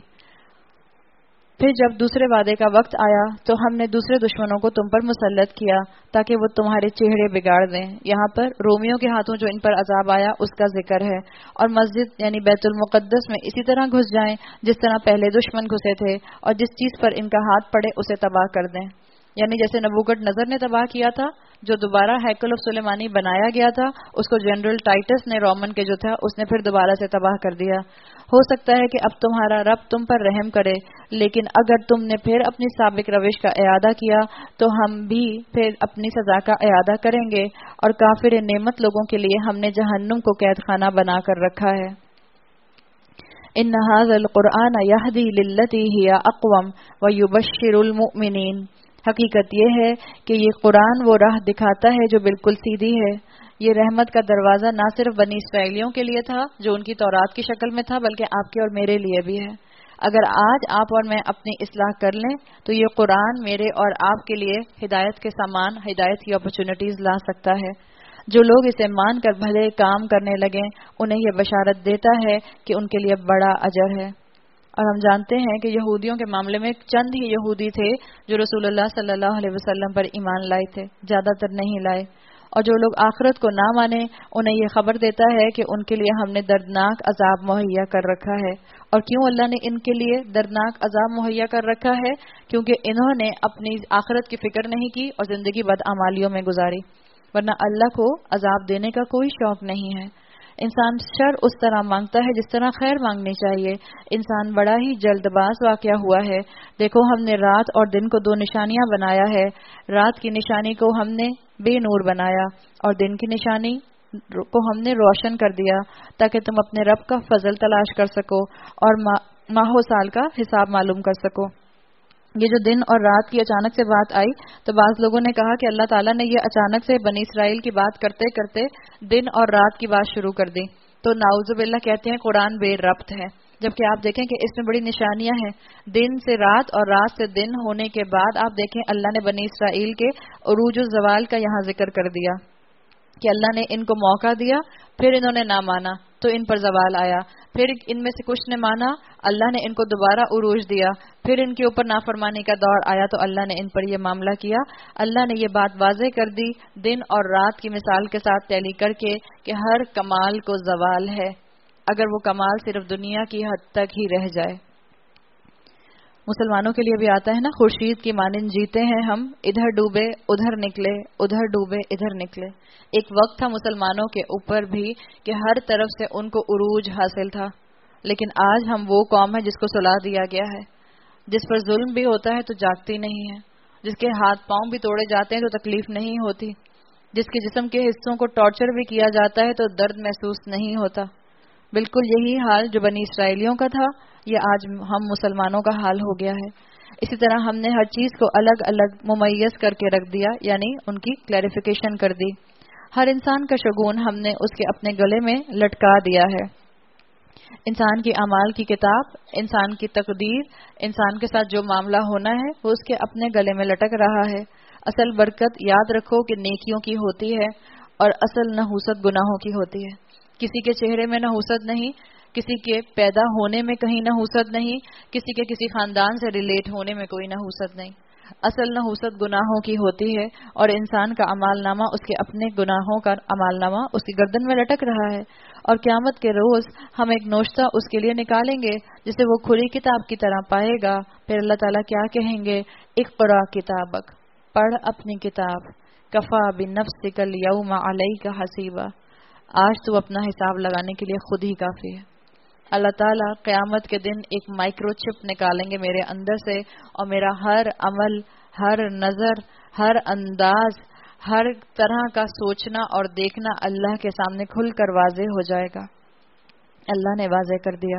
پھر جب دوسرے وعدے کا وقت آیا تو ہم نے دوسرے دشمنوں کو تم پر مسلط کیا تاکہ وہ تمہارے چہرے بگاڑ دیں۔ یہاں پر رومیوں کے ہاتھوں جو ان پر عذاب آیا اس کا ذکر ہے، اور مسجد یعنی بیت المقدس میں اسی طرح گھس جائیں جس طرح پہلے دشمن گھسے تھے، اور جس چیز پر ان کا ہاتھ پڑے اسے تباہ کر دیں، یعنی جیسے نبوکڈ نظر نے تباہ کیا تھا، جو دوبارہ ہیکل آف سلیمانی بنایا گیا تھا اس کو جنرل ٹائٹس نے رومن کے جو تھا اس نے پھر دوبارہ سے تباہ کر دیا۔ ہو سکتا ہے کہ اب تمہارا رب تم پر رحم کرے، لیکن اگر تم نے پھر اپنی سابق روش کا اعادہ کیا تو ہم بھی پھر اپنی سزا کا اعادہ کریں گے، اور کافر نعمت لوگوں کے لیے ہم نے جہنم کو قید خانہ بنا کر رکھا ہے۔ ان ھذا القرآن یہدی للتی ہی اقوم ویبشر المؤمنین، حقیقت یہ ہے کہ یہ قرآن وہ راہ دکھاتا ہے جو بالکل سیدھی ہے۔ یہ رحمت کا دروازہ نہ صرف بنی اسرائیلیوں کے لیے تھا جو ان کی تورات کی شکل میں تھا، بلکہ آپ کے اور میرے لیے بھی ہے۔ اگر آج آپ اور میں اپنی اصلاح کر لیں تو یہ قرآن میرے اور آپ کے لیے ہدایت کے سامان، ہدایت کی اپرچونٹیز لا سکتا ہے۔ جو لوگ اسے مان کر بھلے کام کرنے لگیں انہیں یہ بشارت دیتا ہے کہ ان کے لیے بڑا اجر ہے۔ اور ہم جانتے ہیں کہ یہودیوں کے معاملے میں چند ہی یہودی تھے جو رسول اللہ صلی اللہ علیہ وسلم پر ایمان لائے تھے، زیادہ تر نہیں لائے۔ اور جو لوگ آخرت کو نہ مانے انہیں یہ خبر دیتا ہے کہ ان کے لیے ہم نے دردناک عذاب مہیا کر رکھا ہے۔ اور کیوں اللہ نے ان کے لیے دردناک عذاب مہیا کر رکھا ہے؟ کیونکہ انہوں نے اپنی آخرت کی فکر نہیں کی اور زندگی بدعمالیوں میں گزاری، ورنہ اللہ کو عذاب دینے کا کوئی شوق نہیں ہے۔ انسان شر اس طرح مانگتا ہے جس طرح خیر مانگنی چاہیے۔ انسان بڑا ہی جلد باز واقع ہوا ہے۔ دیکھو ہم نے رات اور دن کو دو نشانیاں بنایا ہے۔ رات کی نشانی کو ہم نے بے نور بنایا اور دن کی نشانی کو ہم نے روشن کر دیا تاکہ تم اپنے رب کا فضل تلاش کر سکو اور ماہ و سال کا حساب معلوم کر سکو۔ یہ جو دن اور رات کی اچانک سے بات آئی تو بعض لوگوں نے کہا کہ اللہ تعالیٰ نے یہ اچانک سے بنی اسرائیل کی بات کرتے کرتے دن اور رات کی بات شروع کر دی، تو نعوذ باللہ کہتے ہیں قرآن بے ربط ہے، جبکہ آپ دیکھیں کہ اس میں بڑی نشانیاں ہیں۔ دن سے رات اور رات سے دن ہونے کے بعد آپ دیکھیں اللہ نے بنی اسرائیل کے عروج و زوال کا یہاں ذکر کر دیا کہ اللہ نے ان کو موقع دیا، پھر انہوں نے نہ مانا تو ان پر زوال آیا، پھر ان میں سے کچھ نے مانا، اللہ نے ان کو دوبارہ عروج دیا، پھر ان کے اوپر نافرمانی کا دور آیا تو اللہ نے ان پر یہ معاملہ کیا۔ اللہ نے یہ بات واضح کر دی دن اور رات کی مثال کے ساتھ تیلی کر کے کہ ہر کمال کو زوال ہے اگر وہ کمال صرف دنیا کی حد تک ہی رہ جائے۔ مسلمانوں کے لیے بھی آتا ہے نا، خورشید کی مانند جیتے ہیں ہم، ادھر ڈوبے ادھر نکلے، ادھر ڈوبے ادھر نکلے۔ ایک وقت تھا مسلمانوں کے اوپر بھی کہ ہر طرف سے ان کو عروج حاصل تھا، لیکن آج ہم وہ قوم ہے جس کو سلا دیا گیا ہے، جس پر ظلم بھی ہوتا ہے تو جاگتی نہیں ہے، جس کے ہاتھ پاؤں بھی توڑے جاتے ہیں تو تکلیف نہیں ہوتی، جس کے جسم کے حصوں کو ٹارچر بھی کیا جاتا ہے تو درد محسوس نہیں ہوتا۔ بالکل یہی حال جو بنی اسرائیلیوں کا تھا یہ آج ہم مسلمانوں کا حال ہو گیا ہے۔ اسی طرح ہم نے ہر چیز کو الگ الگ ممیز کر کے رکھ دیا، یعنی ان کی کلیریفیکیشن کر دی۔ ہر انسان کا شگون ہم نے اس کے اپنے گلے میں لٹکا دیا ہے۔ انسان کی اعمال کی کتاب، انسان کی تقدیر، انسان کے ساتھ جو معاملہ ہونا ہے وہ اس کے اپنے گلے میں لٹک رہا ہے۔ اصل برکت یاد رکھو کہ نیکیوں کی ہوتی ہے اور اصل نحوست گناہوں کی ہوتی ہے۔ کسی کے چہرے میں نحوست نہیں، کسی کے پیدا ہونے میں کہیں نحوست نہیں، کسی کے کسی خاندان سے ریلیٹ ہونے میں کوئی نحوست نہیں۔ اصل نحوست گناہوں کی ہوتی ہے اور انسان کا اعمال نامہ اس کے اپنے گناہوں کا اعمال نامہ اس کی گردن میں لٹک رہا ہے، اور قیامت کے روز ہم ایک نوشتہ اس کے لیے نکالیں گے جسے وہ کھلی کتاب کی طرح پائے گا۔ پھر اللہ تعالیٰ کیا کہیں گے؟ اقرا کتابک، پڑھ اپنی کتاب، کفا بنفسک الیوم علیک حسیبا، آج تو اپنا حساب لگانے کے لیے خود ہی کافی ہے۔ اللہ تعالیٰ قیامت کے دن ایک مائکرو چپ نکالیں گے میرے اندر سے، اور میرا ہر عمل، ہر نظر، ہر انداز، ہر طرح کا سوچنا اور دیکھنا اللہ کے سامنے کھل کر واضح ہو جائے گا۔ اللہ نے واضح کر دیا،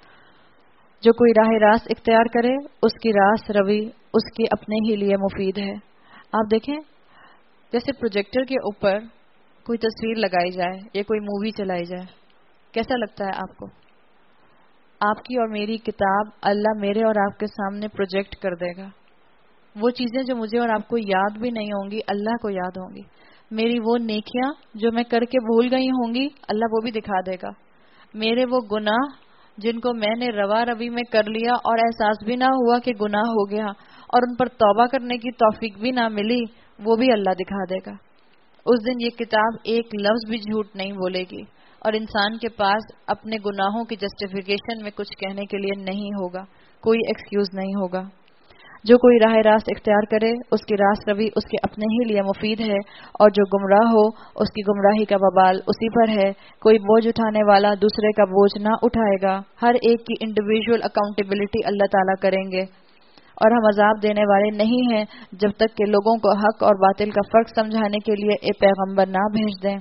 جو کوئی راہ راست اختیار کرے اس کی راست روی اس کے اپنے ہی لیے مفید ہے۔ آپ دیکھیں جیسے پروجیکٹر کے اوپر کوئی تصویر لگائی جائے یا کوئی مووی چلائی جائے، کیسا لگتا ہے آپ کو؟ آپ کی اور میری کتاب اللہ میرے اور آپ کے سامنے پروجیکٹ کر دے گا۔ وہ چیزیں جو مجھے اور آپ کو یاد بھی نہیں ہوں گی اللہ کو یاد ہوں گی۔ میری وہ نیکیاں جو میں کر کے بھول گئی ہوں گی اللہ وہ بھی دکھا دے گا۔ میرے وہ گناہ جن کو میں نے روا روی میں کر لیا اور احساس بھی نہ ہوا کہ گناہ ہو گیا اور ان پر توبہ کرنے کی توفیق بھی نہ ملی، وہ بھی اللہ دکھا دے گا۔ اس دن یہ کتاب ایک لفظ بھی جھوٹ نہیں بولے گی اور انسان کے پاس اپنے گناہوں کی جسٹیفیکیشن میں کچھ کہنے کے لیے نہیں ہوگا، کوئی ایکسکیوز نہیں ہوگا۔ جو کوئی راہ راست اختیار کرے اس کی راست روی اس کے اپنے ہی لیے مفید ہے، اور جو گمراہ ہو اس کی گمراہی کا وبال اسی پر ہے۔ کوئی بوجھ اٹھانے والا دوسرے کا بوجھ نہ اٹھائے گا، ہر ایک کی انڈیویجول اکاؤنٹیبلٹی اللہ تعالیٰ کریں گے، اور ہم عذاب دینے والے نہیں ہیں جب تک کہ لوگوں کو حق اور باطل کا فرق سمجھانے کے لیے ایک پیغمبر نہ بھیج دیں۔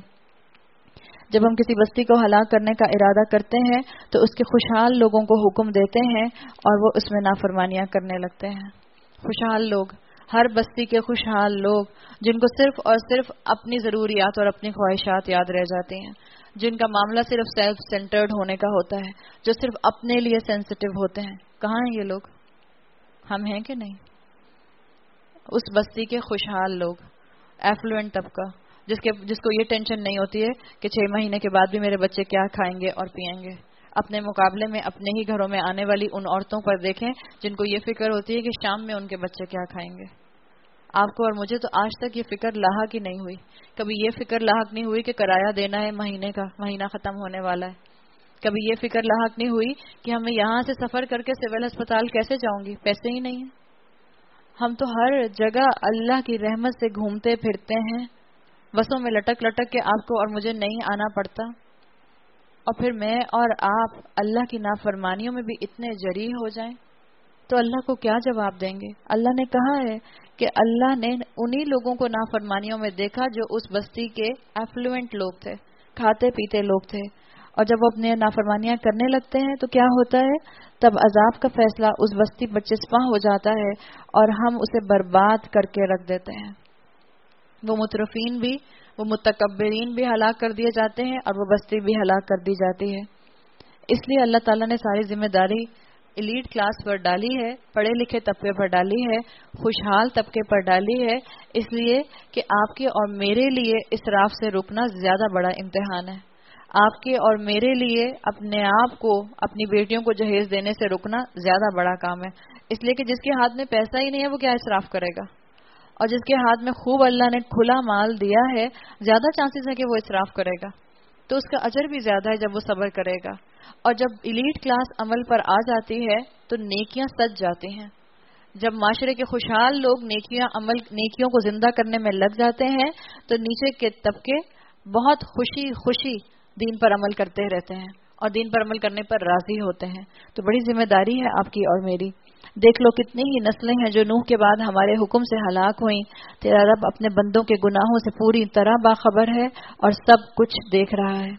جب ہم کسی بستی کو ہلاک کرنے کا ارادہ کرتے ہیں تو اس کے خوشحال لوگوں کو حکم دیتے ہیں اور وہ اس میں نافرمانیاں کرنے لگتے ہیں۔ خوشحال لوگ ہر بستی کے خوشحال لوگ جن کو صرف اور صرف اپنی ضروریات اور اپنی خواہشات یاد رہ جاتی ہیں، جن کا معاملہ صرف سیلف سینٹرڈ ہونے کا ہوتا ہے، جو صرف اپنے لیے سینسٹیو ہوتے ہیں. کہاں ہیں یہ لوگ؟ ہم ہیں کہ نہیں؟ اس بستی کے خوشحال لوگ، ایفلوئنٹ طبقہ، جس کے جس کو یہ ٹینشن نہیں ہوتی ہے کہ چھ مہینے کے بعد بھی میرے بچے کیا کھائیں گے اور پئیں گے. اپنے مقابلے میں اپنے ہی گھروں میں آنے والی ان عورتوں پر دیکھیں جن کو یہ فکر ہوتی ہے کہ شام میں ان کے بچے کیا کھائیں گے. آپ کو اور مجھے تو آج تک یہ فکر لاحق ہی نہیں ہوئی. کبھی یہ فکر لاحق نہیں ہوئی کہ کرایہ دینا ہے مہینے کا، مہینہ ختم ہونے والا ہے. کبھی یہ فکر لاحق نہیں ہوئی کہ ہمیں یہاں سے سفر کر کے سول ہسپتال کیسے جاؤں گی، پیسے ہی نہیں ہیں. ہم تو ہر جگہ اللہ کی رحمت سے گھومتے پھرتے ہیں، بسوں میں لٹک لٹک کے آپ کو اور مجھے نہیں آنا پڑتا. اور پھر میں اور آپ اللہ کی نافرمانیوں میں بھی اتنے جری ہو جائیں تو اللہ کو کیا جواب دیں گے؟ اللہ نے کہا ہے کہ اللہ نے انہی لوگوں کو نافرمانیوں میں دیکھا جو اس بستی کے ایفلوئنٹ لوگ تھے، کھاتے پیتے لوگ تھے. اور جب وہ اپنے نافرمانیاں کرنے لگتے ہیں تو کیا ہوتا ہے؟ تب عذاب کا فیصلہ اس بستی پر چسپاں ہو جاتا ہے اور ہم اسے برباد کر کے رکھ دیتے ہیں. وہ مترفین بھی، وہ متکبرین بھی ہلاک کر دیے جاتے ہیں اور وہ بستی بھی ہلاک کر دی جاتی ہے. اس لیے اللہ تعالیٰ نے ساری ذمہ داری ایلیٹ کلاس پر ڈالی ہے، پڑھے لکھے طبقے پر ڈالی ہے، خوشحال طبقے پر ڈالی ہے، اس لیے کہ آپ کے اور میرے لیے اسراف سے رکنا زیادہ بڑا امتحان ہے. آپ کے اور میرے لیے اپنے آپ کو، اپنی بیٹیوں کو جہیز دینے سے رکنا زیادہ بڑا کام ہے. اس لیے کہ جس کے ہاتھ میں پیسہ ہی نہیں ہے وہ کیا اسراف کرے گا، اور جس کے ہاتھ میں خوب اللہ نے کھلا مال دیا ہے زیادہ چانسز ہے کہ وہ اسراف کرے گا، تو اس کا اجر بھی زیادہ ہے جب وہ صبر کرے گا. اور جب ایلیٹ کلاس عمل پر آ جاتی ہے تو نیکیاں سج جاتی ہیں. جب معاشرے کے خوشحال لوگ نیکیاں عمل نیکیوں کو زندہ کرنے میں لگ جاتے ہیں تو نیچے کے طبقے بہت خوشی خوشی دین پر عمل کرتے رہتے ہیں اور دین پر عمل کرنے پر راضی ہوتے ہیں. تو بڑی ذمہ داری ہے آپ کی اور میری. دیکھ لو کتنی ہی نسلیں ہیں جو نوح کے بعد ہمارے حکم سے ہلاک ہوئیں. تیرا رب اپنے بندوں کے گناہوں سے پوری طرح باخبر ہے اور سب کچھ دیکھ رہا ہے.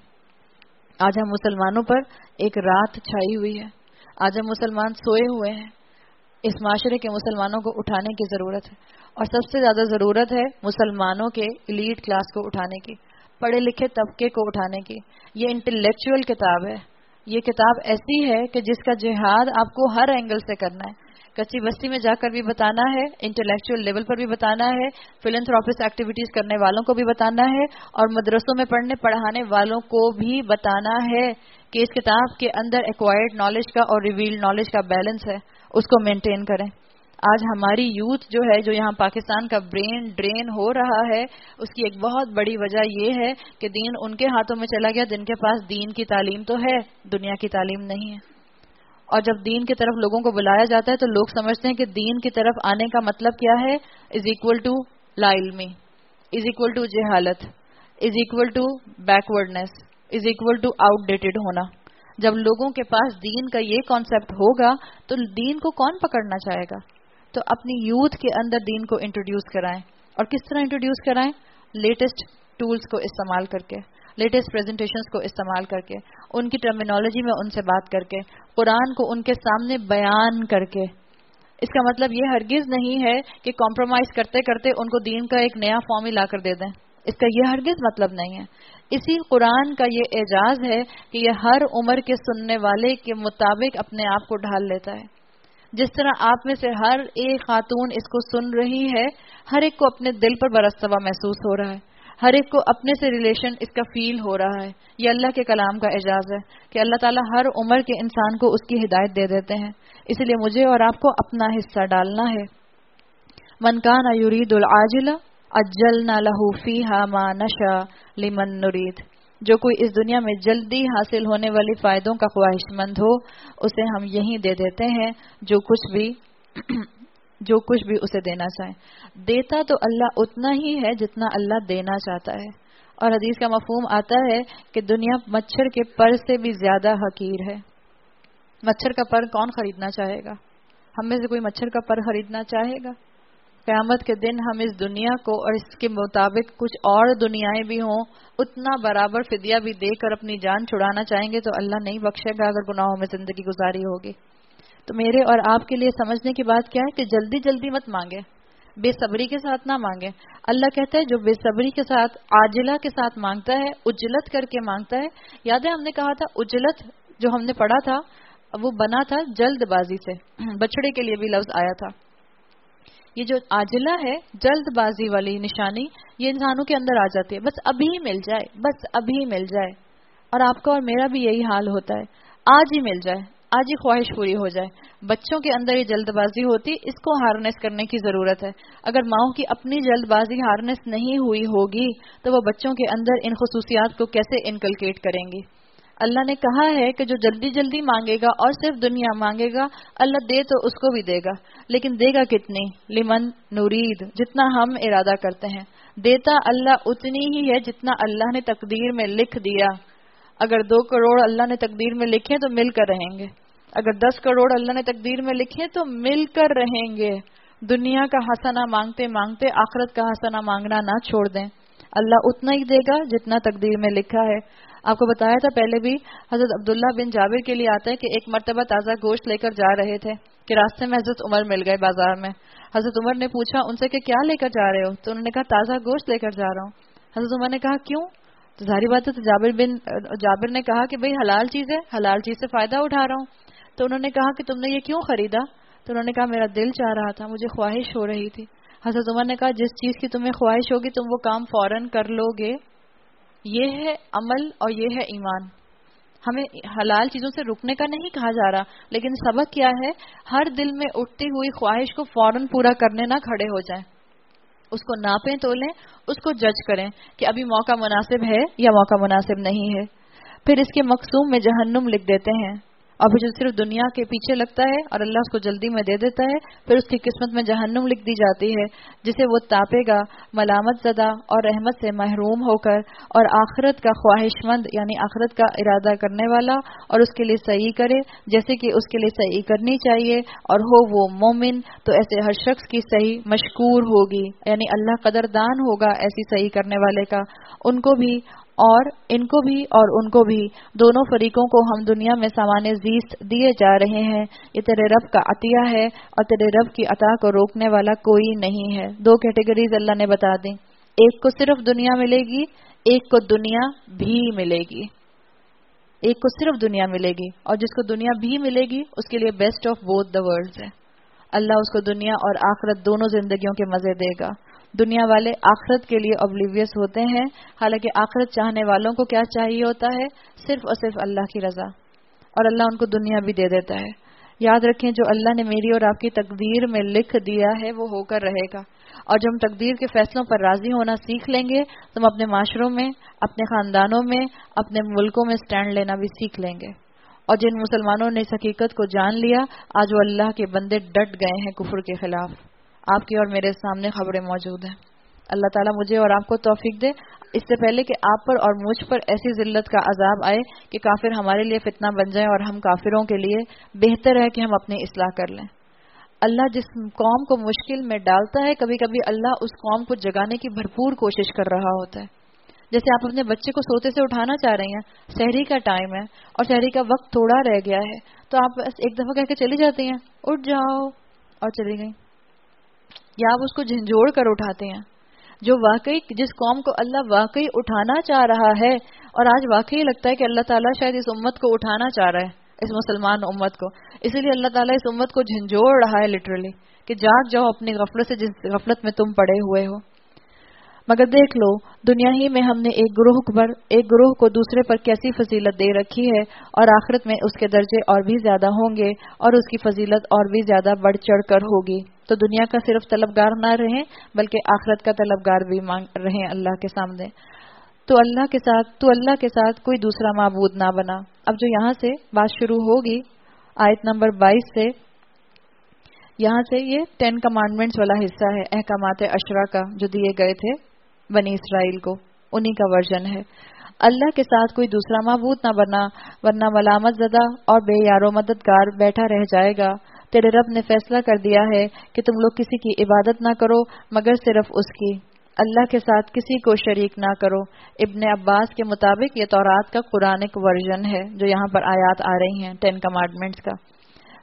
آج ہم مسلمانوں پر ایک رات چھائی ہوئی ہے. آج ہم مسلمان سوئے ہوئے ہیں. اس معاشرے کے مسلمانوں کو اٹھانے کی ضرورت ہے، اور سب سے زیادہ ضرورت ہے مسلمانوں کے ایلیٹ کلاس کو اٹھانے کی، پڑھے لکھے طبقے کو اٹھانے کی. یہ انٹلیکچوئل کتاب ہے. یہ کتاب ایسی ہے کہ جس کا جہاد آپ کو ہر اینگل سے کرنا ہے. کچی بستی میں جا کر بھی بتانا ہے، انٹلیکچوئل لیول پر بھی بتانا ہے، فلنتھروپس ایکٹیویٹیز کرنے والوں کو بھی بتانا ہے، اور مدرسوں میں پڑھنے پڑھانے والوں کو بھی بتانا ہے کہ اس کتاب کے اندر ایکوائرڈ نالج کا اور ریویلڈ نالج کا بیلنس ہے، اس کو مینٹین کریں. آج ہماری یوتھ جو ہے، جو یہاں پاکستان کا برین ڈرین ہو رہا ہے، اس کی ایک بہت بڑی وجہ یہ ہے کہ دین ان کے ہاتھوں میں چلا گیا جن کے پاس دین کی تعلیم تو ہے، دنیا کی تعلیم نہیں ہے. اور جب دین کی طرف لوگوں کو بلایا جاتا ہے تو لوگ سمجھتے ہیں کہ دین کی طرف آنے کا مطلب کیا ہے؟ از اکول ٹو لا علمی، از اکول ٹو جہالت، is equal to backwardness, is equal to outdated ہونا. جب لوگوں کے پاس دین کا یہ کانسیپٹ ہوگا تو دین کو کون پکڑنا چاہے گا؟ تو اپنی یوتھ کے اندر دین کو انٹروڈیوس کرائیں. اور کس طرح انٹروڈیوس کرائیں؟ لیٹسٹ ٹولز کو استعمال کر کے، لیٹسٹ پریزنٹیشنز کو استعمال کر کے، ان کی ٹرمینالوجی میں ان سے بات کر کے، قرآن کو ان کے سامنے بیان کر کے. اس کا مطلب یہ ہرگز نہیں ہے کہ کمپرومائز کرتے کرتے ان کو دین کا ایک نیا فارم ہی لا کر دے دیں. اس کا یہ ہرگز مطلب نہیں ہے. اسی قرآن کا یہ اعجاز ہے کہ یہ ہر عمر کے سننے والے کے مطابق اپنے آپ کو ڈھال لیتا ہے. جس طرح آپ میں سے ہر ایک خاتون اس کو سن رہی ہے، ہر ایک کو اپنے دل پر برستا ہوا محسوس ہو رہا ہے، ہر ایک کو اپنے سے ریلیشن اس کا فیل ہو رہا ہے. یہ اللہ کے کلام کا اعجاز ہے کہ اللہ تعالیٰ ہر عمر کے انسان کو اس کی ہدایت دے دیتے ہیں. اس لیے مجھے اور آپ کو اپنا حصہ ڈالنا ہے. من کان یرید العاجل عجلنا لہ فیہا ما نشاء لمن نرید. جو کوئی اس دنیا میں جلدی حاصل ہونے والی فائدوں کا خواہش مند ہو اسے ہم یہی دے دیتے ہیں جو کچھ بھی جو کچھ بھی اسے دینا چاہیں. دیتا تو اللہ اتنا ہی ہے جتنا اللہ دینا چاہتا ہے. اور حدیث کا مفہوم آتا ہے کہ دنیا مچھر کے پر سے بھی زیادہ حقیر ہے. مچھر کا پر کون خریدنا چاہے گا؟ ہم میں سے کوئی مچھر کا پر خریدنا چاہے گا؟ قیامت کے دن ہم اس دنیا کو اور اس کے مطابق کچھ اور دنیایں بھی ہوں اتنا برابر فدیہ بھی دے کر اپنی جان چھڑانا چاہیں گے تو اللہ نہیں بخشے گا اگر گناہوں میں زندگی گزاری ہوگی. تو میرے اور آپ کے لیے سمجھنے کی بات کیا ہے کہ جلدی جلدی مت مانگے. بے صبری کے ساتھ نہ مانگیں. اللہ کہتا ہے جو بے صبری کے ساتھ عاجلہ کے ساتھ مانگتا ہے, اجلت کر کے مانگتا ہے. یاد ہے ہم نے کہا تھا اجلت جو ہم نے پڑھا تھا وہ بنا تھا جلد بازی سے, بچڑے کے لیے بھی لفظ آیا تھا. یہ جو عاجلہ ہے جلد بازی والی نشانی یہ انسانوں کے اندر آ جاتی ہے, بس ابھی مل جائے, بس ابھی مل جائے. اور آپ کا اور میرا بھی یہی حال ہوتا ہے, آج ہی مل جائے, آج ہی خواہش پوری ہو جائے. بچوں کے اندر یہ جلد بازی ہوتی, اس کو ہارنیس کرنے کی ضرورت ہے. اگر ماؤں کی اپنی جلد بازی ہارنیس نہیں ہوئی ہوگی تو وہ بچوں کے اندر ان خصوصیات کو کیسے انکلکیٹ کریں گی. اللہ نے کہا ہے کہ جو جلدی جلدی مانگے گا اور صرف دنیا مانگے گا اللہ دے تو اس کو بھی دے گا, لیکن دے گا کتنی؟ لمن نورید, جتنا ہم ارادہ کرتے ہیں. دیتا اللہ اتنی ہی ہے جتنا اللہ نے تقدیر میں لکھ دیا. اگر دو کروڑ اللہ نے تقدیر میں لکھے تو مل کر رہیں گے, اگر دس کروڑ اللہ نے تقدیر میں لکھے تو مل کر رہیں گے. دنیا کا حسنہ مانگتے مانگتے آخرت کا حسنہ مانگنا نہ چھوڑ دیں. اللہ اتنا ہی دے گا جتنا تقدیر میں لکھا ہے. آپ کو بتایا تھا پہلے بھی, حضرت عبداللہ بن جابر کے لیے آتا ہے کہ ایک مرتبہ تازہ گوشت لے کر جا رہے تھے کہ راستے میں حضرت عمر مل گئے بازار میں. حضرت عمر نے پوچھا ان سے کہ کیا لے کر جا رہے ہو؟ تو انہوں نے کہا تازہ گوشت لے کر جا رہا ہوں. حضرت عمر نے کہا کیوں؟ تو ظاہری بات ہے تو جابر بن جابر نے کہا کہ بھئی حلال چیز ہے, حلال چیز سے فائدہ اٹھا رہا ہوں. تو انہوں نے کہا کہ تم نے یہ کیوں خریدا؟ تو انہوں نے کہا میرا دل چاہ رہا تھا, مجھے خواہش ہو رہی تھی. حضرت عمر نے کہا جس چیز کی تمہیں خواہش ہوگی تم وہ کام فوراً کر لو گے. یہ ہے عمل اور یہ ہے ایمان. ہمیں حلال چیزوں سے رکنے کا نہیں کہا جا رہا, لیکن سبق کیا ہے, ہر دل میں اٹھتی ہوئی خواہش کو فوراً پورا کرنے نہ کھڑے ہو جائیں. اس کو ناپیں تولیں, اس کو جج کریں کہ ابھی موقع مناسب ہے یا موقع مناسب نہیں ہے. پھر اس کے مقصوم میں جہنم لکھ دیتے ہیں, اور پھر جو صرف دنیا کے پیچھے لگتا ہے اور اللہ اس کو جلدی میں دے دیتا ہے, پھر اس کی قسمت میں جہنم لکھ دی جاتی ہے جسے وہ تاپے گا ملامت زدہ اور رحمت سے محروم ہو کر, اور آخرت کا خواہش مند یعنی آخرت کا ارادہ کرنے والا اور اس کے لیے صحیح کرے جیسے کہ اس کے لیے صحیح کرنی چاہیے, اور ہو وہ مومن تو ایسے ہر شخص کی صحیح مشکور ہوگی, یعنی اللہ قدردان ہوگا ایسی صحیح کرنے والے کا. ان کو بھی اور ان کو بھی اور ان کو بھی, دونوں فریقوں کو ہم دنیا میں سامان زیست دیے جا رہے ہیں. یہ تیرے رب کا عطیہ ہے اور تیرے رب کی عطا کو روکنے والا کوئی نہیں ہے. دو کیٹیگریز اللہ نے بتا دیں, ایک کو صرف دنیا ملے گی, ایک کو دنیا بھی ملے گی. ایک کو صرف دنیا ملے گی اور جس کو دنیا بھی ملے گی اس کے لیے best of both the worlds ہے. اللہ اس کو دنیا اور آخرت دونوں زندگیوں کے مزے دے گا. دنیا والے آخرت کے لیے اوبلیویس ہوتے ہیں, حالانکہ آخرت چاہنے والوں کو کیا چاہیے ہوتا ہے؟ صرف اور صرف اللہ کی رضا, اور اللہ ان کو دنیا بھی دے دیتا ہے. یاد رکھیں جو اللہ نے میری اور آپ کی تقدیر میں لکھ دیا ہے وہ ہو کر رہے گا, اور جب ہم تقدیر کے فیصلوں پر راضی ہونا سیکھ لیں گے تو ہم اپنے معاشروں میں, اپنے خاندانوں میں, اپنے ملکوں میں سٹینڈ لینا بھی سیکھ لیں گے. اور جن مسلمانوں نے اس حقیقت کو جان لیا آج وہ اللہ کے بندے ڈٹ گئے ہیں کفر کے خلاف. آپ کی اور میرے سامنے خبریں موجود ہیں. اللہ تعالیٰ مجھے اور آپ کو توفیق دے اس سے پہلے کہ آپ پر اور مجھ پر ایسی ذلت کا عذاب آئے کہ کافر ہمارے لیے فتنہ بن جائیں, اور ہم کافروں کے لیے بہتر ہے کہ ہم اپنی اصلاح کر لیں. اللہ جس قوم کو مشکل میں ڈالتا ہے کبھی کبھی اللہ اس قوم کو جگانے کی بھرپور کوشش کر رہا ہوتا ہے. جیسے آپ اپنے بچے کو سوتے سے اٹھانا چاہ رہی ہیں, سحری کا ٹائم ہے اور سحری کا وقت تھوڑا رہ گیا ہے, تو آپ ایک دفعہ کہہ کے چلی جاتی ہیں اٹھ جاؤ اور چلی گئی, یا آپ اس کو جھنجھوڑ کر اٹھاتے ہیں. جو واقعی جس قوم کو اللہ واقعی اٹھانا چاہ رہا ہے, اور آج واقعی لگتا ہے کہ اللہ تعالیٰ شاید اس امت کو اٹھانا چاہ رہا ہے, اس مسلمان امت کو, اسی لیے اللہ تعالیٰ اس امت کو جھنجھوڑ رہا ہے لٹرلی کہ جاگ جاؤ اپنی غفلت سے جس غفلت میں تم پڑے ہوئے ہو. مگر دیکھ لو دنیا ہی میں ہم نے ایک گروہ پر ایک گروہ کو دوسرے پر کیسی فضیلت دے رکھی ہے, اور آخرت میں اس کے درجے اور بھی زیادہ ہوں گے اور اس کی فضیلت اور بھی زیادہ بڑھ چڑھ کر ہوگی. تو دنیا کا صرف طلبگار نہ رہیں بلکہ آخرت کا طلبگار بھی مانگ رہیں اللہ کے سامنے. تو اللہ کے ساتھ تو اللہ کے ساتھ کوئی دوسرا معبود نہ بنا. اب جو یہاں سے بات شروع ہوگی آیت نمبر بائیس سے, یہاں سے یہ ٹین کمانڈمنٹس والا حصہ ہے, احکامات عشرہ کا جو دیے گئے تھے بنی اسرائیل کو, انہی کا ورژن ہے. اللہ کے ساتھ کوئی دوسرا معبود نہ بنا ورنہ ملامت زدہ اور بے یار و مددگار بیٹھا رہ جائے گا. تیرے رب نے فیصلہ کر دیا ہے کہ تم لوگ کسی کی عبادت نہ کرو مگر صرف اس کی, اللہ کے ساتھ کسی کو شریک نہ کرو. ابن عباس کے مطابق یہ تورات کا قرآنک ورژن ہے جو یہاں پر آیات آ رہی ہیں ٹین کمانڈمنٹس کا.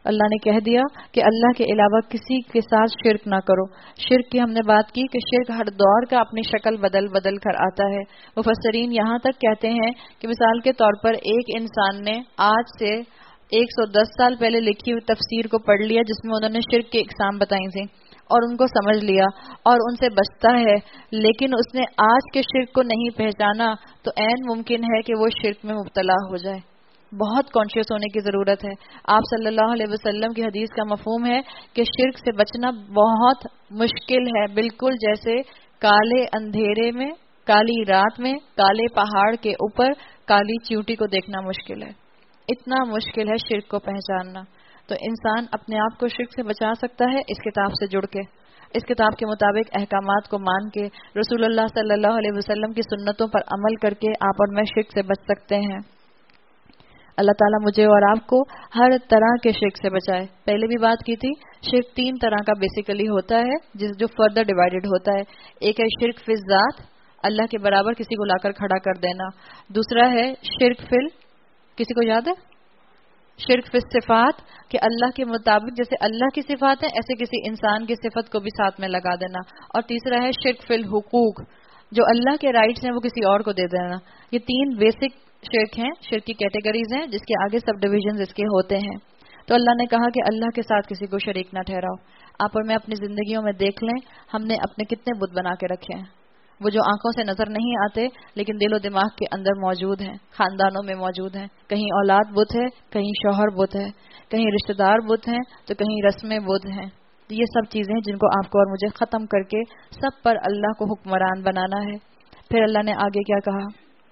اللہ نے کہہ دیا کہ اللہ کے علاوہ کسی کے ساتھ شرک نہ کرو. شرک کی ہم نے بات کی کہ شرک ہر دور کا اپنی شکل بدل بدل کر آتا ہے. مفسرین یہاں تک کہتے ہیں کہ مثال کے طور پر ایک انسان نے آج سے ایک سو دس سال پہلے لکھی ہوئی تفسیر کو پڑھ لیا جس میں انہوں نے شرک کی اقسام بتائی تھیں اور ان کو سمجھ لیا اور ان سے بچتا ہے، لیکن اس نے آج کے شرک کو نہیں پہچانا تو عین ممکن ہے کہ وہ شرک میں مبتلا ہو جائے. بہت کانشیس ہونے کی ضرورت ہے. آپ صلی اللہ علیہ وسلم کی حدیث کا مفہوم ہے کہ شرک سے بچنا بہت مشکل ہے، بالکل جیسے کالے اندھیرے میں، کالی رات میں، کالے پہاڑ کے اوپر کالی چیونٹی کو دیکھنا مشکل ہے. اتنا مشکل ہے شرک کو پہچاننا. تو انسان اپنے آپ کو شرک سے بچا سکتا ہے اس کتاب سے جڑ کے، اس کتاب کے مطابق احکامات کو مان کے، رسول اللہ صلی اللہ علیہ وسلم کی سنتوں پر عمل کر کے آپ اور میں شرک سے بچ سکتے ہیں. اللہ تعالیٰ مجھے اور آپ کو ہر طرح کے شرک سے بچائے. پہلے بھی بات کی تھی، شرک تین طرح کا بیسیکلی ہوتا ہے جس جو فردر ڈیوائیڈڈ ہوتا ہے. ایک ہے شرک فی الذات، اللہ کے برابر کسی کو لا کر کھڑا کر دینا. دوسرا ہے شرک فل، کسی کو یاد ہے؟ شرک فی الصفات، کہ اللہ کے مطابق جیسے اللہ کی صفات ہیں ایسے کسی انسان کی صفت کو بھی ساتھ میں لگا دینا. اور تیسرا ہے شرک فی الحقوق، جو اللہ کے رائٹس ہیں وہ کسی اور کو دے دینا. یہ تین بیسک شرک ہیں، شرک کی کیٹیگریز ہیں جس کے آگے سب ڈویژنز اس کے ہوتے ہیں. تو اللہ نے کہا کہ اللہ کے ساتھ کسی کو شریک نہ ٹھہراؤ. آپ اور میں اپنی زندگیوں میں دیکھ لیں ہم نے اپنے کتنے بت بنا کے رکھے ہیں، وہ جو آنکھوں سے نظر نہیں آتے لیکن دل و دماغ کے اندر موجود ہیں، خاندانوں میں موجود ہیں. کہیں اولاد بت ہے، کہیں شوہر بت ہے، کہیں رشتہ دار بت ہیں تو کہیں رسمیں بت ہیں. یہ سب چیزیں جن کو آپ کو اور مجھے ختم کر کے سب پر اللہ کو حکمران بنانا ہے. پھر اللہ نے آگے کیا کہا؟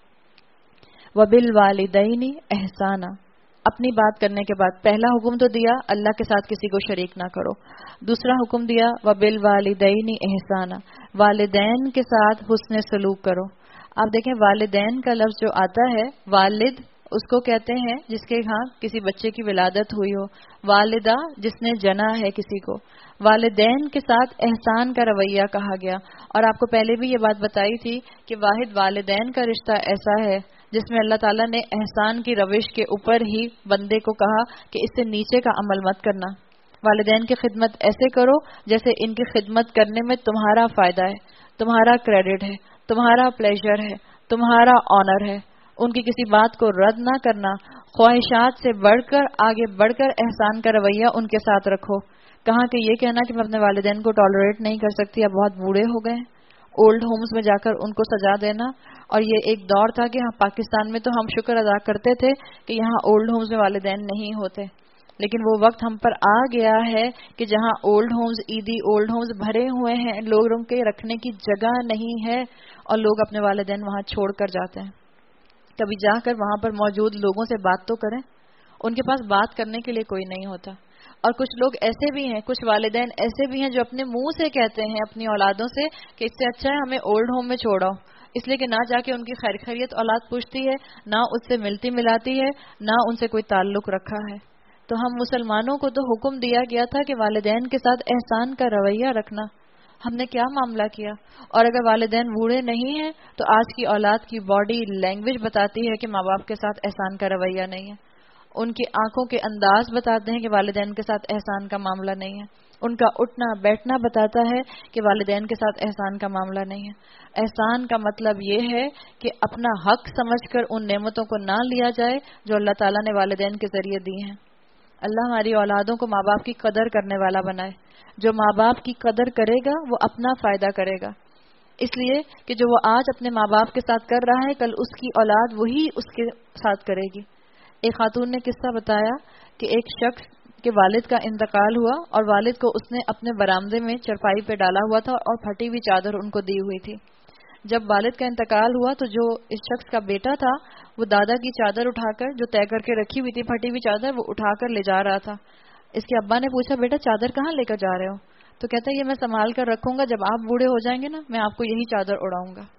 وَبِالْوَالِدَيْنِ احسانا. اپنی بات کرنے کے بعد پہلا حکم تو دیا اللہ کے ساتھ کسی کو شریک نہ کرو. دوسرا حکم دیا وَبِالْوَالِدَيْنِ احسانا، والدین کے ساتھ حسن سلوک کرو. آپ دیکھیں والدین کا لفظ جو آتا ہے، والد اس کو کہتے ہیں جس کے ہاں کسی بچے کی ولادت ہوئی ہو، والدہ جس نے جنا ہے کسی کو. والدین کے ساتھ احسان کا رویہ کہا گیا. اور آپ کو پہلے بھی یہ بات بتائی تھی کہ واحد والدین کا رشتہ ایسا ہے جس میں اللہ تعالیٰ نے احسان کی روش کے اوپر ہی بندے کو کہا کہ اس سے نیچے کا عمل مت کرنا. والدین کی خدمت ایسے کرو جیسے ان کی خدمت کرنے میں تمہارا فائدہ ہے، تمہارا کریڈٹ ہے، تمہارا پلیجر ہے، تمہارا آنر ہے. ان کی کسی بات کو رد نہ کرنا، خواہشات سے بڑھ کر آگے بڑھ کر احسان کا رویہ ان کے ساتھ رکھو. کہاں کہ یہ کہنا کہ میں اپنے والدین کو ٹالریٹ نہیں کر سکتی، اب بہت بوڑھے ہو گئے، اولڈ ہومز میں جا کر ان کو سجا دینا. اور یہ ایک دور تھا کہ ہاں پاکستان میں تو ہم شکر ادا کرتے تھے کہ یہاں اولڈ ہومز میں والدین نہیں ہوتے، لیکن وہ وقت ہم پر آ گیا ہے کہ جہاں old homes, Edhi old homes بھرے ہوئے ہیں، لوگوں کے رکھنے کی جگہ نہیں ہے اور لوگ اپنے والدین وہاں چھوڑ کر جاتے ہیں. کبھی جا کر وہاں پر موجود لوگوں سے بات تو کریں، ان کے پاس بات کرنے کے لیے کوئی نہیں ہوتا. اور کچھ لوگ ایسے بھی ہیں، کچھ والدین ایسے بھی ہیں جو اپنے منہ سے کہتے ہیں اپنی اولادوں سے کہ اس سے اچھا ہے ہمیں اولڈ ہوم میں چھوڑاؤ، اس لیے کہ نہ جا کے ان کی خیر خیریت اولاد پوچھتی ہے، نہ اس سے ملتی ملاتی ہے، نہ ان سے کوئی تعلق رکھا ہے. تو ہم مسلمانوں کو تو حکم دیا گیا تھا کہ والدین کے ساتھ احسان کا رویہ رکھنا. ہم نے کیا معاملہ کیا؟ اور اگر والدین بوڑھے نہیں ہیں تو آج کی اولاد کی باڈی لینگویج بتاتی ہے کہ ماں باپ کے ساتھ احسان کا رویہ نہیں ہے. ان کی آنکھوں کے انداز بتاتے ہیں کہ والدین کے ساتھ احسان کا معاملہ نہیں ہے. ان کا اٹھنا بیٹھنا بتاتا ہے کہ والدین کے ساتھ احسان کا معاملہ نہیں ہے. احسان کا مطلب یہ ہے کہ اپنا حق سمجھ کر ان نعمتوں کو نہ لیا جائے جو اللہ تعالیٰ نے والدین کے ذریعے دی ہیں. اللہ ہماری اولادوں کو ماں باپ کی قدر کرنے والا بنائے. جو ماں باپ کی قدر کرے گا وہ اپنا فائدہ کرے گا، اس لیے کہ جو وہ آج اپنے ماں باپ کے ساتھ کر رہا ہے کل اس کی اولاد وہی اس کے ساتھ کرے گی. ایک خاتون نے قصہ بتایا کہ ایک شخص کے والد کا انتقال ہوا اور والد کو اس نے اپنے برآمدے میں چرپائی پہ ڈالا ہوا تھا اور پھٹی ہوئی چادر ان کو دی ہوئی تھی. جب والد کا انتقال ہوا تو جو اس شخص کا بیٹا تھا وہ دادا کی چادر اٹھا کر جو طے کر کے رکھی ہوئی تھی پھٹی ہوئی چادر وہ اٹھا کر لے جا رہا تھا. اس کے ابا نے پوچھا بیٹا چادر کہاں لے کر جا رہے ہو؟ تو کہتا ہے یہ میں سنبھال کر رکھوں گا، جب آپ بوڑھے ہو جائیں گے نا میں آپ کو یہی چادر اڑاؤں گا.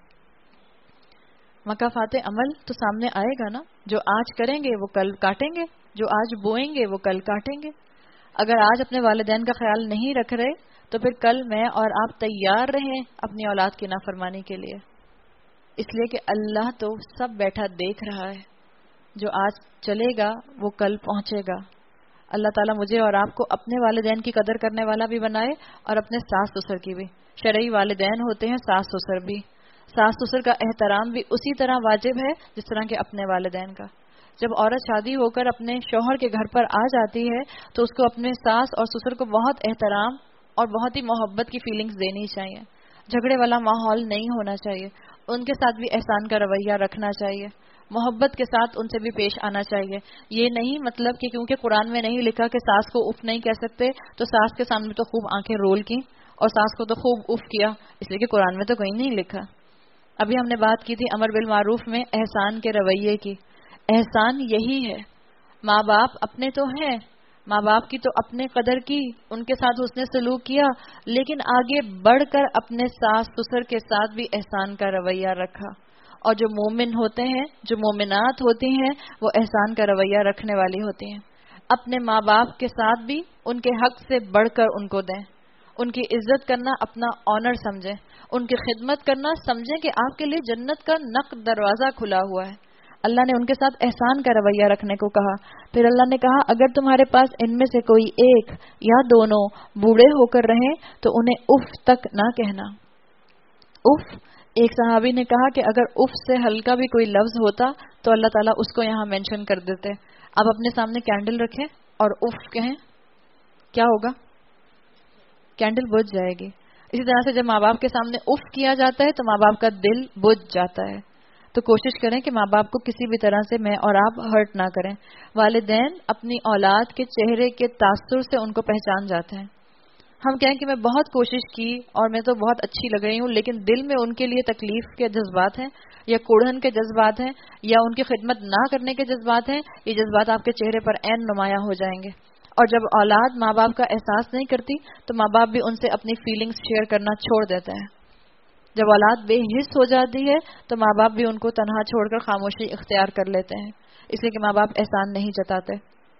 مکافات عمل تو سامنے آئے گا نا، جو آج کریں گے وہ کل کاٹیں گے، جو آج بوئیں گے وہ کل کاٹیں گے. اگر آج اپنے والدین کا خیال نہیں رکھ رہے تو پھر کل میں اور آپ تیار رہیں اپنی اولاد کی نافرمانی کے لیے، اس لیے کہ اللہ تو سب بیٹھا دیکھ رہا ہے. جو آج چلے گا وہ کل پہنچے گا. اللہ تعالیٰ مجھے اور آپ کو اپنے والدین کی قدر کرنے والا بھی بنائے اور اپنے ساس سسر کی بھی. شرعی والدین ہوتے ہیں ساس سسر بھی. ساس سسر کا احترام بھی اسی طرح واجب ہے جس طرح کے اپنے والدین کا. جب عورت شادی ہو کر اپنے شوہر کے گھر پر آ جاتی ہے تو اس کو اپنے ساس اور سسر کو بہت احترام اور بہت ہی محبت کی فیلنگز دینی چاہیے. جھگڑے والا ماحول نہیں ہونا چاہیے. ان کے ساتھ بھی احسان کا رویہ رکھنا چاہیے. محبت کے ساتھ ان سے بھی پیش آنا چاہیے. یہ نہیں مطلب کہ کیونکہ قرآن میں نہیں لکھا کہ ساس کو اف نہیں کہہ سکتے تو ساس کے سامنے تو خوب آنکھیں رول کی اور ساس کو تو خوب اف کیا, اس لیے کہ قرآن میں تو کہیں نہیں لکھا. ابھی ہم نے بات کی تھی امر بالمعروف میں احسان کے رویے کی. احسان یہی ہے. ماں باپ اپنے تو ہیں, ماں باپ کی تو اپنے قدر کی, ان کے ساتھ اس نے سلوک کیا, لیکن آگے بڑھ کر اپنے ساس سسر کے ساتھ بھی احسان کا رویہ رکھا. اور جو مومن ہوتے ہیں, جو مومنات ہوتی ہیں, وہ احسان کا رویہ رکھنے والی ہوتی ہیں. اپنے ماں باپ کے ساتھ بھی ان کے حق سے بڑھ کر ان کو دیں. ان کی عزت کرنا اپنا آنر سمجھیں. ان کی خدمت کرنا سمجھیں کہ آپ کے لیے جنت کا نق دروازہ کھلا ہوا ہے. اللہ نے ان کے ساتھ احسان کا رویہ رکھنے کو کہا. پھر اللہ نے کہا اگر تمہارے پاس ان میں سے کوئی ایک یا دونوں بوڑھے ہو کر رہیں تو انہیں اف تک نہ کہنا. اف, ایک صحابی نے کہا کہ اگر اف سے ہلکا بھی کوئی لفظ ہوتا تو اللہ تعالیٰ اس کو یہاں مینشن کر دیتے. آپ اپنے سامنے کینڈل رکھیں اور اف کہیں, کیا ہوگا؟ کینڈل بجھ جائے گی. اسی طرح سے جب ماں باپ کے سامنے اف کیا جاتا ہے تو ماں باپ کا دل بجھ جاتا ہے. تو کوشش کریں کہ ماں باپ کو کسی بھی طرح سے میں اور آپ ہرٹ نہ کریں. والدین اپنی اولاد کے چہرے کے تاثر سے ان کو پہچان جاتے ہیں. ہم کہیں کہ میں بہت کوشش کی اور میں تو بہت اچھی لگ رہی ہوں, لیکن دل میں ان کے لیے تکلیف کے جذبات ہیں یا کوڑھن کے جذبات ہیں یا ان کی خدمت نہ کرنے کے جذبات ہیں. یہ جذبات آپ کے چہرے پر عین نمایاں ہو جائیں گے. اور جب اولاد ماں باپ کا احساس نہیں کرتی تو ماں باپ بھی ان سے اپنی فیلنگز شیئر کرنا چھوڑ دیتے ہیں. جب اولاد بے حس ہو جاتی ہے تو ماں باپ بھی ان کو تنہا چھوڑ کر خاموشی اختیار کر لیتے ہیں, اس لیے کہ ماں باپ احسان نہیں جتاتے.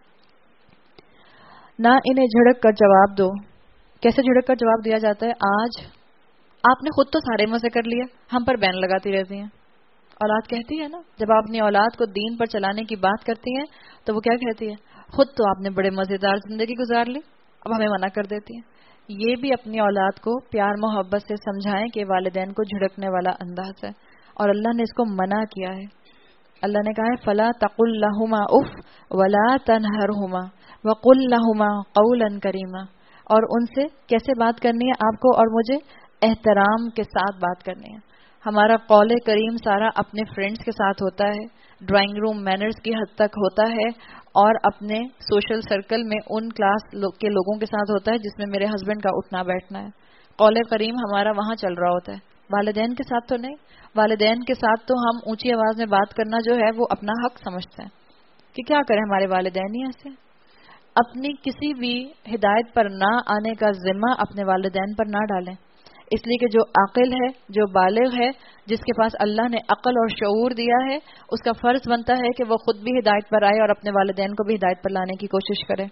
نہ انہیں جھڑک کر جواب دو. کیسے جھڑک کر جواب دیا جاتا ہے؟ آج آپ نے خود تو سارے مزے کر لیا, ہم پر بین لگاتی رہتی ہیں. اولاد کہتی ہے نا, جب آپ اپنی اولاد کو دین پر چلانے کی بات کرتی ہیں تو وہ کیا کہتی ہے؟ خود تو آپ نے بڑے مزیدار زندگی گزار لی, اب ہمیں منع کر دیتی ہیں. یہ بھی اپنی اولاد کو پیار محبت سے سمجھائیں کہ والدین کو جھڑکنے والا انداز ہے, اور اللہ نے اس کو منع کیا ہے. اللہ نے کہا ہے فلا تقل لہما اف ولا تنہرہما وقل لہما قولا کریما. اور ان سے کیسے بات کرنی ہے آپ کو اور مجھے؟ احترام کے ساتھ بات کرنی ہے. ہمارا قول کریم سارا اپنے فرینڈز کے ساتھ ہوتا ہے, ڈرائنگ روم مینرز کی حد تک ہوتا ہے, اور اپنے سوشل سرکل میں ان کلاس کے لوگوں کے ساتھ ہوتا ہے جس میں میرے ہسبینڈ کا اٹھنا بیٹھنا ہے. قول کریم ہمارا وہاں چل رہا ہوتا ہے, والدین کے ساتھ تو نہیں. والدین کے ساتھ تو ہم اونچی آواز میں بات کرنا جو ہے وہ اپنا حق سمجھتے ہیں کہ کیا کریں, ہمارے والدین ہی ایسے. اپنی کسی بھی ہدایت پر نہ آنے کا ذمہ اپنے والدین پر نہ ڈالیں, اس لیے کہ جو عاقل ہے, جو بالغ ہے, جس کے پاس اللہ نے عقل اور شعور دیا ہے, اس کا فرض بنتا ہے کہ وہ خود بھی ہدایت پر آئے اور اپنے والدین کو بھی ہدایت پر لانے کی کوشش کرے.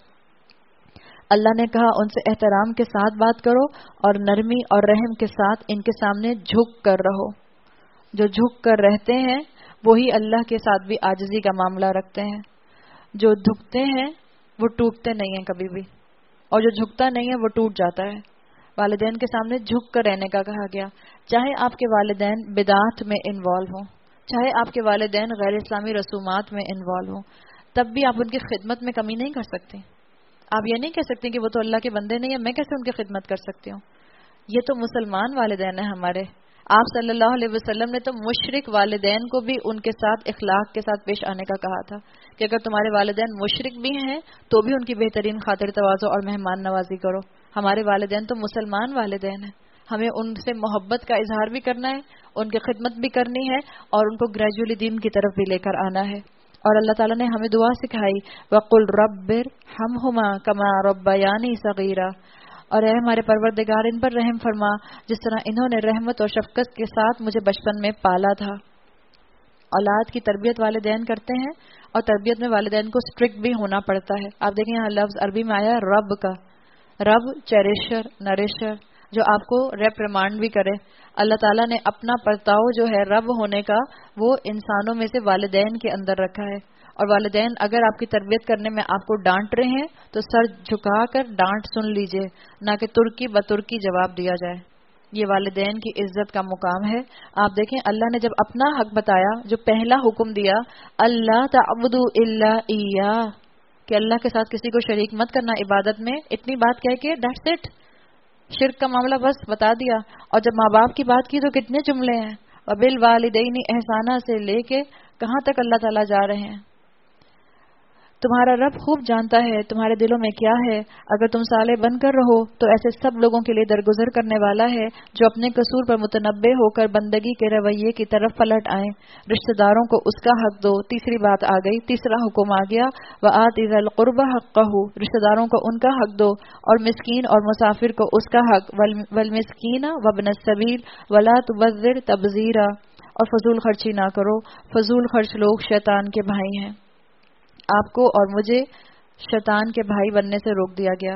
اللہ نے کہا ان سے احترام کے ساتھ بات کرو اور نرمی اور رحم کے ساتھ ان کے سامنے جھک کر رہو. جو جھک کر رہتے ہیں وہی اللہ کے ساتھ بھی عاجزی کا معاملہ رکھتے ہیں. جو جھکتے ہیں وہ ٹوٹتے نہیں ہیں کبھی بھی, اور جو جھکتا نہیں ہے وہ ٹوٹ جاتا ہے. والدین کے سامنے جھک کر رہنے کا کہا گیا, چاہے آپ کے والدین بدعات میں انوالو ہوں, چاہے آپ کے والدین غیر اسلامی رسومات میں انوالو ہوں, تب بھی آپ ان کی خدمت میں کمی نہیں کر سکتے. آپ یہ نہیں کہہ سکتے کہ وہ تو اللہ کے بندے نہیں ہیں, میں کیسے ان کی خدمت کر سکتی ہوں. یہ تو مسلمان والدین ہیں ہمارے. آپ صلی اللہ علیہ وسلم نے تو مشرک والدین کو بھی ان کے ساتھ اخلاق کے ساتھ پیش آنے کا کہا تھا کہ اگر تمہارے والدین مشرک بھی ہیں تو بھی ان کی بہترین خاطر تواضع اور مہمان نوازی کرو. ہمارے والدین تو مسلمان والدین ہیں, ہمیں ان سے محبت کا اظہار بھی کرنا ہے, ان کی خدمت بھی کرنی ہے, اور ان کو گریجولی دین کی طرف بھی لے کر آنا ہے. اور اللہ تعالیٰ نے ہمیں دعا سکھائی وَقُلْ رَبِّ ارْحَمْهُمَا كَمَا رَبَّيَانِي صَغِيرًا, اور اے ہمارے پروردگار ان پر رحم فرما جس طرح انہوں نے رحمت اور شفقت کے ساتھ مجھے بچپن میں پالا تھا. اولاد کی تربیت والدین کرتے ہیں, اور تربیت میں والدین کو اسٹرکٹ بھی ہونا پڑتا ہے. آپ دیکھیں یہاں لفظ عربی میں آیا رب کا, رب چیریشر نریشر, جو آپ کو ریپریمانڈ بھی کرے. اللہ تعالیٰ نے اپنا پرتاؤ جو ہے رب ہونے کا وہ انسانوں میں سے والدین کے اندر رکھا ہے, اور والدین اگر آپ کی تربیت کرنے میں آپ کو ڈانٹ رہے ہیں تو سر جھکا کر ڈانٹ سن لیجئے، نہ کہ ترکی بترکی جواب دیا جائے. یہ والدین کی عزت کا مقام ہے. آپ دیکھیں اللہ نے جب اپنا حق بتایا، جو پہلا حکم دیا اللہ تعبدوا الا ایاہ، کہ اللہ کے ساتھ کسی کو شریک مت کرنا عبادت میں، اتنی بات کہہ کے دیٹس اٹ، شرک کا معاملہ بس بتا دیا. اور جب ماں باپ کی بات کی تو کتنے جملے ہیں، وبالوالدین احسانہ سے لے کے کہاں تک اللہ تعالیٰ جا رہے ہیں. تمہارا رب خوب جانتا ہے تمہارے دلوں میں کیا ہے. اگر تم صالح بن کر رہو تو ایسے سب لوگوں کے لیے درگزر کرنے والا ہے جو اپنے قصور پر متنبہ ہو کر بندگی کے رویے کی طرف پلٹ آئیں. رشتہ داروں کو اس کا حق دو. تیسری بات آ گئی، تیسرا حکم آ گیا، وآت ذی القربى حقہ، رشتہ داروں کو ان کا حق دو، اور مسکین اور مسافر کو اس کا حق، والمسکین وابن السبیل ولا تبذر تبذیرا، اور فضول خرچی نہ کرو. فضول خرچ لوگ شیطان کے بھائی ہیں. آپ کو اور مجھے شیطان کے بھائی بننے سے روک دیا گیا.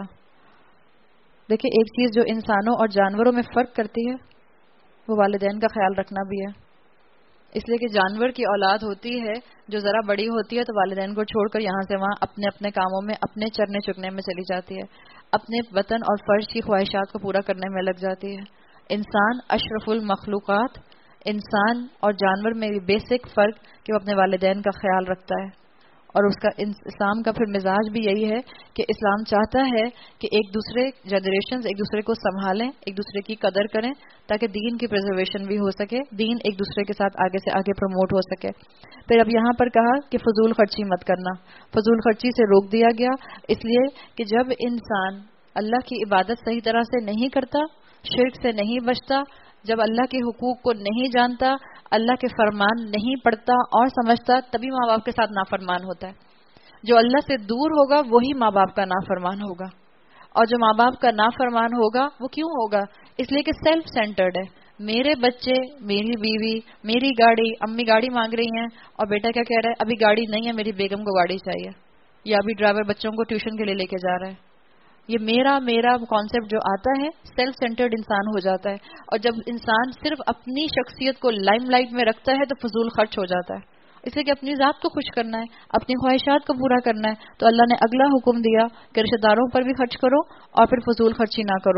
دیکھیں ایک چیز جو انسانوں اور جانوروں میں فرق کرتی ہے وہ والدین کا خیال رکھنا بھی ہے. اس لیے کہ جانور کی اولاد ہوتی ہے جو ذرا بڑی ہوتی ہے تو والدین کو چھوڑ کر یہاں سے وہاں اپنے اپنے کاموں میں، اپنے چرنے چگنے میں چلی جاتی ہے، اپنے وطن اور فرض کی خواہشات کو پورا کرنے میں لگ جاتی ہے. انسان اشرف المخلوقات، انسان اور جانور میں بیسک فرق کہ وہ اپنے والدین کا خیال رکھتا ہے. اور اس کا اسلام کا پھر مزاج بھی یہی ہے کہ اسلام چاہتا ہے کہ ایک دوسرے جنریشنز ایک دوسرے کو سنبھالیں، ایک دوسرے کی قدر کریں، تاکہ دین کی پریزرویشن بھی ہو سکے، دین ایک دوسرے کے ساتھ آگے سے آگے پروموٹ ہو سکے. پھر اب یہاں پر کہا کہ فضول خرچی مت کرنا. فضول خرچی سے روک دیا گیا اس لیے کہ جب انسان اللہ کی عبادت صحیح طرح سے نہیں کرتا، شرک سے نہیں بچتا، جب اللہ کے حقوق کو نہیں جانتا، اللہ کے فرمان نہیں پڑھتا اور سمجھتا، تبھی ماں باپ کے ساتھ نافرمان ہوتا ہے. جو اللہ سے دور ہوگا وہی ماں باپ کا نافرمان ہوگا. اور جو ماں باپ کا نافرمان ہوگا وہ کیوں ہوگا؟ اس لیے کہ سیلف سینٹرڈ ہے. میرے بچے، میری بیوی، میری گاڑی، امی گاڑی مانگ رہی ہیں اور بیٹا کیا کہہ رہا ہے، ابھی گاڑی نہیں ہے، میری بیگم کو گاڑی چاہیے، یا ابھی ڈرائیور بچوں کو ٹیوشن کے لیے لے کے جا رہا ہے. یہ میرا میرا کانسیپٹ جو آتا ہے سیلف سینٹرڈ انسان ہو جاتا ہے. اور جب انسان صرف اپنی شخصیت کو لائم لائٹ میں رکھتا ہے تو فضول خرچ ہو جاتا ہے. اس لیے کہ اپنی ذات کو خوش کرنا ہے، اپنی خواہشات کو پورا کرنا ہے، تو اللہ نے اگلا حکم دیا کہ رشتہ داروں پر بھی خرچ کرو اور پھر فضول خرچی نہ کرو.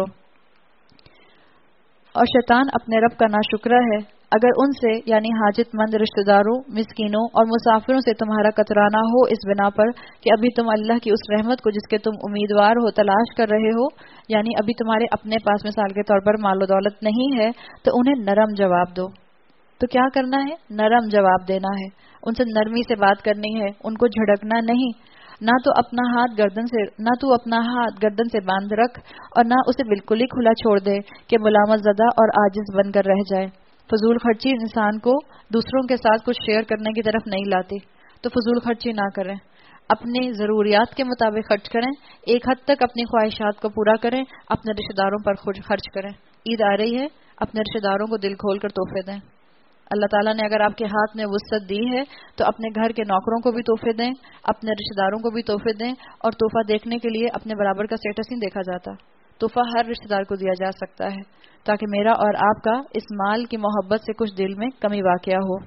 اور شیطان اپنے رب کا ناشکرا ہے اگر ان سے یعنی حاجت مند رشتہ داروں، مسکینوں اور مسافروں سے تمہارا کترانا ہو اس بنا پر کہ ابھی تم اللہ کی اس رحمت کو جس کے تم امیدوار ہو تلاش کر رہے ہو، یعنی ابھی تمہارے اپنے پاس مثال کے طور پر مال و دولت نہیں ہے، تو انہیں نرم جواب دو. تو کیا کرنا ہے؟ نرم جواب دینا ہے، ان سے نرمی سے بات کرنی ہے، ان کو جھڑکنا نہیں. نہ تو اپنا ہاتھ گردن سے نہ تو اپنا ہاتھ گردن سے باندھ رکھ اور نہ اسے بالکل ہی کھلا چھوڑ دے کہ ملامت زدہ اور عاجز بن کر رہ جائے. فضول خرچی انسان کو دوسروں کے ساتھ کچھ شیئر کرنے کی طرف نہیں لاتی. تو فضول خرچی نہ کریں، اپنی ضروریات کے مطابق خرچ کریں، ایک حد تک اپنی خواہشات کو پورا کریں، اپنے رشتہ داروں پر خود خرچ کریں. عید آ رہی ہے، اپنے رشتہ داروں کو دل کھول کر تحفے دیں. اللہ تعالیٰ نے اگر آپ کے ہاتھ میں وسعت دی ہے تو اپنے گھر کے نوکروں کو بھی تحفے دیں، اپنے رشتہ داروں کو بھی تحفے دیں. اور تحفہ دیکھنے کے لیے اپنے برابر کا اسٹیٹس نہیں دیکھا جاتا، تحفہ ہر رشتہ دار کو دیا جا سکتا ہے تاکہ میرا اور آپ کا اس مال کی محبت سے کچھ دل میں کمی واقع ہو.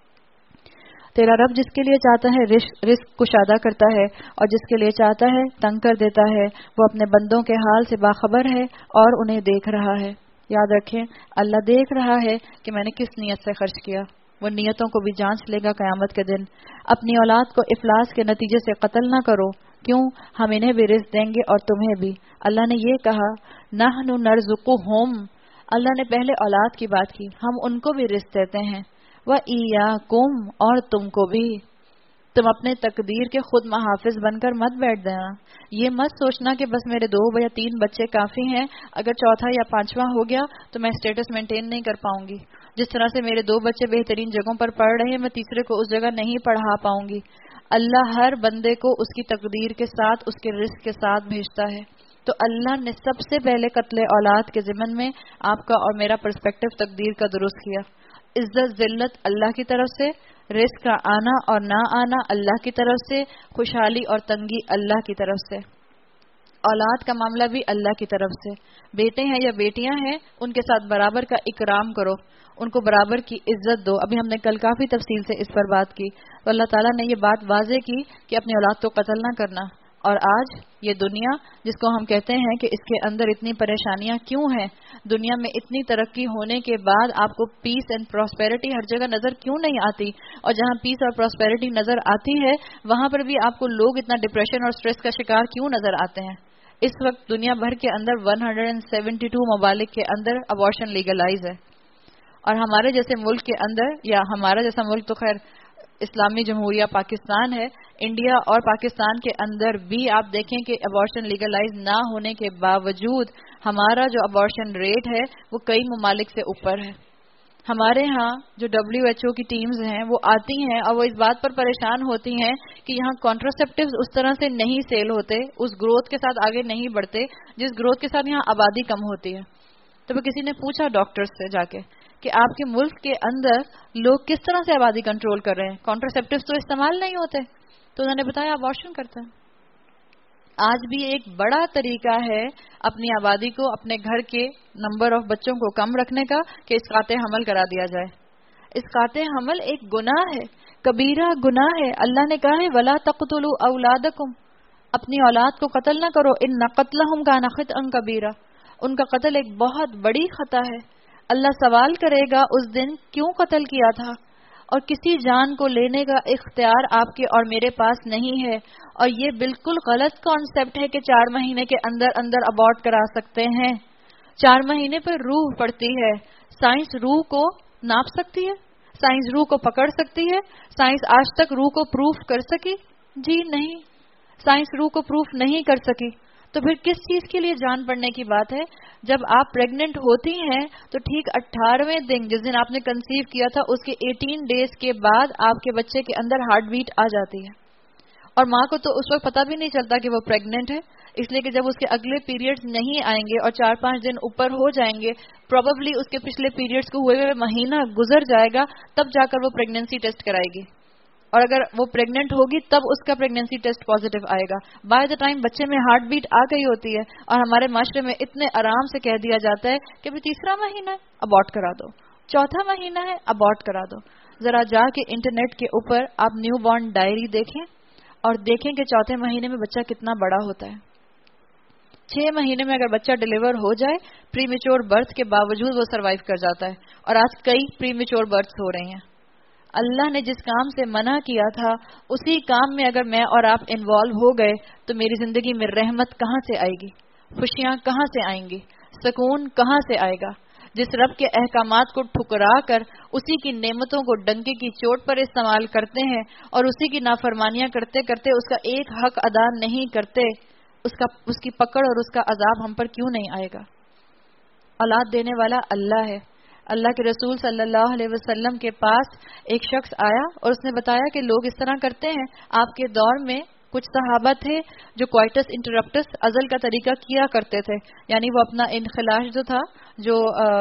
تیرا رب جس کے لیے چاہتا ہے رزق کشادہ کرتا ہے اور جس کے لیے چاہتا ہے تنگ کر دیتا ہے. وہ اپنے بندوں کے حال سے باخبر ہے اور انہیں دیکھ رہا ہے. یاد رکھیں اللہ دیکھ رہا ہے کہ میں نے کس نیت سے خرچ کیا. وہ نیتوں کو بھی جانچ لے گا قیامت کے دن. اپنی اولاد کو افلاس کے نتیجے سے قتل نہ کرو، کیوں؟ ہم انہیں بھی رزق دیں گے اور تمہیں بھی. اللہ نے یہ کہا نحن نرزقہم، اللہ نے پہلے اولاد کی بات کی، ہم ان کو بھی رزق دیتے ہیں. وَإِيَّاكُمْ، اور تم کو بھی. تم اپنے تقدیر کے خود محافظ بن کر مت بیٹھ دینا. یہ مت سوچنا کہ بس میرے دو یا تین بچے کافی ہیں، اگر چوتھا یا پانچواں ہو گیا تو میں اسٹیٹس مینٹین نہیں کر پاؤں گی. جس طرح سے میرے دو بچے بہترین جگہوں پر پڑھ رہے ہیں، میں تیسرے کو اس جگہ نہیں پڑھا پاؤں گی. اللہ ہر بندے کو اس کی تقدیر کے ساتھ، اس کے رزق کے ساتھ بھیجتا ہے. تو اللہ نے سب سے پہلے قتل اولاد کے ضمن میں آپ کا اور میرا پرسپیکٹو تقدیر کا درست کیا. عزت ذلت اللہ کی طرف سے، رزق کا آنا اور نہ آنا اللہ کی طرف سے، خوشحالی اور تنگی اللہ کی طرف سے. اولاد کا معاملہ بھی اللہ کی طرف سے، بیٹے ہیں یا بیٹیاں ہیں ان کے ساتھ برابر کا اکرام کرو، ان کو برابر کی عزت دو. ابھی ہم نے کل کافی تفصیل سے اس پر بات کی، تو اللہ تعالیٰ نے یہ بات واضح کی کہ اپنی اولاد کو قتل نہ کرنا. اور آج یہ دنیا جس کو ہم کہتے ہیں کہ اس کے اندر اتنی پریشانیاں کیوں ہیں، دنیا میں اتنی ترقی ہونے کے بعد آپ کو پیس اینڈ پراسپیرٹی ہر جگہ نظر کیوں نہیں آتی؟ اور جہاں پیس اور پراسپیرٹی نظر آتی ہے وہاں پر بھی آپ کو لوگ اتنا ڈپریشن اور سٹریس کا شکار کیوں نظر آتے ہیں؟ اس وقت دنیا بھر کے اندر ایک سو بہتر ممالک کے اندر ابارشن لیگلائز ہے، اور ہمارے جیسے ملک کے اندر، یا ہمارا جیسا ملک تو خیر اسلامی جمہوریہ پاکستان ہے، انڈیا اور پاکستان کے اندر بھی آپ دیکھیں کہ ابارشن لیگلائز نہ ہونے کے باوجود ہمارا جو ابارشن ریٹ ہے وہ کئی ممالک سے اوپر ہے. ہمارے ہاں جو ڈبلیو ایچ او کی ٹیمز ہیں وہ آتی ہیں اور وہ اس بات پر پریشان ہوتی ہیں کہ یہاں کانٹراسیپٹیوز اس طرح سے نہیں سیل ہوتے، اس گروتھ کے ساتھ آگے نہیں بڑھتے جس گروتھ کے ساتھ یہاں آبادی کم ہوتی ہے. تو کسی نے پوچھا ڈاکٹر سے جا کے کہ آپ کے ملک کے اندر لوگ کس طرح سے آبادی کنٹرول کر رہے ہیں، کانٹراسیپٹیوز تو استعمال نہیں ہوتے، تو انہوں نے بتایا ابارشن کرتے ہیں. آج بھی ایک بڑا طریقہ ہے اپنی آبادی کو، اپنے گھر کے نمبر آف بچوں کو کم رکھنے کا کہ اسقاط حمل کرا دیا جائے. اسقاط حمل ایک گناہ ہے، کبیرہ گناہ ہے. اللہ نے کہا ہے وَلَا تَقْتُلُوا أَوْلَادَكُمْ، اپنی اولاد کو قتل نہ کرو، إِنَّ قَتْلَهُمْ كَانَ خِطْئًا كَبِيرًا، ان کا قتل ایک بہت بڑی خطا ہے. اللہ سوال کرے گا اس دن کیوں قتل کیا تھا، اور کسی جان کو لینے کا اختیار آپ کے اور میرے پاس نہیں ہے. اور یہ بالکل غلط کانسیپٹ ہے کہ چار مہینے کے اندر اندر ابارٹ کرا سکتے ہیں. چار مہینے پر روح پڑتی ہے. سائنس روح کو ناپ سکتی ہے، سائنس روح کو پکڑ سکتی ہے. سائنس آج تک روح کو پروف کر سکی؟ جی نہیں، سائنس روح کو پروف نہیں کر سکی. تو پھر کس چیز کے لیے جان پڑنے کی بات ہے؟ جب آپ پریگننٹ ہوتی ہیں تو ٹھیک اٹھارہویں دن جس دن آپ نے کنسیو کیا تھا اس کے ایٹین ڈیز کے بعد آپ کے بچے کے اندر ہارٹ بیٹ آ جاتی ہے، اور ماں کو تو اس وقت پتہ بھی نہیں چلتا کہ وہ پریگننٹ ہے، اس لیے کہ جب اس کے اگلے پیریڈز نہیں آئیں گے اور چار پانچ دن اوپر ہو جائیں گے، پروبیبلی اس کے پچھلے پیریڈز کو ہوئے ہوئے مہینہ گزر جائے گا، تب جا کر وہ پریگننسی ٹیسٹ کرائے گی. اور اگر وہ پریگننٹ ہوگی تب اس کا پریگننسی ٹیسٹ پازیٹیو آئے گا. بائی دا ٹائم بچے میں ہارٹ بیٹ آ گئی ہوتی ہے، اور ہمارے معاشرے میں اتنے آرام سے کہہ دیا جاتا ہے کہ بھی تیسرا مہینہ ہے ابارٹ کرا دو، چوتھا مہینہ ہے ابارٹ کرا دو. ذرا جا کے انٹرنیٹ کے اوپر آپ نیو بورن ڈائری دیکھیں اور دیکھیں کہ چوتھے مہینے میں بچہ کتنا بڑا ہوتا ہے. چھ مہینے میں اگر بچہ ڈیلیور ہو جائے پری میچور برتھ کے باوجود وہ سروائیو کر جاتا ہے، اور آج کئی پری میچور برتھس ہو رہی ہیں. اللہ نے جس کام سے منع کیا تھا اسی کام میں اگر میں اور آپ انوالو ہو گئے تو میری زندگی میں رحمت کہاں سے آئے گی، خوشیاں کہاں سے آئیں گی، سکون کہاں سے آئے گا؟ جس رب کے احکامات کو ٹھکرا کر اسی کی نعمتوں کو ڈنکے کی چوٹ پر استعمال کرتے ہیں اور اسی کی نافرمانیاں کرتے کرتے اس کا ایک حق ادا نہیں کرتے، اس کا اس کی پکڑ اور اس کا عذاب ہم پر کیوں نہیں آئے گا؟ اولاد دینے والا اللہ ہے. اللہ کے رسول صلی اللہ علیہ وسلم کے پاس ایک شخص آیا اور اس نے بتایا کہ لوگ اس طرح کرتے ہیں. آپ کے دور میں کچھ صحابہ تھے جو کوائٹس انٹرپٹس ازل کا طریقہ کیا کرتے تھے، یعنی وہ اپنا انخلاش جو تھا، جو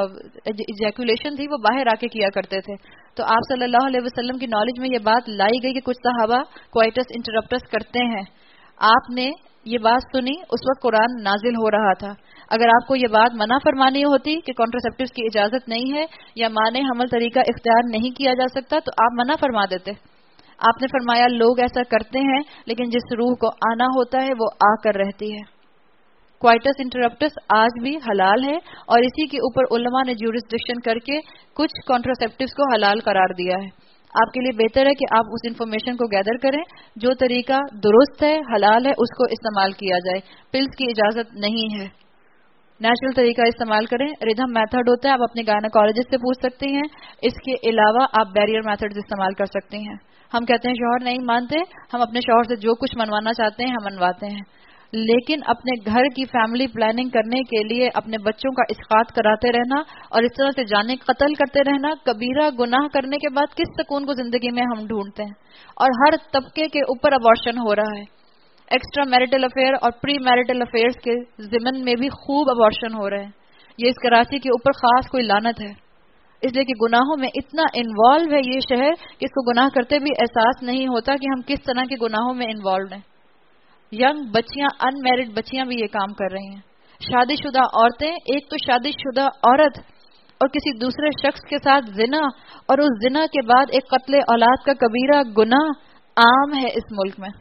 ایجیکولیشن تھی، وہ باہر آ کے کیا کرتے تھے. تو آپ صلی اللہ علیہ وسلم کی نالج میں یہ بات لائی گئی کہ کچھ صحابہ کوائٹس انٹرپٹس کرتے ہیں. آپ نے یہ بات سنی، اس وقت قرآن نازل ہو رہا تھا. اگر آپ کو یہ بات منع فرمانی ہوتی کہ کانٹراسیپٹیوز کی اجازت نہیں ہے یا مانے حمل طریقہ اختیار نہیں کیا جا سکتا تو آپ منع فرما دیتے. آپ نے فرمایا لوگ ایسا کرتے ہیں لیکن جس روح کو آنا ہوتا ہے وہ آ کر رہتی ہے. کوائٹس انٹرپٹس آج بھی حلال ہے اور اسی کے اوپر علماء نے جورسڈکشن کر کے کچھ کانٹراسیپٹیوز کو حلال قرار دیا ہے. آپ کے لیے بہتر ہے کہ آپ اس انفارمیشن کو گیدر کریں، جو طریقہ درست ہے، حلال ہے، اس کو استعمال کیا جائے. پلز کی اجازت نہیں ہے. نیچرل طریقہ استعمال کریں. ریدھم میتھڈ ہوتا ہے، آپ اپنے گائنیکالوجسٹ سے پوچھ سکتی ہیں. اس کے علاوہ آپ بیریئر میتھڈز استعمال کر سکتی ہیں. ہم کہتے ہیں شوہر نہیں مانتے، ہم اپنے شوہر سے جو کچھ منوانا چاہتے ہیں ہم منواتے ہیں، لیکن اپنے گھر کی فیملی پلاننگ کرنے کے لیے اپنے بچوں کا اسقاط کراتے رہنا اور اس طرح سے جانے قتل کرتے رہنا کبیرہ گناہ کرنے کے بعد کس سکون کو زندگی میں ہم ڈھونڈتے ہیں؟ اور ہر طبقے کے اوپر ابارشن ہو رہا ہے. ایکسٹرا میرٹل افیئر اور پری میرٹل افیئرز کے ضمن میں بھی خوب ابارشن ہو رہے ہیں. یہ اس کراچی کے اوپر خاص کوئی لعنت ہے، اس لیے کہ گناہوں میں اتنا انوالو ہے یہ شہر کہ اس کو گناہ کرتے بھی احساس نہیں ہوتا کہ ہم کس طرح کے گناہوں میں انوالو ہیں. ینگ بچیاں، ان میرڈ بچیاں بھی یہ کام کر رہی ہیں. شادی شدہ عورتیں، ایک تو شادی شدہ عورت اور کسی دوسرے شخص کے ساتھ زنا، اور اس زنا کے بعد ایک قتل اولاد کا کبیرہ گناہ عام ہے اس ملک میں،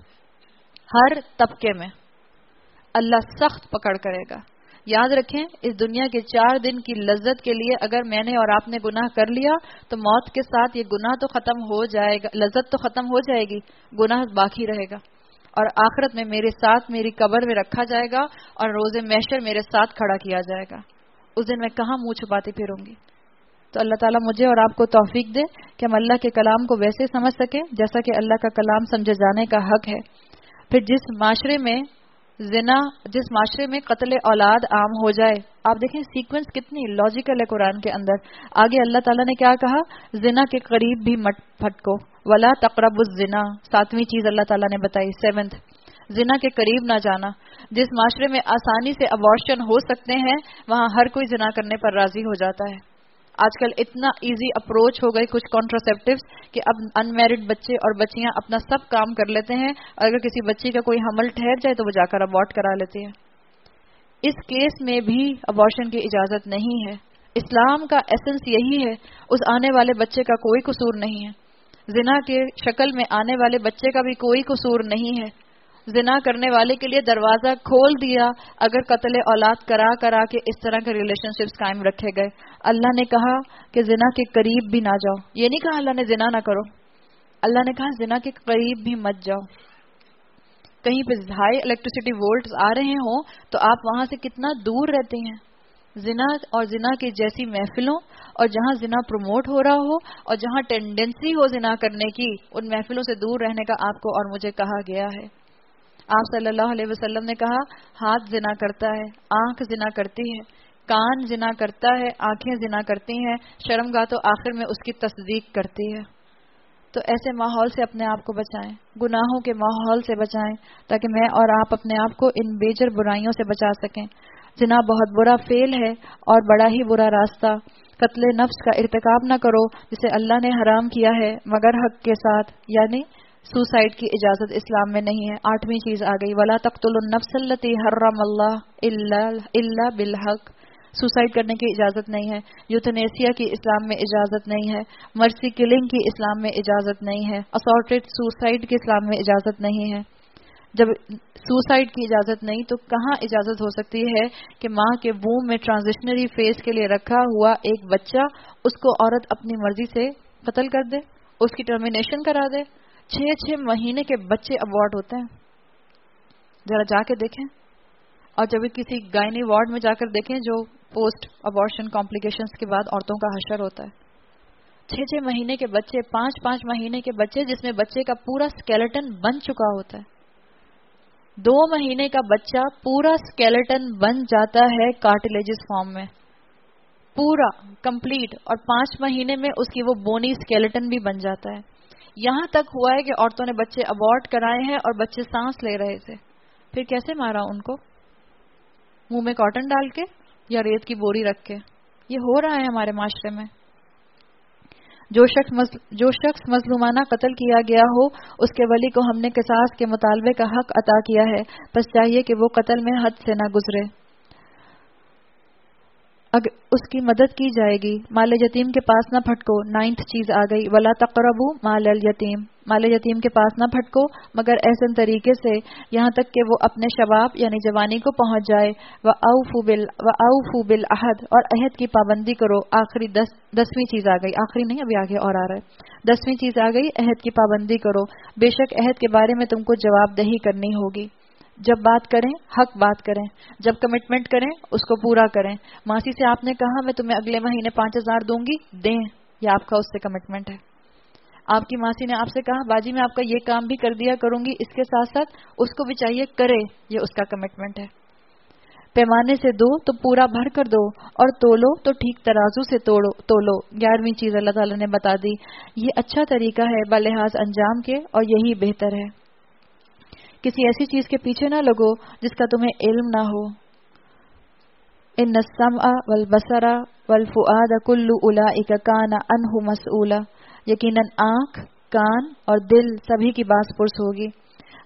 ہر طبقے میں. اللہ سخت پکڑ کرے گا. یاد رکھیں، اس دنیا کے چار دن کی لذت کے لیے اگر میں نے اور آپ نے گناہ کر لیا تو موت کے ساتھ یہ گناہ تو ختم ہو جائے گا، لذت تو ختم ہو جائے گی، گناہ باقی رہے گا. اور آخرت میں میرے ساتھ میری قبر میں رکھا جائے گا اور روز محشر میرے ساتھ کھڑا کیا جائے گا. اس دن میں کہاں منہ چھپاتی پھروں گی؟ تو اللہ تعالیٰ مجھے اور آپ کو توفیق دے کہ ہم اللہ کے کلام کو ویسے سمجھ سکیں جیسا کہ اللہ کا کلام سمجھے جانے کا حق ہے. پھر جس معاشرے میں زنا، جس معاشرے میں قتل اولاد عام ہو جائے، آپ دیکھیں سیکوینس کتنی لاجیکل ہے قرآن کے اندر. آگے اللہ تعالیٰ نے کیا کہا؟ زنا کے قریب بھی مت پھٹکو، ولا تقربوا الزنا. ساتویں چیز اللہ تعالیٰ نے بتائی، سیونتھ، زنا کے قریب نہ جانا. جس معاشرے میں آسانی سے ابارشن ہو سکتے ہیں وہاں ہر کوئی زنا کرنے پر راضی ہو جاتا ہے. آج کل اتنا ایزی اپروچ ہو گئی کچھ کانٹراسیپٹیوز کہ اب ان میرڈ بچے اور بچیاں اپنا سب کام کر لیتے ہیں، اور اگر کسی بچی کا کوئی حمل ٹھہر جائے تو وہ جا کر ابارٹ کرا لیتے ہیں. اس کیس میں بھی ابارشن کی اجازت نہیں ہے. اسلام کا ایسنس یہی ہے، اس آنے والے بچے کا کوئی قصور نہیں ہے. زنا کے شکل میں آنے والے بچے کا بھی کوئی قصور نہیں ہے. زنا کرنے والے کے لیے دروازہ کھول دیا اگر قتل اولاد کرا کرا کے اس طرح کے ریلیشن شپس قائم رکھے گئے. اللہ نے کہا کہ زنا کے قریب بھی نہ جاؤ. یہ نہیں کہا اللہ نے زنا نہ کرو، اللہ نے کہا زنا کے قریب بھی مت جاؤ. کہیں پہ ہائی الیکٹریسٹی وولٹس آ رہے ہوں تو آپ وہاں سے کتنا دور رہتے ہیں. زنا اور زنا کی جیسی محفلوں اور جہاں زنا پروموٹ ہو رہا ہو اور جہاں ٹینڈنسی ہو زنا کرنے کی، ان محفلوں سے دور رہنے کا آپ کو اور مجھے کہا گیا ہے. آپ صلی اللہ علیہ وسلم نے کہا ہاتھ زنا کرتا ہے، آنکھ زنا کرتی ہے، کان زنا کرتا ہے، آنکھیں زنا کرتی ہیں، شرمگاہ تو آخر میں اس کی تصدیق کرتی ہے. تو ایسے ماحول سے اپنے آپ کو بچائیں، گناہوں کے ماحول سے بچائیں تاکہ میں اور آپ اپنے آپ کو ان بیجر برائیوں سے بچا سکیں. زنا بہت برا فعل ہے اور بڑا ہی برا راستہ. قتل نفس کا ارتکاب نہ کرو جسے اللہ نے حرام کیا ہے مگر حق کے ساتھ، یعنی سوسائڈ کی اجازت اسلام میں نہیں ہے. آٹھویں چیز آ گئی، ولا تقتلوا النفس التي حرم اللہ الا الا بالحق. سوسائڈ کرنے کی اجازت نہیں ہے. یوتھنیسیا کی اسلام میں اجازت نہیں ہے. مرسی کلنگ کی اسلام میں اجازت نہیں ہے. اسالٹڈ سوسائڈ کی اسلام میں اجازت نہیں ہے. جب سوسائڈ کی اجازت نہیں تو کہاں اجازت ہو سکتی ہے کہ ماں کے ووم میں ٹرانزیشنری فیز کے لیے رکھا ہوا ایک بچہ، اس کو عورت اپنی مرضی سے قتل کر دے، اس کی ٹرمینیشن کرا دے. چھ چھ مہینے کے بچے ابارٹ ہوتے ہیں، ذرا جا کے دیکھیں. اور جب کسی گائنی وارڈ میں جا کر دیکھیں جو پوسٹ ابارشن کمپلیکیشنز کے بعد عورتوں کا حشر ہوتا ہے. چھ چھ مہینے کے بچے، پانچ پانچ مہینے کے بچے جس میں بچے کا پورا اسکیلیٹن بن چکا ہوتا ہے. دو مہینے کا بچہ پورا اسکیلیٹن بن جاتا ہے کارٹلیجز فارم میں، پورا کمپلیٹ، اور پانچ مہینے میں اس کی وہ بونی اسکیلیٹن بھی بن جاتا ہے. یہاں تک ہوا ہے کہ عورتوں نے بچے ابارٹ کرائے ہیں اور بچے سانس لے رہے تھے. پھر کیسے مارا ان کو؟ منہ میں کاٹن ڈال کے یا ریت کی بوری رکھ کے؟ یہ ہو رہا ہے ہمارے معاشرے میں. جو شخص مظل... جو شخص مظلومانہ قتل کیا گیا ہو اس کے ولی کو ہم نے قصاص کے مطالبے کا حق عطا کیا ہے، بس چاہیے کہ وہ قتل میں حد سے نہ گزرے. اگر اس کی مدد کی جائے گی. مال یتیم کے پاس نہ پھٹکو. نائنتھ چیز آ گئی، ولا تقربوا مال الیتیم. مال یتیم کے پاس نہ پھٹکو مگر ایسے طریقے سے یہاں تک کہ وہ اپنے شباب یعنی جوانی کو پہنچ جائے. وَأَوْفُوا بِال وَأَوْفُوا بِالْعَهْدِ، اور عہد کی پابندی کرو. آخری دس دسویں چیز آ گئی، آخری نہیں ابھی آگے اور آ رہا ہے. دسویں چیز آ گئی، عہد کی پابندی کرو. بے شک عہد کے بارے میں تم کو جواب دہی کرنی ہوگی. جب بات کریں حق بات کریں، جب کمٹمنٹ کریں اس کو پورا کریں. ماسی سے آپ نے کہا میں تمہیں اگلے مہینے پانچ ہزار دوں گی، دیں، یہ آپ کا اس سے کمٹمنٹ ہے. آپ کی ماسی نے آپ سے کہا باجی میں آپ کا یہ کام بھی کر دیا کروں گی، اس کے ساتھ ساتھ اس کو بھی چاہیے کرے، یہ اس کا کمٹمنٹ ہے. پیمانے سے دو تو پورا بھر کر دو، اور تولو تو ٹھیک ترازو سے توڑو تولو. گیارہویں چیز اللہ تعالیٰ نے بتا دی. یہ اچھا طریقہ ہے بلحاظ انجام کے، اور یہی بہتر ہے. کسی ایسی چیز کے پیچھے نہ لگو جس کا تمہیں علم نہ ہو. ان السمع والبصر والفؤاد کل اولئک کان عنہ مسئولا. یقیناً آنکھ، کان اور دل سبھی کی باز پرس ہوگی.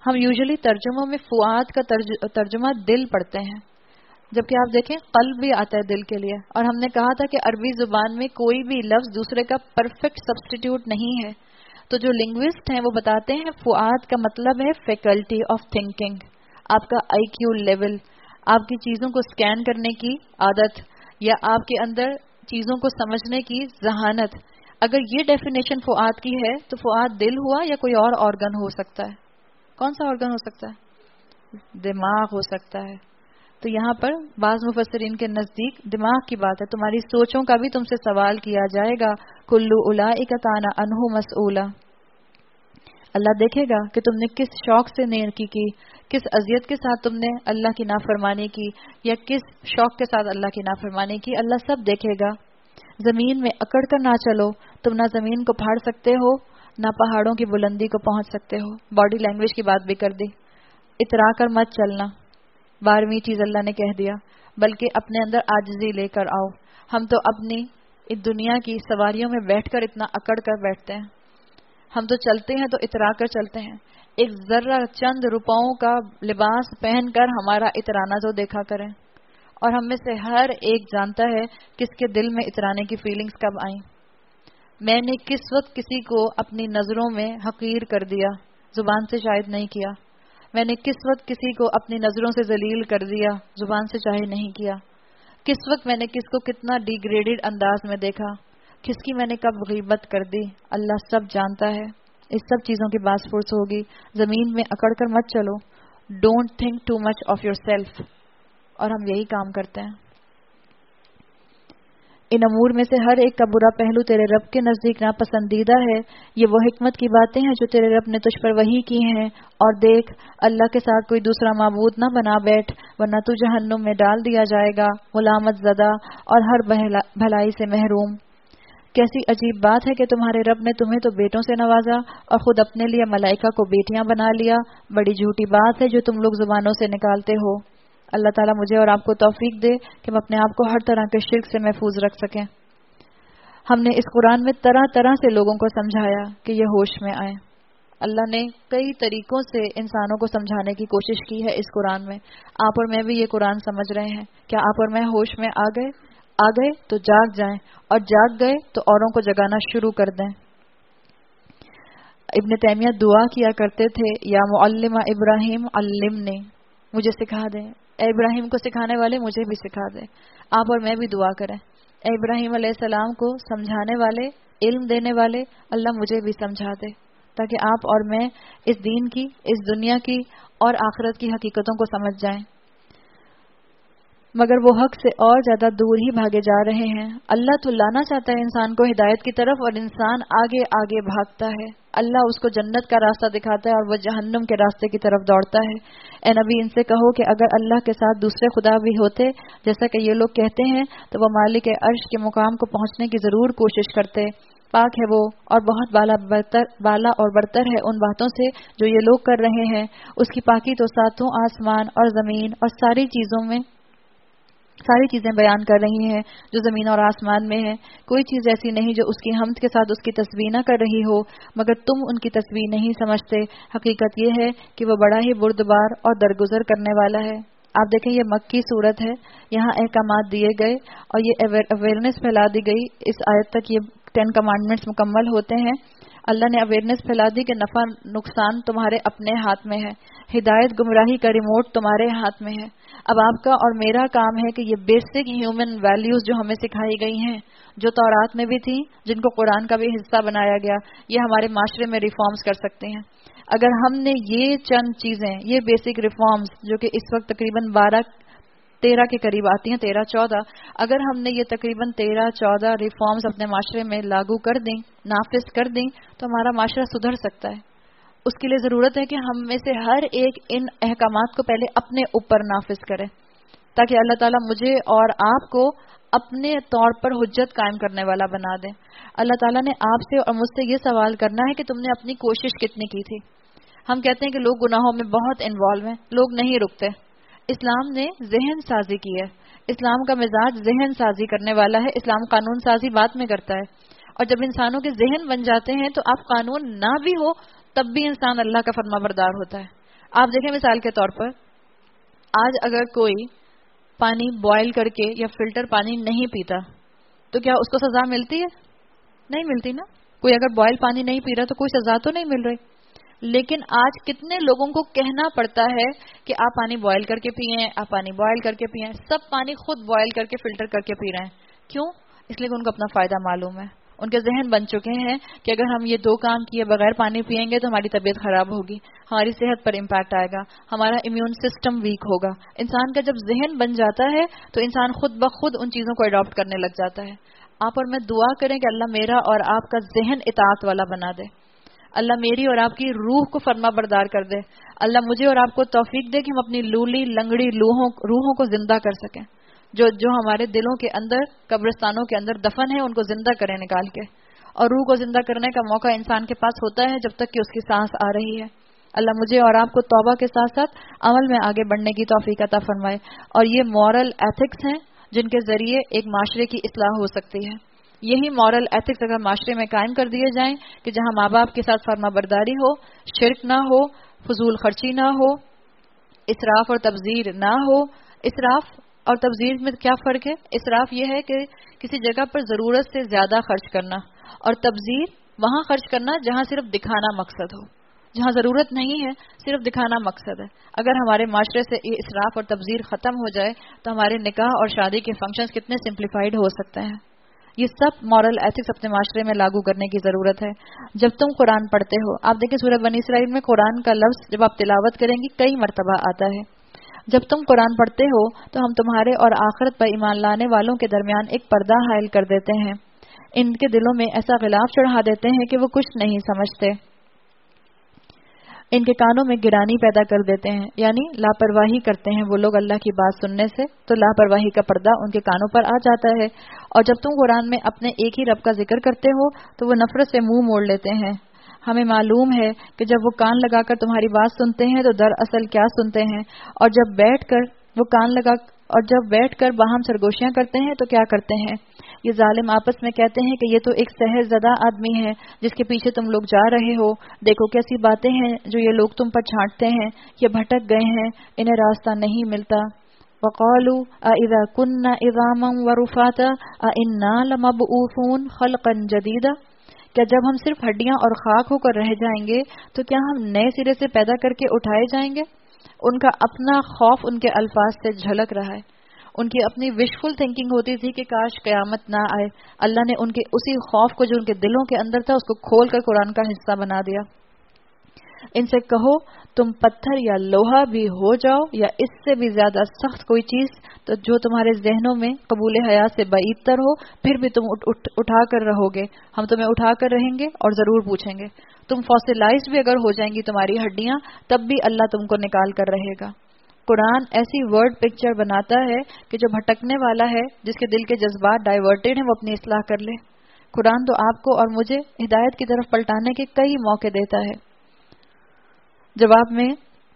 ہم یوزلی ترجموں میں فؤاد کا ترجمہ دل پڑھتے ہیں، جبکہ آپ دیکھیں قلب بھی آتا ہے دل کے لیے. اور ہم نے کہا تھا کہ عربی زبان میں کوئی بھی لفظ دوسرے کا پرفیکٹ سبسٹیٹیوٹ نہیں ہے. تو جو لنگوسٹ ہیں وہ بتاتے ہیں فؤاد کا مطلب ہے فیکلٹی آف تھنکنگ، آپ کا آئی کیو لیول، آپ کی چیزوں کو سکین کرنے کی عادت، یا آپ کے اندر چیزوں کو سمجھنے کی ذہانت. اگر یہ ڈیفینیشن فؤاد کی ہے تو فؤاد دل ہوا یا کوئی اور آرگن ہو سکتا ہے؟ کون سا آرگن ہو سکتا ہے؟ دماغ ہو سکتا ہے. تو یہاں پر بعض مفسرین کے نزدیک دماغ کی بات ہے. تمہاری سوچوں کا بھی تم سے سوال کیا جائے گا. کلو اولئک کان عنہ مسئولا. اللہ دیکھے گا کہ تم نے کس شوق سے نیکی کی، کس اذیت کے ساتھ تم نے اللہ کی نافرمانی کی، یا کس شوق کے ساتھ اللہ کی نافرمانی کی. اللہ سب دیکھے گا. زمین میں اکڑ کر نہ چلو، تم نہ زمین کو پھاڑ سکتے ہو نہ پہاڑوں کی بلندی کو پہنچ سکتے ہو. باڈی لینگویج کی بات بھی کر دی. اترا کر مت چلنا، بارہویں چیز اللہ نے کہہ دیا، بلکہ اپنے اندر عاجزی لے کر آؤ. ہم تو اپنی اس دنیا کی سواریوں میں بیٹھ کر اتنا اکڑ کر بیٹھتے ہیں. ہم تو چلتے ہیں تو اترا کر چلتے ہیں. ایک ذرہ چند روپاؤں کا لباس پہن کر ہمارا اترانا تو دیکھا کریں. اور ہم میں سے ہر ایک جانتا ہے کس کے دل میں اترانے کی فیلنگز کب آئیں. میں نے کس وقت کسی کو اپنی نظروں میں حقیر کر دیا، زبان سے شاید نہیں کیا. میں نے کس وقت کسی کو اپنی نظروں سے ذلیل کر دیا، زبان سے چاہے نہیں کیا. کس وقت میں نے کس کو کتنا ڈیگریڈڈ انداز میں دیکھا، کس کی میں نے کب غیبت کر دی. اللہ سب جانتا ہے. اس سب چیزوں کی باس پرس ہوگی. زمین میں اکڑ کر مت چلو. Don't think too much of your self. اور ہم یہی کام کرتے ہیں. ان امور میں سے ہر ایک کا برا پہلو تیرے رب کے نزدیک ناپسندیدہ ہے. یہ وہ حکمت کی باتیں ہیں جو تیرے رب نے تجھ پر وحی کی ہیں. اور دیکھ، اللہ کے ساتھ کوئی دوسرا معبود نہ بنا بیٹھ، ورنہ تو جہنم میں ڈال دیا جائے گا، ملامت زدہ اور ہر بھلائی سے محروم. کیسی عجیب بات ہے کہ تمہارے رب نے تمہیں تو بیٹوں سے نوازا اور خود اپنے لیے ملائکہ کو بیٹیاں بنا لیا. بڑی جھوٹی بات ہے جو تم لوگ زبانوں سے نکالتے ہو. اللہ تعالیٰ مجھے اور آپ کو توفیق دے کہ ہم اپنے آپ کو ہر طرح کے شرک سے محفوظ رکھ سکیں. ہم نے اس قرآن میں طرح طرح سے لوگوں کو سمجھایا کہ یہ ہوش میں آئیں. اللہ نے کئی طریقوں سے انسانوں کو سمجھانے کی کوشش کی ہے اس قرآن میں. آپ اور میں بھی یہ قرآن سمجھ رہے ہیں. کیا آپ اور میں ہوش میں آ گئے؟ آ گئے تو جاگ جائیں، اور جاگ گئے تو اوروں کو جگانا شروع کر دیں. ابن تیمیہ دعا کیا کرتے تھے، یا معلم ابراہیم علمنی، مجھے سکھا دیں. اے ابراہیم کو سکھانے والے مجھے بھی سکھا دے. آپ اور میں بھی دعا کریں، اے ابراہیم علیہ السلام کو سمجھانے والے، علم دینے والے، اللہ مجھے بھی سمجھا دے، تاکہ آپ اور میں اس دین کی، اس دنیا کی اور آخرت کی حقیقتوں کو سمجھ جائیں. مگر وہ حق سے اور زیادہ دور ہی بھاگے جا رہے ہیں. اللہ تو لانا چاہتا ہے انسان کو ہدایت کی طرف، اور انسان آگے آگے بھاگتا ہے. اللہ اس کو جنت کا راستہ دکھاتا ہے اور وہ جہنم کے راستے کی طرف دوڑتا ہے. اے نبی، ان سے کہو کہ اگر اللہ کے ساتھ دوسرے خدا بھی ہوتے جیسا کہ یہ لوگ کہتے ہیں تو وہ مالک عرش کے مقام کو پہنچنے کی ضرور کوشش کرتے. پاک ہے وہ اور بہت بالا برتر بالا اور برتر ہے ان باتوں سے جو یہ لوگ کر رہے ہیں. اس کی پاکی تو ساتوں آسمان اور زمین اور ساری چیزوں میں ساری چیزیں بیان کر رہی ہیں جو زمین اور آسمان میں ہیں. کوئی چیز ایسی نہیں جو اس کی حمد کے ساتھ اس کی تسبیح نہ کر رہی ہو، مگر تم ان کی تسبیح نہیں سمجھتے. حقیقت یہ ہے کہ وہ بڑا ہی بردبار اور درگزر کرنے والا ہے. آپ دیکھیں یہ مکی صورت ہے، یہاں احکامات دیے گئے اور یہ اویئرنیس پھیلا دی گئی. اس آیت تک یہ ٹین کمانڈمنٹس مکمل ہوتے ہیں. اللہ نے اویئرنیس پھیلا دی کہ نفع نقصان تمہارے اپنے ہاتھ میں ہے، ہدایت گمراہی کا ریموٹ تمہارے ہاتھ میں ہے. اب آپ کا اور میرا کام ہے کہ یہ بیسک ہیومن ویلیوز جو ہمیں سکھائی گئی ہیں، جو تورات میں بھی تھیں، جن کو قرآن کا بھی حصہ بنایا گیا، یہ ہمارے معاشرے میں ریفارمز کر سکتے ہیں. اگر ہم نے یہ چند چیزیں، یہ بیسک ریفارمز جو کہ اس وقت تقریباً بارہ تیرہ کے قریب آتی ہیں، تیرہ چودہ، اگر ہم نے یہ تقریباً تیرہ چودہ ریفارمز اپنے معاشرے میں لاگو کر دیں، نافذ کر دیں، تو ہمارا معاشرہ سدھر سکتا ہے. اس کے لیے ضرورت ہے کہ ہم میں سے ہر ایک ان احکامات کو پہلے اپنے اوپر نافذ کرے، تاکہ اللہ تعالیٰ مجھے اور آپ کو اپنے طور پر حجت قائم کرنے والا بنا دے. اللہ تعالیٰ نے آپ سے اور مجھ سے یہ سوال کرنا ہے کہ تم نے اپنی کوشش کتنی کی تھی. ہم کہتے ہیں کہ لوگ گناہوں میں بہت انوالو ہیں، لوگ نہیں رکتے. اسلام نے ذہن سازی کی ہے. اسلام کا مزاج ذہن سازی کرنے والا ہے. اسلام قانون سازی بعد میں کرتا ہے، اور جب انسانوں کے ذہن بن جاتے ہیں تو آپ قانون نہ بھی ہو تب بھی انسان اللہ کا فرما بردار ہوتا ہے. آپ دیکھیں مثال کے طور پر آج اگر کوئی پانی بوائل کر کے یا فلٹر پانی نہیں پیتا تو کیا اس کو سزا ملتی ہے؟ نہیں ملتی نا. کوئی اگر بوائل پانی نہیں پی رہا تو کوئی سزا تو نہیں مل رہی. لیکن آج کتنے لوگوں کو کہنا پڑتا ہے کہ آپ پانی بوائل کر کے پئیں، آپ پانی بوائل کر کے پئیں. سب پانی خود بوائل کر کے فلٹر کر کے پی رہے ہیں. کیوں؟ اس لیے کہ ان کو اپنا فائدہ معلوم ہے. ان کے ذہن بن چکے ہیں کہ اگر ہم یہ دو کام کیے بغیر پانی پیئیں گے تو ہماری طبیعت خراب ہوگی، ہماری صحت پر امپیکٹ آئے گا، ہمارا امیون سسٹم ویک ہوگا. انسان کا جب ذہن بن جاتا ہے تو انسان خود بخود ان چیزوں کو اڈاپٹ کرنے لگ جاتا ہے. آپ اور میں دعا کریں کہ اللہ میرا اور آپ کا ذہن اطاعت والا بنا دے. اللہ میری اور آپ کی روح کو فرما بردار کر دے. اللہ مجھے اور آپ کو توفیق دے کہ ہم اپنی لولی لنگڑی روحوں روحوں کو زندہ کر سکیں. جو جو ہمارے دلوں کے اندر قبرستانوں کے اندر دفن ہے ان کو زندہ کریں نکال کے. اور روح کو زندہ کرنے کا موقع انسان کے پاس ہوتا ہے جب تک کہ اس کی سانس آ رہی ہے. اللہ مجھے اور آپ کو توبہ کے ساتھ ساتھ عمل میں آگے بڑھنے کی توفیق عطا فرمائے. اور یہ مورل ایتھکس ہیں جن کے ذریعے ایک معاشرے کی اصلاح ہو سکتی ہے. یہی مورل ایتھکس اگر معاشرے میں قائم کر دیے جائیں کہ جہاں ماں باپ کے ساتھ فرما برداری ہو، شرک نہ ہو، فضول خرچی نہ ہو، اسراف اور تبذیر نہ ہو. اسراف اور تبذیر میں کیا فرق ہے؟ اسراف یہ ہے کہ کسی جگہ پر ضرورت سے زیادہ خرچ کرنا، اور تبذیر وہاں خرچ کرنا جہاں صرف دکھانا مقصد ہو. جہاں ضرورت نہیں ہے صرف دکھانا مقصد ہے. اگر ہمارے معاشرے سے یہ اسراف اور تبذیر ختم ہو جائے تو ہمارے نکاح اور شادی کے فنکشنز کتنے سمپلیفائڈ ہو سکتے ہیں. یہ سب مورل ایتھکس اپنے معاشرے میں لاگو کرنے کی ضرورت ہے. جب تم قرآن پڑھتے ہو، آپ دیکھیں سورہ بنی اسرائیل میں قرآن کا لفظ جب آپ تلاوت کریں گی کئی مرتبہ آتا ہے. جب تم قرآن پڑھتے ہو تو ہم تمہارے اور آخرت پر ایمان لانے والوں کے درمیان ایک پردہ حائل کر دیتے ہیں. ان کے دلوں میں ایسا غلاف چڑھا دیتے ہیں کہ وہ کچھ نہیں سمجھتے. ان کے کانوں میں گرانی پیدا کر دیتے ہیں، یعنی لاپرواہی کرتے ہیں وہ لوگ اللہ کی بات سننے سے، تو لاپرواہی کا پردہ ان کے کانوں پر آ جاتا ہے. اور جب تم قرآن میں اپنے ایک ہی رب کا ذکر کرتے ہو تو وہ نفرت سے منہ موڑ لیتے ہیں. ہمیں معلوم ہے کہ جب وہ کان لگا کر تمہاری بات سنتے ہیں تو دراصل کیا سنتے ہیں، اور جب بیٹھ کر وہ کان لگا اور جب بیٹھ کر باہم سرگوشیاں کرتے ہیں تو کیا کرتے ہیں. یہ ظالم آپس میں کہتے ہیں کہ یہ تو ایک سحر زدہ آدمی ہے جس کے پیچھے تم لوگ جا رہے ہو. دیکھو کیسی باتیں ہیں جو یہ لوگ تم پر چھانٹتے ہیں. یہ بھٹک گئے ہیں، انہیں راستہ نہیں ملتا. وقالوا اذا كنا عظاما ورفاتا ائنا لمبعوثون خلقا جديدا. کیا جب ہم صرف ہڈیاں اور خاک ہو کر رہ جائیں گے تو کیا ہم نئے سرے سے پیدا کر کے اٹھائے جائیں گے؟ ان کا اپنا خوف ان کے الفاظ سے جھلک رہا ہے. ان کی اپنی وشفل تھنکنگ ہوتی تھی کہ کاش قیامت نہ آئے. اللہ نے ان کے اسی خوف کو جو ان کے دلوں کے اندر تھا اس کو کھول کر قرآن کا حصہ بنا دیا. ان سے کہو تم پتھر یا لوہا بھی ہو جاؤ یا اس سے بھی زیادہ سخت کوئی چیز تو جو تمہارے ذہنوں میں قبول حیات سے بعید تر ہو، پھر بھی تم اٹھ اٹھ اٹھا کر رہو گے. ہم تمہیں اٹھا کر رہیں گے اور ضرور پوچھیں گے. تم فوسیلائز بھی اگر ہو جائیں گی تمہاری ہڈیاں تب بھی اللہ تم کو نکال کر رہے گا. قرآن ایسی ورڈ پکچر بناتا ہے کہ جو بھٹکنے والا ہے، جس کے دل کے جذبات ڈائیورٹیڈ ہیں، وہ اپنی اصلاح کر لے. قرآن تو آپ کو اور مجھے ہدایت کی طرف پلٹانے کے کئی موقع دیتا ہے. جواب میں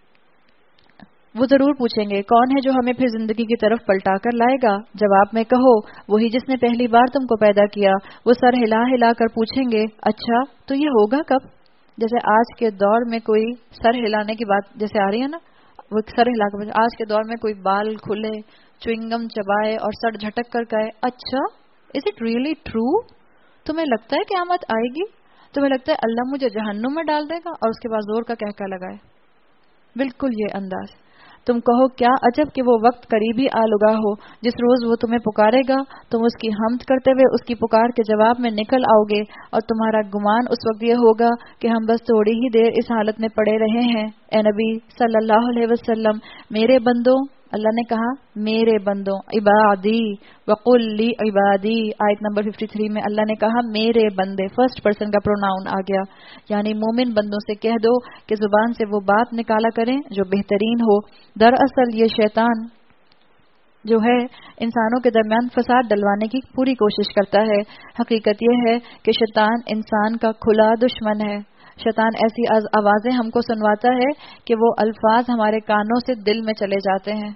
وہ ضرور پوچھیں گے کون ہے جو ہمیں پھر زندگی کی طرف پلٹا کر لائے گا. جواب میں کہو وہی جس نے پہلی بار تم کو پیدا کیا. وہ سر ہلا ہلا کر پوچھیں گے اچھا تو یہ ہوگا کب. جیسے آج کے دور میں کوئی سر ہلانے کی بات جیسے آ رہی ہے نا، وہ سر ہلا کر آج کے دور میں کوئی بال کھلے، چوئنگم چبائے اور سر جھٹک کر کہے اچھا از اٹ ریئلی ٹرو. تمہیں لگتا ہے قیامت آئے گی؟ تمہیں لگتا ہے اللہ مجھے جہنم میں ڈال دے گا؟ اور اس کے بعد زور کا کہکا لگائے. بالکل یہ انداز. تم کہو کیا عجب کہ وہ وقت قریبی آ لگا ہو جس روز وہ تمہیں پکارے گا، تم اس کی حمد کرتے ہوئے اس کی پکار کے جواب میں نکل آؤ گے، اور تمہارا گمان اس وقت یہ ہوگا کہ ہم بس تھوڑی ہی دیر اس حالت میں پڑے رہے ہیں. اے نبی صلی اللہ علیہ وسلم، میرے بندوں، اللہ نے کہا میرے بندوں، عبادی وقل لی عبادی. آیت نمبر ترپن میں اللہ نے کہا میرے بندے، فرسٹ پرسن کا پروناؤن آ گیا. یعنی مومن بندوں سے کہہ دو کہ زبان سے وہ بات نکالا کریں جو بہترین ہو. دراصل یہ شیطان جو ہے انسانوں کے درمیان فساد ڈلوانے کی پوری کوشش کرتا ہے. حقیقت یہ ہے کہ شیطان انسان کا کھلا دشمن ہے. شیطان ایسی آوازیں ہم کو سنواتا ہے کہ وہ الفاظ ہمارے کانوں سے دل میں چلے جاتے ہیں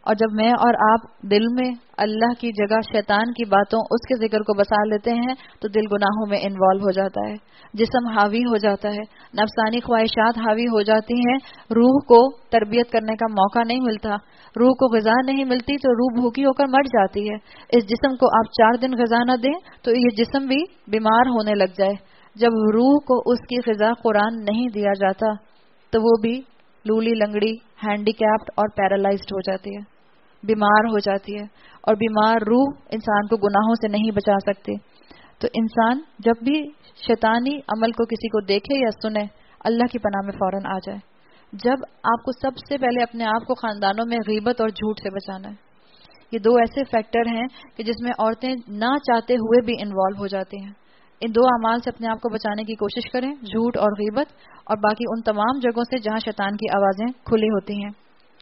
اور جب میں اور آپ دل میں اللہ کی جگہ شیطان کی باتوں اس کے ذکر کو بسا لیتے ہیں تو دل گناہوں میں انوالو ہو جاتا ہے، جسم حاوی ہو جاتا ہے، نفسانی خواہشات حاوی ہو جاتی ہیں، روح کو تربیت کرنے کا موقع نہیں ملتا، روح کو غذا نہیں ملتی تو روح بھوکی ہو کر مر جاتی ہے۔ اس جسم کو آپ چار دن غذا نہ دیں تو یہ جسم بھی بیمار ہونے لگ جائے۔ جب روح کو اس کی غذا قرآن نہیں دیا جاتا تو وہ بھی لولی لنگڑی، ہینڈی کیپڈ اور پیرالائزڈ ہو جاتی ہے، بیمار ہو جاتی ہے، اور بیمار روح انسان کو گناہوں سے نہیں بچا سکتی۔ تو انسان جب بھی شیطانی عمل کو کسی کو دیکھے یا سنے، اللہ کی پناہ میں فوراً آ جائے۔ جب آپ کو سب سے پہلے اپنے آپ کو خاندانوں میں غیبت اور جھوٹ سے بچانا ہے۔ یہ دو ایسے فیکٹر ہیں کہ جس میں عورتیں نہ چاہتے ہوئے بھی انوالو ہو جاتی ہیں۔ ان دو اعمال سے اپنے آپ کو بچانے کی کوشش کریں، جھوٹ اور غیبت، اور باقی ان تمام جگہوں سے جہاں شیطان کی آوازیں کھلی ہوتی ہیں۔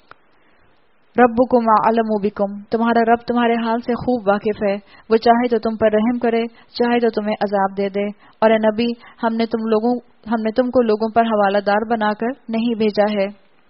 ربکم اعلم بکم، تمہارا رب تمہارے حال سے خوب واقف ہے، وہ چاہے تو تم پر رحم کرے، چاہے تو تمہیں عذاب دے دے۔ اور اے نبی، ہم نے تم لوگوں ہم نے تم کو لوگوں پر حوالہ دار بنا کر نہیں بھیجا ہے۔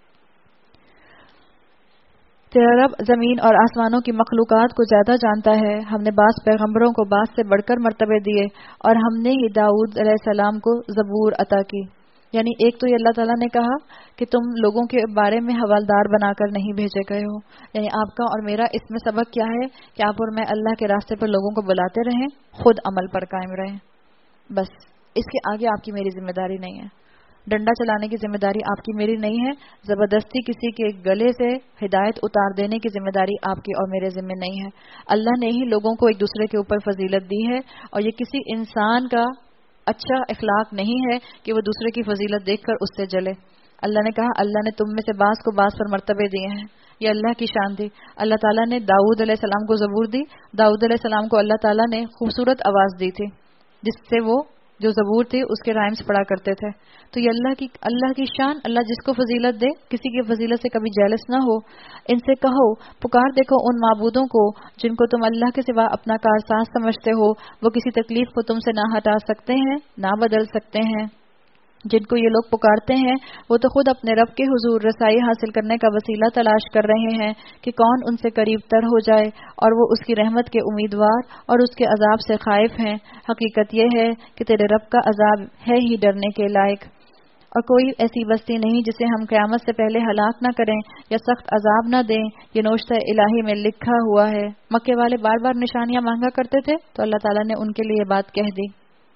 تیرا رب زمین اور آسمانوں کی مخلوقات کو زیادہ جانتا ہے۔ ہم نے بعض پیغمبروں کو بعض سے بڑھ کر مرتبے دیے، اور ہم نے ہی داؤد علیہ السلام کو زبور عطا کی۔ یعنی ایک تو یہ اللہ تعالیٰ نے کہا کہ تم لوگوں کے بارے میں حوالدار بنا کر نہیں بھیجے گئے ہو، یعنی آپ کا اور میرا اس میں سبق کیا ہے کہ آپ اور میں اللہ کے راستے پر لوگوں کو بلاتے رہیں، خود عمل پر قائم رہیں، بس اس کے آگے آپ کی میری ذمہ داری نہیں ہے۔ ڈنڈا چلانے کی ذمہ داری آپ کی میری نہیں ہے، زبردستی کسی کے گلے سے ہدایت اتار دینے کی ذمہ داری آپ کی اور میرے ذمہ نہیں ہے۔ اللہ نے ہی لوگوں کو ایک دوسرے کے اوپر فضیلت دی ہے، اور یہ کسی انسان کا اچھا اخلاق نہیں ہے کہ وہ دوسرے کی فضیلت دیکھ کر اس سے جلے۔ اللہ نے کہا اللہ نے تم میں سے بعض کو بعض پر مرتبے دیے ہیں، یہ اللہ کی شان تھی۔ اللہ تعالیٰ نے داؤد علیہ السلام کو زبور دی، داؤد علیہ السلام کو اللہ تعالیٰ نے خوبصورت آواز دی تھی جس سے وہ جو زبور تھی اس کے رائمز پڑھا کرتے تھے۔ تو یہ اللہ کی اللہ کی شان، اللہ جس کو فضیلت دے کسی کی فضیلت سے کبھی جیلس نہ ہو۔ ان سے کہو پکار دیکھو ان معبودوں کو جن کو تم اللہ کے سوا اپنا کارساز سمجھتے ہو، وہ کسی تکلیف کو تم سے نہ ہٹا سکتے ہیں نہ بدل سکتے ہیں۔ جن کو یہ لوگ پکارتے ہیں وہ تو خود اپنے رب کے حضور رسائی حاصل کرنے کا وسیلہ تلاش کر رہے ہیں کہ کون ان سے قریب تر ہو جائے، اور وہ اس کی رحمت کے امیدوار اور اس کے عذاب سے خائف ہیں۔ حقیقت یہ ہے کہ تیرے رب کا عذاب ہے ہی ڈرنے کے لائق، اور کوئی ایسی بستی نہیں جسے ہم قیامت سے پہلے ہلاک نہ کریں یا سخت عذاب نہ دیں، یہ نوشتہ الہی میں لکھا ہوا ہے۔ مکے والے بار بار نشانیاں مانگا کرتے تھے تو اللہ تعالیٰ نے ان کے لیے یہ بات کہہ دی،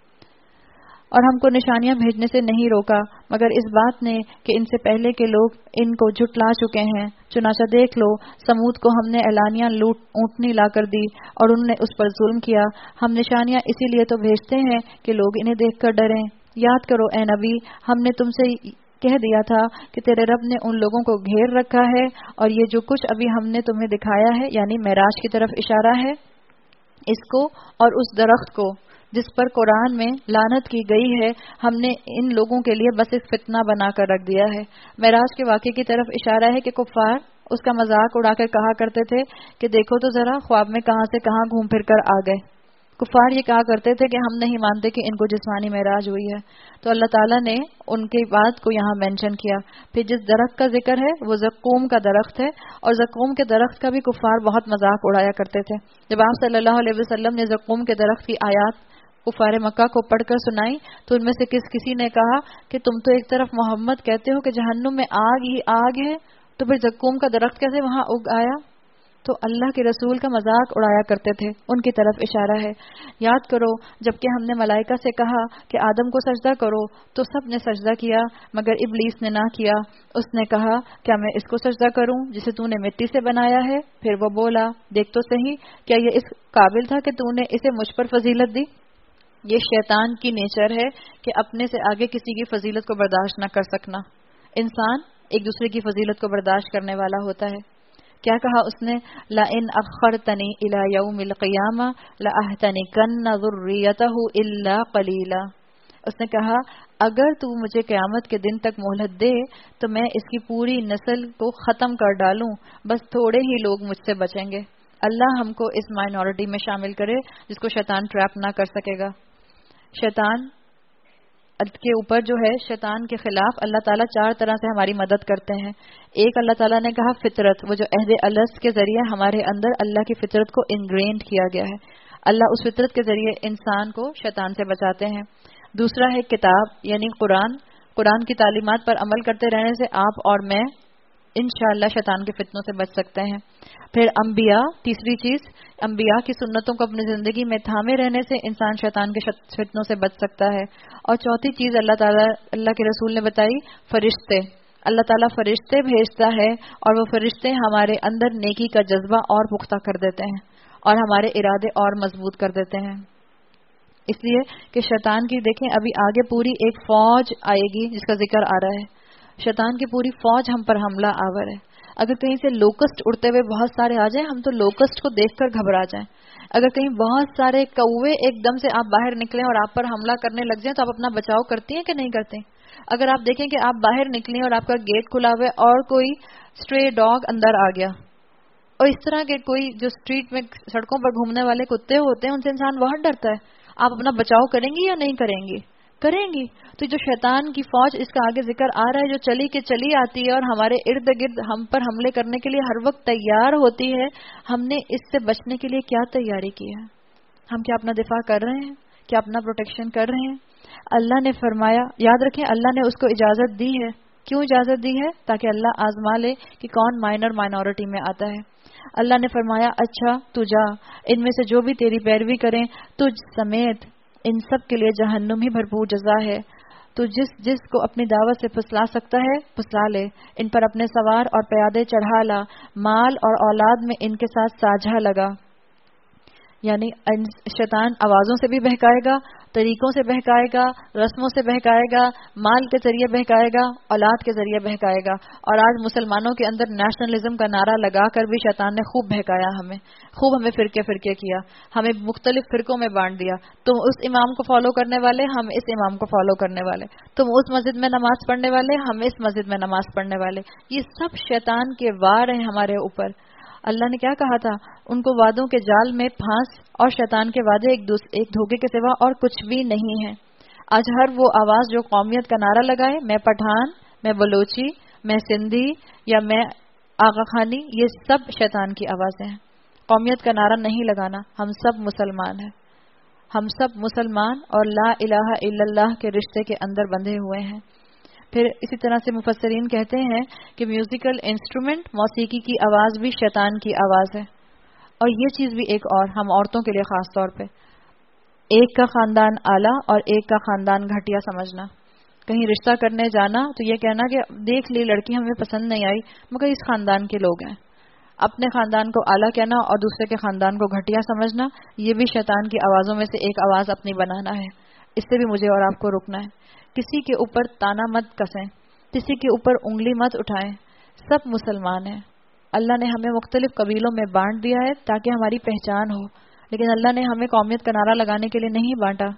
اور ہم کو نشانیاں بھیجنے سے نہیں روکا مگر اس بات نے کہ ان سے پہلے کے لوگ ان کو جھٹلا چکے ہیں۔ چنانچہ دیکھ لو سمود کو ہم نے اعلانیہ لوٹ اونٹنی لا کر دی اور انہوں نے اس پر ظلم کیا۔ ہم نشانیاں اسی لیے تو بھیجتے ہیں کہ لوگ انہیں دیکھ کر ڈریں۔ یاد کرو اے نبی، ہم نے تم سے کہہ دیا تھا کہ تیرے رب نے ان لوگوں کو گھیر رکھا ہے، اور یہ جو کچھ ابھی ہم نے تمہیں دکھایا ہے یعنی معراج کی طرف اشارہ ہے، اس کو اور اس درخت کو جس پر قرآن میں لعنت کی گئی ہے ہم نے ان لوگوں کے لیے بس ایک فتنہ بنا کر رکھ دیا ہے۔ معراج کے واقعے کی طرف اشارہ ہے کہ کفار اس کا مذاق اڑا کر کہا کرتے تھے کہ دیکھو تو ذرا خواب میں کہاں سے کہاں گھوم پھر کر آ گئے۔ کفار یہ کہا کرتے تھے کہ ہم نہیں مانتے کہ ان کو جسمانی معراج ہوئی ہے۔ تو اللہ تعالیٰ نے ان کی بات کو یہاں مینشن کیا۔ پھر جس درخت کا ذکر ہے وہ زقوم کا درخت ہے، اور زقوم کے درخت کا بھی کفار بہت مذاق اڑایا کرتے تھے۔ جب آپ صلی اللہ علیہ وسلم نے زقوم کے درخت کی آیات کفار مکہ کو پڑھ کر سنائی تو ان میں سے کس کسی نے کہا کہ تم تو ایک طرف محمد کہتے ہو کہ جہنم میں آگ ہی آگ ہے، تو پھر زقوم کا درخت کیسے وہاں اگ آیا؟ تو اللہ کے رسول کا مذاق اڑایا کرتے تھے، ان کی طرف اشارہ ہے۔ یاد کرو جبکہ ہم نے ملائکہ سے کہا کہ آدم کو سجدہ کرو تو سب نے سجدہ کیا مگر ابلیس نے نہ کیا۔ اس نے کہا کیا میں اس کو سجدہ کروں جسے تو نے مٹی سے بنایا ہے؟ پھر وہ بولا دیکھ تو صحیح، کیا یہ اس قابل تھا کہ تو نے اسے مجھ پر فضیلت دی؟ یہ شیطان کی نیچر ہے کہ اپنے سے آگے کسی کی فضیلت کو برداشت نہ کر سکنا۔ انسان ایک دوسرے کی فضیلت کو برداشت کرنے والا ہوتا ہے۔ کیا کہا اس نے؟ لَإِنْ أَخَّرْتَنِي إِلَى يَوْمِ الْقِيَامَةِ لَأَحْتَنِكَنَّ ذُرِّيَّتَهُ إِلَّا قَلِيلًا۔ اس نے کہا اگر تو مجھے قیامت کے دن تک مہلت دے تو میں اس کی پوری نسل کو ختم کر ڈالوں، بس تھوڑے ہی لوگ مجھ سے بچیں گے۔ اللہ ہم کو اس مائنورٹی میں شامل کرے جس کو شیطان ٹریپ نہ کر سکے گا۔ شیطان کے اوپر جو ہے شیطان کے خلاف اللہ تعالیٰ چار طرح سے ہماری مدد کرتے ہیں. ایک اللہ تعالیٰ نے کہا فطرت، وہ جو عہد الست کے ذریعے ہمارے اندر اللہ کی فطرت کو انگرینڈ کیا گیا ہے، اللہ اس فطرت کے ذریعے انسان کو شیطان سے بچاتے ہیں. دوسرا ہے کتاب یعنی قرآن، قرآن کی تعلیمات پر عمل کرتے رہنے سے آپ اور میں انشاءاللہ شیطان کے فتنوں سے بچ سکتے ہیں. پھر انبیاء، تیسری چیز انبیاء کی سنتوں کو اپنی زندگی میں تھامے رہنے سے انسان شیطان کے فتنوں سے بچ سکتا ہے. اور چوتھی چیز اللہ تعالیٰ اللہ کے رسول نے بتائی فرشتے. اللہ تعالیٰ فرشتے بھیجتا ہے اور وہ فرشتے ہمارے اندر نیکی کا جذبہ اور پختہ کر دیتے ہیں اور ہمارے ارادے اور مضبوط کر دیتے ہیں. اس لیے کہ شیطان کی دیکھیں ابھی آگے پوری ایک فوج آئے گی جس کا ذکر آ رہا ہے. شیطان کی پوری فوج ہم پر حملہ آور ہے. اگر کہیں سے لوکسٹ اڑتے ہوئے بہت سارے آ جائیں ہم تو لوکسٹ کو دیکھ کر گھبرا جائیں. اگر کہیں بہت سارے کوے ایک دم سے آپ باہر نکلیں اور آپ پر حملہ کرنے لگ جائیں تو آپ اپنا بچاؤ کرتی ہیں کہ نہیں کرتے؟ اگر آپ دیکھیں کہ آپ باہر نکلیں اور آپ کا گیٹ کھلا ہوا ہے اور کوئی اسٹرے ڈاگ اندر آ گیا اور اس طرح کے کوئی جو اسٹریٹ میں سڑکوں پر گھومنے والے کتے ہوتے ہیں ان سے انسان بہت ڈرتا ہے. آپ اپنا بچاؤ کریں گی یا نہیں کریں گی؟ کریں گی. تو جو شیطان کی فوج اس کا آگے ذکر آ رہا ہے جو چلی کے چلی آتی ہے اور ہمارے ارد گرد ہم پر حملے کرنے کے لیے ہر وقت تیار ہوتی ہے، ہم نے اس سے بچنے کے لیے کیا تیاری کی ہے؟ ہم کیا اپنا دفاع کر رہے ہیں؟ کیا اپنا پروٹیکشن کر رہے ہیں؟ اللہ نے فرمایا، یاد رکھیں اللہ نے اس کو اجازت دی ہے. کیوں اجازت دی ہے؟ تاکہ اللہ آزما لے کہ کون مائنر مائنورٹی میں آتا ہے. اللہ نے فرمایا اچھا تو جا، ان میں سے جو بھی تیری پیروی کریں تجھ سمیت ان سب کے لیے جہنم ہی بھرپور جزا ہے. تو جس جس کو اپنی دعوت سے پھسلا سکتا ہے پھسلا لے، ان پر اپنے سوار اور پیادے چڑھا لا، مال اور اولاد میں ان کے ساتھ ساجھا لگا. یعنی شیطان آوازوں سے بھی بہکائے گا، طریقوں سے بہکائے گا، رسموں سے بہکائے گا، مال کے ذریعے بہکائے گا، اولاد کے ذریعے بہکائے گا. اور آج مسلمانوں کے اندر نیشنلزم کا نعرہ لگا کر بھی شیطان نے خوب بہکایا، ہمیں خوب ہمیں فرقے فرقے کیا، ہمیں مختلف فرقوں میں بانٹ دیا. تم اس امام کو فالو کرنے والے، ہم اس امام کو فالو کرنے والے، تم اس مسجد میں نماز پڑھنے والے، ہم اس مسجد میں نماز پڑھنے والے. یہ سب شیطان کے وار ہیں ہمارے اوپر. اللہ نے کیا کہا تھا؟ ان کو وعدوں کے جال میں پھانس اور شیطان کے وعدے ایک ایک دھوکے کے سوا اور کچھ بھی نہیں ہے. آج ہر وہ آواز جو قومیت کا نعرہ لگائے، میں پٹھان، میں بلوچی، میں سندھی یا میں آغا خانی، یہ سب شیطان کی آوازیں ہیں. قومیت کا نعرہ نہیں لگانا. ہم سب مسلمان ہیں، ہم سب مسلمان اور لا الہ الا اللہ کے رشتے کے اندر بندھے ہوئے ہیں. پھر اسی طرح سے مفسرین کہتے ہیں کہ میوزیکل انسٹرومنٹ، موسیقی کی آواز بھی شیطان کی آواز ہے. اور یہ چیز بھی ایک اور ہم عورتوں کے لیے خاص طور پہ، ایک کا خاندان اعلیٰ اور ایک کا خاندان گھٹیا سمجھنا. کہیں رشتہ کرنے جانا تو یہ کہنا کہ دیکھ لی لڑکی ہمیں پسند نہیں آئی مگر اس خاندان کے لوگ ہیں. اپنے خاندان کو اعلیٰ کہنا اور دوسرے کے خاندان کو گھٹیا سمجھنا، یہ بھی شیطان کی آوازوں میں سے ایک آواز اپنی بنانا ہے. اس سے بھی مجھے اور آپ کو رکنا ہے. کسی کے اوپر تانا مت کسیں، کسی کے اوپر انگلی مت اٹھائیں. سب مسلمان ہیں. اللہ نے ہمیں مختلف قبیلوں میں بانٹ دیا ہے تاکہ ہماری پہچان ہو، لیکن اللہ نے ہمیں قومیت کا نعرہ لگانے کے لیے نہیں بانٹا.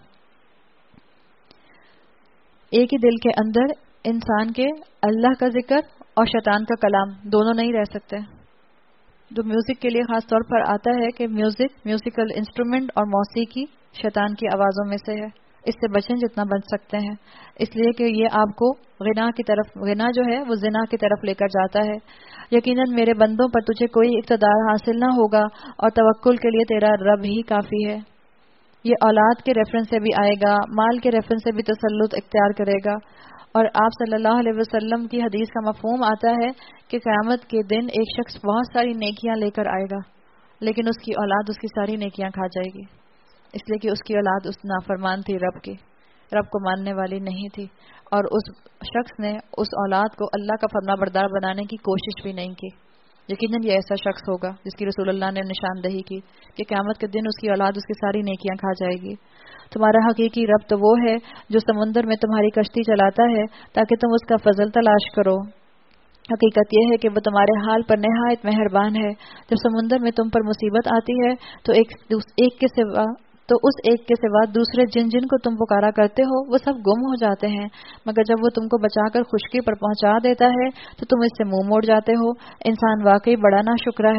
ایک ہی دل کے اندر انسان کے اللہ کا ذکر اور شیطان کا کلام دونوں نہیں رہ سکتے. جو میوزک کے لیے خاص طور پر آتا ہے کہ میوزک، میوزیکل انسٹرومنٹ اور موسیقی شیطان کی آوازوں میں سے ہے. اس سے بچیں جتنا بچ سکتے ہیں، اس لیے کہ یہ آپ کو غنا کی طرف، غنا جو ہے وہ زنا کی طرف لے کر جاتا ہے. یقیناً میرے بندوں پر تجھے کوئی اقتدار حاصل نہ ہوگا اور توکل کے لیے تیرا رب ہی کافی ہے. یہ اولاد کے ریفرنس سے بھی آئے گا، مال کے ریفرنس سے بھی تسلط اختیار کرے گا. اور آپ صلی اللہ علیہ وسلم کی حدیث کا مفہوم آتا ہے کہ قیامت کے دن ایک شخص بہت ساری نیکیاں لے کر آئے گا لیکن اس کی اولاد اس کی ساری نیکیاں کھا جائے گی، اس لیے کہ اس کی اولاد اس نافرمان تھی، رب کی رب کو ماننے والی نہیں تھی. اور اس شخص نے اس اولاد کو اللہ کا فرما بردار بنانے کی کوشش بھی نہیں کی. یقیناً یہ ایسا شخص ہوگا جس کی رسول اللہ نے نشاندہی کی کہ قیامت کے دن اس کی اولاد اس کی ساری نیکیاں کھا جائے گی. تمہارا حقیقی رب تو وہ ہے جو سمندر میں تمہاری کشتی چلاتا ہے تاکہ تم اس کا فضل تلاش کرو. حقیقت یہ ہے کہ وہ تمہارے حال پر نہایت مہربان ہے. جب سمندر میں تم پر مصیبت آتی ہے تو ایک, ایک کے سوا تو اس ایک کے سوا دوسرے جن جن کو تم پکارا کرتے ہو وہ سب گم ہو جاتے ہیں، مگر جب وہ تم کو بچا کر خشکی پر پہنچا دیتا ہے تو تم اس سے منہ موڑ جاتے ہو. انسان واقعی بڑا ناشکرا ہے.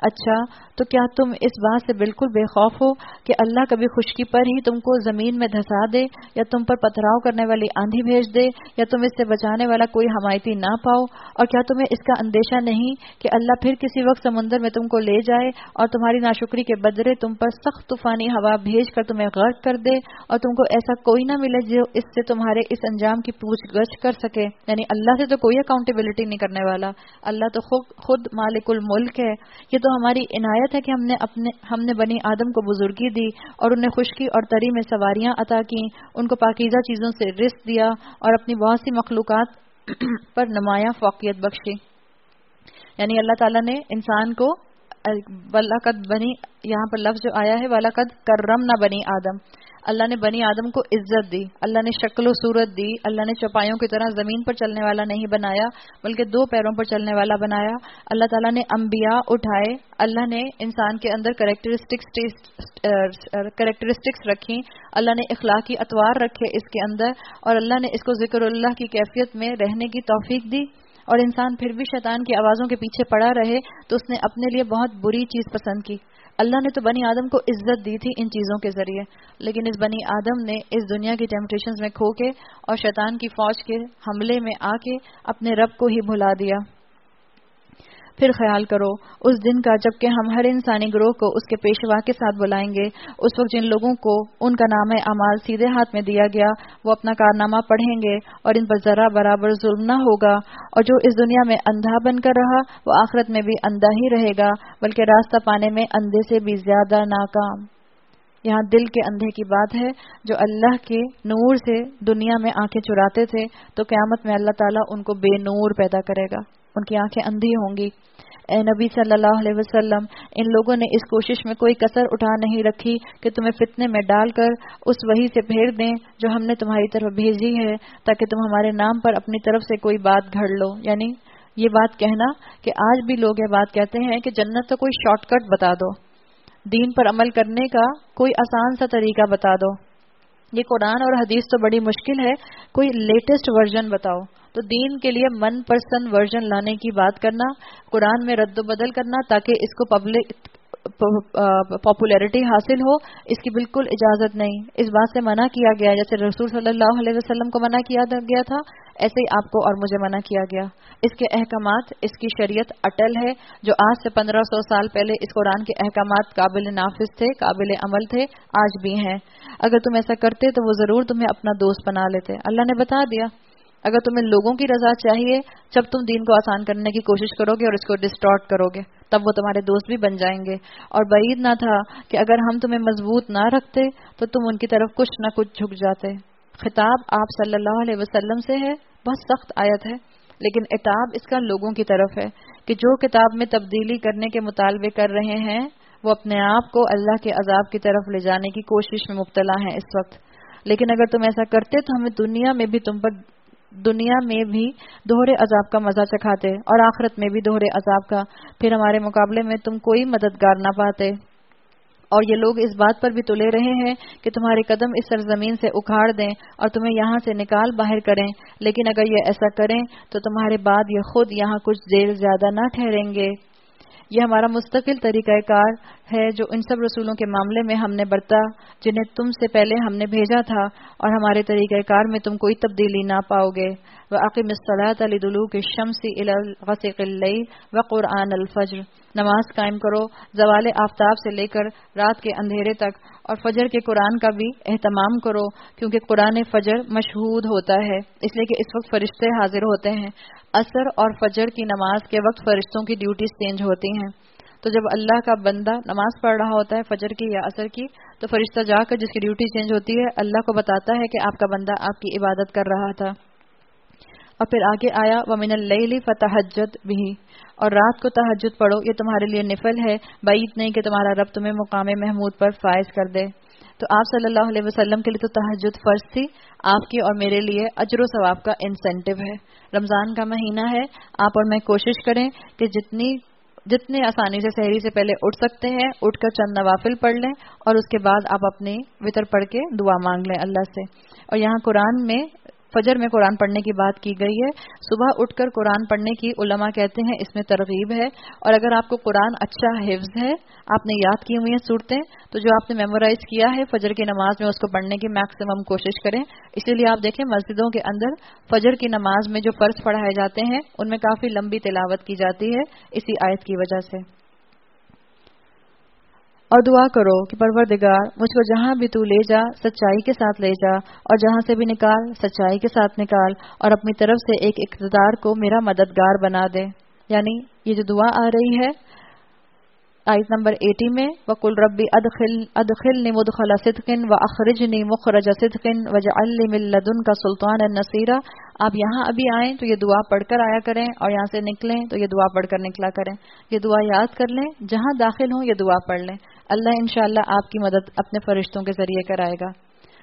اچھا تو کیا تم اس بات سے بالکل بے خوف ہو کہ اللہ کبھی خشکی پر ہی تم کو زمین میں دھسا دے یا تم پر پتھراؤ کرنے والی آندھی بھیج دے یا تم اس سے بچانے والا کوئی حمایتی نہ پاؤ؟ اور کیا تمہیں اس کا اندیشہ نہیں کہ اللہ پھر کسی وقت سمندر میں تم کو لے جائے اور تمہاری ناشکری کے بدلے تم پر سخت طوفانی ہوا بھیج کر تمہیں غرق کر دے اور تم کو ایسا کوئی نہ ملے جو اس سے تمہارے اس انجام کی پوچھ گچھ کر سکے؟ یعنی اللہ سے تو کوئی اکاؤنٹیبلٹی نہیں کرنے والا، اللہ تو خود خود مالک الملک ہے. یہ تو ہماری عنایت ہے کہ ہم نے اپنے ہم نے بنی آدم کو بزرگی دی اور انہیں خشکی اور تری میں سواریاں عطا کی، ان کو پاکیزہ چیزوں سے رزق دیا اور اپنی بہت سی مخلوقات پر نمایاں فوقیت بخشی. یعنی اللہ تعالیٰ نے انسان کو وَلَقَدْ بنی، یہاں پر لفظ جو آیا ہے وَلَقَدْ كَرَّمْنَا بنی آدم، اللہ نے بنی آدم کو عزت دی، اللہ نے شکل و صورت دی، اللہ نے چوپایوں کی طرح زمین پر چلنے والا نہیں بنایا بلکہ دو پیروں پر چلنے والا بنایا. اللہ تعالیٰ نے انبیاء اٹھائے، اللہ نے انسان کے اندر کریکٹرسٹکس کریکٹرسٹکس رکھی، اللہ نے اخلاقی اطوار رکھے اس کے اندر، اور اللہ نے اس کو ذکر اللہ کی کیفیت میں رہنے کی توفیق دی. اور انسان پھر بھی شیطان کی آوازوں کے پیچھے پڑا رہے تو اس نے اپنے لیے بہت بری چیز پسند کی. اللہ نے تو بنی آدم کو عزت دی تھی ان چیزوں کے ذریعے، لیکن اس بنی آدم نے اس دنیا کی ٹیمپٹیشنز میں کھو کے اور شیطان کی فوج کے حملے میں آ کے اپنے رب کو ہی بھلا دیا. پھر خیال کرو اس دن کا جب کہ ہم ہر انسانی گروہ کو اس کے پیشوا کے ساتھ بلائیں گے. اس وقت جن لوگوں کو ان کا نام اعمال سیدھے ہاتھ میں دیا گیا وہ اپنا کارنامہ پڑھیں گے اور ان پر ذرا برابر ظلم نہ ہوگا، اور جو اس دنیا میں اندھا بن کر رہا وہ آخرت میں بھی اندھا ہی رہے گا، بلکہ راستہ پانے میں اندھے سے بھی زیادہ ناکام. یہاں دل کے اندھے کی بات ہے. جو اللہ کے نور سے دنیا میں آنکھیں چراتے تھے تو قیامت میں اللہ تعالیٰ ان کو بے نور پیدا کرے گا، ان کی آنکھیں اندھی ہوں گی. اے نبی صلی اللہ علیہ وسلم، ان لوگوں نے اس کوشش میں کوئی کسر اٹھا نہیں رکھی کہ تمہیں فتنے میں ڈال کر اس وحی سے پھیر دیں جو ہم نے تمہاری طرف بھیجی ہے تاکہ تم ہمارے نام پر اپنی طرف سے کوئی بات گھڑ لو. یعنی یہ بات کہنا کہ آج بھی لوگ یہ بات کہتے ہیں کہ جنت تو کوئی شارٹ کٹ بتا دو، دین پر عمل کرنے کا کوئی آسان سا طریقہ بتا دو. یہ قرآن اور حدیث تو بڑی مشکل ہے، کوئی لیٹسٹ ورژن بتاؤ. تو دین کے لیے من پرسن ورژن لانے کی بات کرنا، قرآن میں رد و بدل کرنا تاکہ اس کو پبلک پاپولیرٹی حاصل ہو، اس کی بالکل اجازت نہیں. اس بات سے منع کیا گیا، جیسے رسول صلی اللہ علیہ وسلم کو منع کیا گیا تھا ایسے ہی آپ کو اور مجھے منع کیا گیا. اس کے احکامات، اس کی شریعت اٹل ہے. جو آج سے پندرہ سو سال پہلے اس قرآن کے احکامات قابل نافذ تھے، قابل عمل تھے، آج بھی ہیں. اگر تم ایسا کرتے تو وہ ضرور تمہیں اپنا دوست بنا لیتے. اللہ نے بتا دیا. اگر تمہیں لوگوں کی رضا چاہیے، جب تم دین کو آسان کرنے کی کوشش کرو گے اور اس کو ڈسٹارٹ کرو گے تب وہ تمہارے دوست بھی بن جائیں گے. اور بعید نہ تھا کہ اگر ہم تمہیں مضبوط نہ رکھتے تو تم ان کی طرف کچھ نہ کچھ جھک جاتے. خطاب آپ صلی اللہ علیہ وسلم سے ہے، بہت سخت آیت ہے، لیکن عتاب اس کا لوگوں کی طرف ہے کہ جو کتاب میں تبدیلی کرنے کے مطالبے کر رہے ہیں وہ اپنے آپ کو اللہ کے عذاب کی طرف لے جانے کی کوشش میں مبتلا ہیں اس وقت. لیکن اگر تم ایسا کرتے تو ہمیں دنیا میں بھی تم پر دنیا میں بھی دوہرے عذاب کا مزہ چکھاتے اور آخرت میں بھی دوہرے عذاب کا، پھر ہمارے مقابلے میں تم کوئی مددگار نہ پاتے. اور یہ لوگ اس بات پر بھی تلے رہے ہیں کہ تمہارے قدم اس سرزمین سے اکھاڑ دیں اور تمہیں یہاں سے نکال باہر کریں، لیکن اگر یہ ایسا کریں تو تمہارے بعد یہ خود یہاں کچھ دیر زیادہ نہ ٹھہریں گے. یہ ہمارا مستقل طریقہ کار ہے جو ان سب رسولوں کے معاملے میں ہم نے برتا جنہیں تم سے پہلے ہم نے بھیجا تھا، اور ہمارے طریقہ کار میں تم کوئی تبدیلی نہ پاؤ گے. وَأَقِمِ الصَّلَاةَ لِدُلُوكِ الشَّمْسِ إِلَى غَسَقِ اللَّيْلِ وَقُرْآنَ الْفَجْرِ. نماز قائم کرو زوال آفتاب سے لے کر رات کے اندھیرے تک، اور فجر کے قرآن کا بھی اہتمام کرو کیونکہ قرآن فجر مشہود ہوتا ہے اس لیے کہ اس وقت فرشتے حاضر ہوتے ہیں. عصر اور فجر کی نماز کے وقت فرشتوں کی ڈیوٹیز چینج ہوتی ہیں. تو جب اللہ کا بندہ نماز پڑھ رہا ہوتا ہے فجر کی یا عصر کی تو فرشتہ جا کر جس کی ڈیوٹی چینج ہوتی ہے اللہ کو بتاتا ہے کہ آپ کا بندہ آپ کی عبادت کر رہا تھا. اور پھر آگے آیا وَمِنَ اللَّيْلِ فَتَهَجَّدْ بِهِ، اور رات کو تہجد پڑھو، یہ تمہارے لیے نفل ہے، بعید نہیں کہ تمہارا رب تمہیں مقام محمود پر فائز کر دے. تو آپ صلی اللہ علیہ وسلم کے لیے تو تہجد فرض تھی، آپ کی اور میرے لیے اجر و ثواب کا انسینٹیو ہے. رمضان کا مہینہ ہے، آپ اور میں کوشش کریں کہ جتنی جتنے آسانی سے سحری سے پہلے اٹھ سکتے ہیں اٹھ کر چند نوافل پڑھ لیں، اور اس کے بعد آپ اپنی وطر پڑھ کے دعا مانگ لیں اللہ سے. اور یہاں قرآن میں فجر میں قرآن پڑھنے کی بات کی گئی ہے. صبح اٹھ کر قرآن پڑھنے کی علماء کہتے ہیں اس میں ترغیب ہے. اور اگر آپ کو قرآن اچھا حفظ ہے, آپ نے یاد کی ہوئی ہیں صورتیں, تو جو آپ نے میمورائز کیا ہے فجر کی نماز میں اس کو پڑھنے کی میکسیمم کوشش کریں. اسی لیے آپ دیکھیں مسجدوں کے اندر فجر کی نماز میں جو فرض پڑھائے جاتے ہیں ان میں کافی لمبی تلاوت کی جاتی ہے اسی آیت کی وجہ سے. اور دعا کرو کہ پروردگار مجھ کو جہاں بھی تو لے جا سچائی کے ساتھ لے جا, اور جہاں سے بھی نکال سچائی کے ساتھ نکال, اور اپنی طرف سے ایک اقتدار کو میرا مددگار بنا دے. یعنی یہ جو دعا آ رہی ہے آیت نمبر اسی میں, وَقُلْ رَبِّ أَدْخِلْ أَدْخِلْنِي مُدْخَلَ صِدْقٍ وَأَخْرِجْنِي مُخْرَجَ صِدْقٍ وَاجْعَلْ لِي مِن لَّدُنكَ سُلْطَانًا نَصِيرًا. آپ یہاں ابھی آئیں تو یہ دعا پڑھ کر آیا کریں, اور یہاں سے نکلیں تو یہ دعا پڑھ کر نکلا کریں. یہ دعا یاد کر لیں, جہاں داخل ہوں یہ دعا پڑھ لیں. اللہ انشاءاللہ آپ کی مدد اپنے فرشتوں کے ذریعے کرائے گا.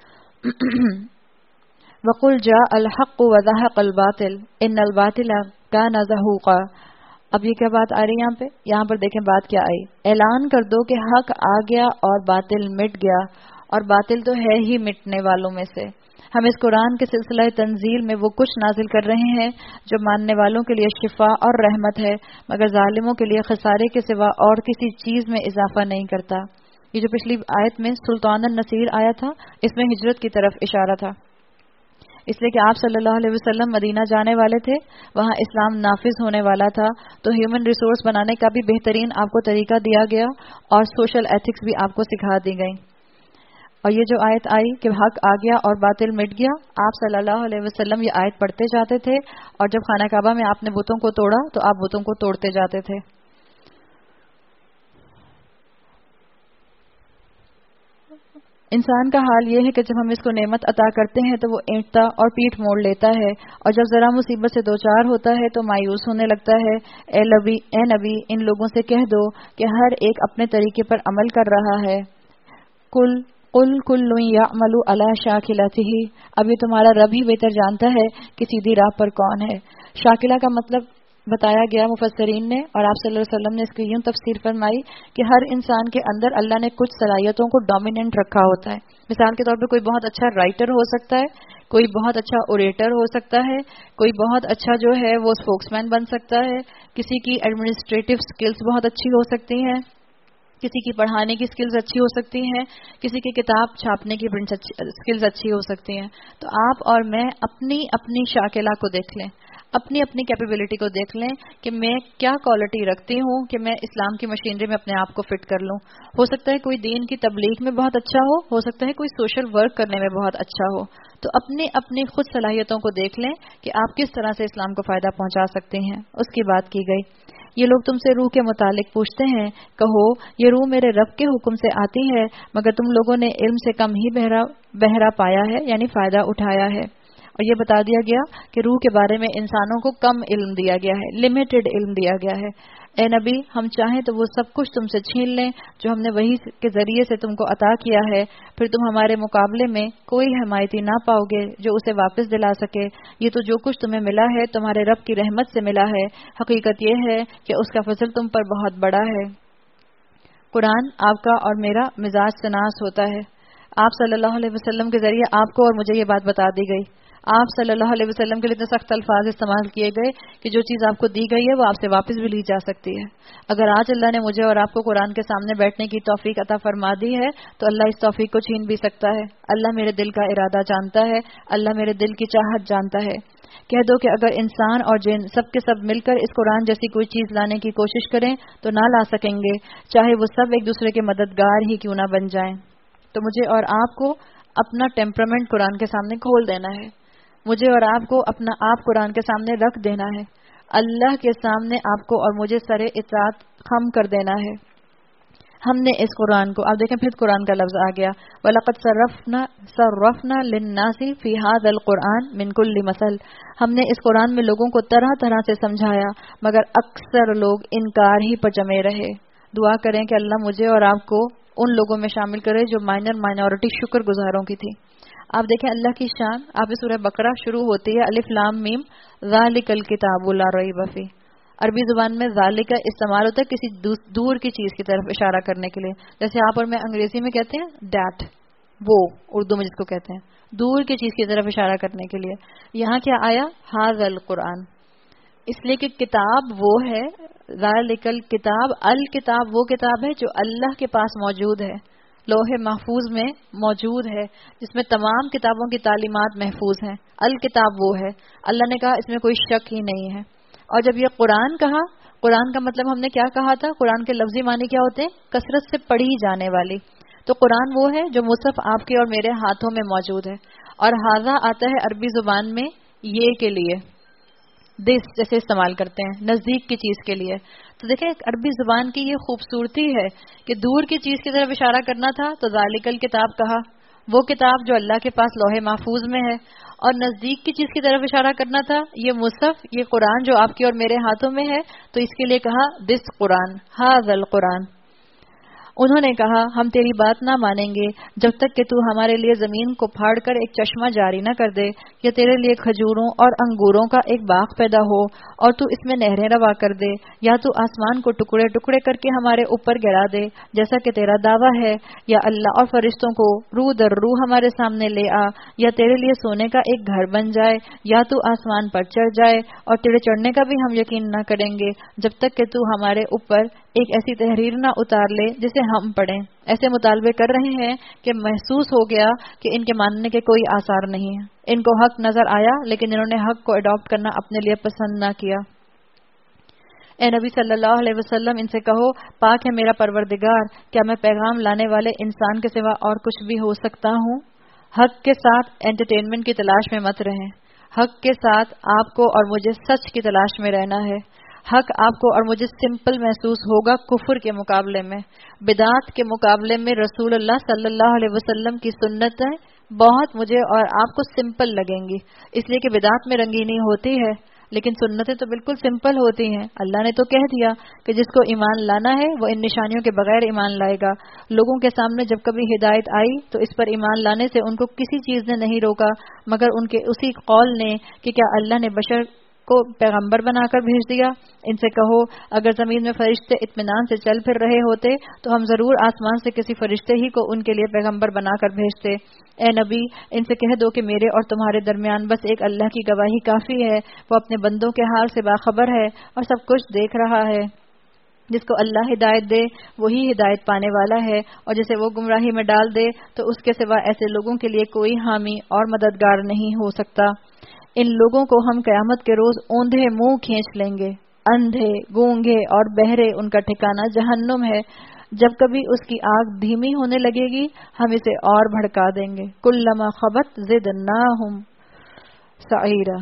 وَقُلْ جَاءَ الْحَقُّ وَزَهَقَ الْبَاطِلُ إِنَّ الْبَاطِلَ كَانَ زَهُوقًا. اب یہ کیا بات آ رہی ہے یہاں پہ؟ یہاں پر دیکھیں بات کیا آئی. اعلان کر دو کہ حق آ گیا اور باطل مٹ گیا, اور باطل تو ہے ہی مٹنے والوں میں سے. ہم اس قرآن کے سلسلہ تنزیل میں وہ کچھ نازل کر رہے ہیں جو ماننے والوں کے لیے شفا اور رحمت ہے, مگر ظالموں کے لیے خسارے کے سوا اور کسی چیز میں اضافہ نہیں کرتا. یہ جو پچھلی آیت میں سلطان النصیر آیا تھا, اس میں ہجرت کی طرف اشارہ تھا, اس لیے کہ آپ صلی اللہ علیہ وسلم مدینہ جانے والے تھے, وہاں اسلام نافذ ہونے والا تھا, تو ہیومن ریسورس بنانے کا بھی بہترین آپ کو طریقہ دیا گیا, اور سوشل ایتھکس بھی آپ کو سکھا دی گئی. اور یہ جو آیت آئی کہ حق آ گیا اور باطل مٹ گیا, آپ صلی اللہ علیہ وسلم یہ آیت پڑھتے جاتے تھے, اور جب خانہ کعبہ میں آپ نے بتوں کو توڑا تو آپ بتوں کو توڑتے جاتے تھے. انسان کا حال یہ ہے کہ جب ہم اس کو نعمت عطا کرتے ہیں تو وہ اینٹتا اور پیٹھ موڑ لیتا ہے, اور جب ذرا مصیبت سے دوچار ہوتا ہے تو مایوس ہونے لگتا ہے. اے نبی اے نبی ان لوگوں سے کہہ دو کہ ہر ایک اپنے طریقے پر عمل کر رہا ہے. کل قل کل یعمل علی شاکلتہ, ابھی تمہارا رب ہی بہتر جانتا ہے کہ سیدھی راہ پر کون ہے. شاکلہ کا مطلب بتایا گیا مفسرین نے, اور آپ صلی اللہ علیہ وسلم نے اس کی یوں تفسیر فرمائی کہ ہر انسان کے اندر اللہ نے کچھ صلاحیتوں کو ڈومیننٹ رکھا ہوتا ہے. مثال کے طور پہ کوئی بہت اچھا رائٹر ہو سکتا ہے, کوئی بہت اچھا اوریٹر ہو سکتا ہے, کوئی بہت اچھا جو ہے وہ اسپوکس مین بن سکتا ہے, کسی کی ایڈمنسٹریٹو سکلز بہت اچھی ہو سکتی ہیں, کسی کی پڑھانے کی سکلز اچھی ہو سکتی ہیں, کسی کی کتاب چھاپنے کی سکلز اچھی ہو سکتی ہیں. تو آپ اور میں اپنی اپنی شاکلہ کو دیکھ لیں, اپنی اپنی کیپیبلٹی کو دیکھ لیں کہ میں کیا کوالٹی رکھتی ہوں کہ میں اسلام کی مشینری میں اپنے آپ کو فٹ کر لوں. ہو سکتا ہے کوئی دین کی تبلیغ میں بہت اچھا ہو, ہو سکتا ہے کوئی سوشل ورک کرنے میں بہت اچھا ہو. تو اپنی اپنی خود صلاحیتوں کو دیکھ لیں کہ آپ کس طرح سے اسلام کو فائدہ پہنچا سکتے ہیں. اس کی بات کی گئی. یہ لوگ تم سے روح کے متعلق پوچھتے ہیں, کہو یہ روح میرے رب کے حکم سے آتی ہے, مگر تم لوگوں نے علم سے کم ہی بہرا بہرا پایا ہے, یعنی فائدہ اٹھایا ہے. اور یہ بتا دیا گیا کہ روح کے بارے میں انسانوں کو کم علم دیا گیا ہے, لمیٹڈ علم دیا گیا ہے. اے نبی ہم چاہیں تو وہ سب کچھ تم سے چھین لیں جو ہم نے وحی کے ذریعے سے تم کو عطا کیا ہے, پھر تم ہمارے مقابلے میں کوئی حمایتی نہ پاؤ گے جو اسے واپس دلا سکے. یہ تو جو کچھ تمہیں ملا ہے تمہارے رب کی رحمت سے ملا ہے, حقیقت یہ ہے کہ اس کا فضل تم پر بہت بڑا ہے. قرآن آپ کا اور میرا مزاج تناس ہوتا ہے. آپ صلی اللہ علیہ وسلم کے ذریعے آپ کو اور مجھے یہ بات بتا دی گئی. آپ صلی اللہ علیہ وسلم کے لیے اتنے سخت الفاظ استعمال کیے گئے کہ جو چیز آپ کو دی گئی ہے وہ آپ سے واپس بھی لی جا سکتی ہے. اگر آج اللہ نے مجھے اور آپ کو قرآن کے سامنے بیٹھنے کی توفیق عطا فرما دی ہے تو اللہ اس توفیق کو چھین بھی سکتا ہے. اللہ میرے دل کا ارادہ جانتا ہے, اللہ میرے دل کی چاہت جانتا ہے. کہہ دو کہ اگر انسان اور جن سب کے سب مل کر اس قرآن جیسی کوئی چیز لانے کی کوشش کریں تو نہ لا سکیں گے, چاہے وہ سب ایک دوسرے کے مددگار ہی کیوں نہ بن جائیں. تو مجھے اور آپ کو اپنا ٹیمپرامنٹ قرآن کے سامنے کھول دینا ہے, مجھے اور آپ کو اپنا آپ قرآن کے سامنے رکھ دینا ہے, اللہ کے سامنے آپ کو اور مجھے سر اطاعت خم کر دینا ہے. ہم نے اس قرآن کو, آپ دیکھیں پھر قرآن کا لفظ آ گیا, وَلَقَدْ صَرَّفْنَا صَرَّفْنَا لِلنَّاسِ فِي هَذَا الْقُرْآنِ مِنْ كُلِّ مَثَلٍ, ہم نے اس قرآن میں لوگوں کو طرح طرح سے سمجھایا مگر اکثر لوگ انکار ہی پر جمے رہے. دعا کریں کہ اللہ مجھے اور آپ کو ان لوگوں میں شامل کرے جو مائنر مائنورٹی شکر گزاروں کی تھی. آپ دیکھیں اللہ کی شان, آپ سورہ بقرہ شروع ہوتی ہے الف لام میم ذالک الکتاب لا ریب فیہ. عربی زبان میں ذالک کا استعمال ہوتا ہے کسی دور کی چیز کی طرف اشارہ کرنے کے لیے, جیسے آپ اور میں انگریزی میں کہتے ہیں دیٹ, وہ اردو میں جس کو کہتے ہیں، دور کی چیز کی طرف اشارہ کرنے کے لیے. یہاں کیا آیا؟ ھذا القرآن، اس لیے کہ کتاب وہ ہے، ذالک الکتاب، الکتاب وہ کتاب ہے جو اللہ کے پاس موجود ہے، لوح محفوظ میں موجود ہے، جس میں تمام کتابوں کی تعلیمات محفوظ ہیں. الکتاب وہ ہے، اللہ نے کہا اس میں کوئی شک ہی نہیں ہے. اور جب یہ قرآن کہا، قرآن کا مطلب ہم نے کیا کہا تھا؟ قرآن کے لفظی معنی کیا ہوتے ہیں؟ کثرت سے پڑھی جانے والی. تو قرآن وہ ہے جو مصحف آپ کے اور میرے ہاتھوں میں موجود ہے. اور ھذا آتا ہے عربی زبان میں یہ کے لیے، دس جیسے استعمال کرتے ہیں نزدیک کی چیز کے لیے. تو دیکھیں عربی زبان کی یہ خوبصورتی ہے کہ دور کی چیز کی طرف اشارہ کرنا تھا تو ذالک الکتاب کہا، وہ کتاب جو اللہ کے پاس لوح محفوظ میں ہے. اور نزدیک کی چیز کی طرف اشارہ کرنا تھا، یہ مصحف، یہ قرآن جو آپ کے اور میرے ہاتھوں میں ہے، تو اس کے لیے کہا دس قرآن، ھذا القرآن. انہوں نے کہا ہم تیری بات نہ مانیں گے جب تک کہ تو ہمارے لیے زمین کو پھاڑ کر ایک چشمہ جاری نہ کر دے، یا تیرے لیے کھجوروں اور انگوروں کا ایک باغ پیدا ہو اور تو اس میں نہریں روا کر دے، یا تو آسمان کو ٹکڑے ٹکڑے کر کے ہمارے اوپر گرا دے جیسا کہ تیرا دعویٰ ہے، یا اللہ اور فرشتوں کو روح در روح ہمارے سامنے لے آ، یا تیرے لیے سونے کا ایک گھر بن جائے، یا تو آسمان پر چڑھ جائے، اور تیرے چڑھنے کا بھی ہم یقین نہ کریں گے جب تک کہ تو ہمارے اوپر ایک ایسی تحریر نہ اتار لے جسے ہم پڑھیں. ایسے مطالبے کر رہے ہیں کہ محسوس ہو گیا کہ ان کے ماننے کے کوئی آثار نہیں ہیں. ان کو حق نظر آیا لیکن انہوں نے حق کو اڈاپٹ کرنا اپنے لیے پسند نہ کیا. اے نبی صلی اللہ علیہ وسلم ان سے کہو پاک ہے میرا پروردگار، کیا میں پیغام لانے والے انسان کے سوا اور کچھ بھی ہو سکتا ہوں؟ حق کے ساتھ انٹرٹینمنٹ کی تلاش میں مت رہیں، حق کے ساتھ آپ کو اور مجھے سچ کی تلاش میں رہنا ہے. حق آپ کو اور مجھے سمپل محسوس ہوگا کفر کے مقابلے میں، بدعت کے مقابلے میں رسول اللہ صلی اللہ علیہ وسلم کی سنتیں بہت مجھے اور آپ کو سمپل لگیں گی، اس لیے کہ بدعت میں رنگینی ہوتی ہے لیکن سنتیں تو بالکل سمپل ہوتی ہیں. اللہ نے تو کہہ دیا کہ جس کو ایمان لانا ہے وہ ان نشانیوں کے بغیر ایمان لائے گا. لوگوں کے سامنے جب کبھی ہدایت آئی تو اس پر ایمان لانے سے ان کو کسی چیز نے نہیں روکا مگر ان کے اسی قول نے کہ کیا اللہ نے بشر کو پیغمبر بنا کر بھیج دیا. ان سے کہو اگر زمین میں فرشتے اطمینان سے چل پھر رہے ہوتے تو ہم ضرور آسمان سے کسی فرشتے ہی کو ان کے لیے پیغمبر بنا کر بھیجتے. اے نبی ان سے کہہ دو کہ میرے اور تمہارے درمیان بس ایک اللہ کی گواہی کافی ہے، وہ اپنے بندوں کے حال سے باخبر ہے اور سب کچھ دیکھ رہا ہے. جس کو اللہ ہدایت دے وہی ہدایت پانے والا ہے، اور جسے وہ گمراہی میں ڈال دے تو اس کے سوا ایسے لوگوں کے لیے کوئی حامی اور مددگار نہیں ہو سکتا. ان لوگوں کو ہم قیامت کے روز اوندھے منہ کھینچ لیں گے، اندھے، گونگے اور بہرے ان کا ٹھکانہ جہنم ہے. جب کبھی اس کی آگ دھیمی ہونے لگے گی ہم اسے اور بھڑکا دیں گے. کلما خبت زدناہم سعیرا.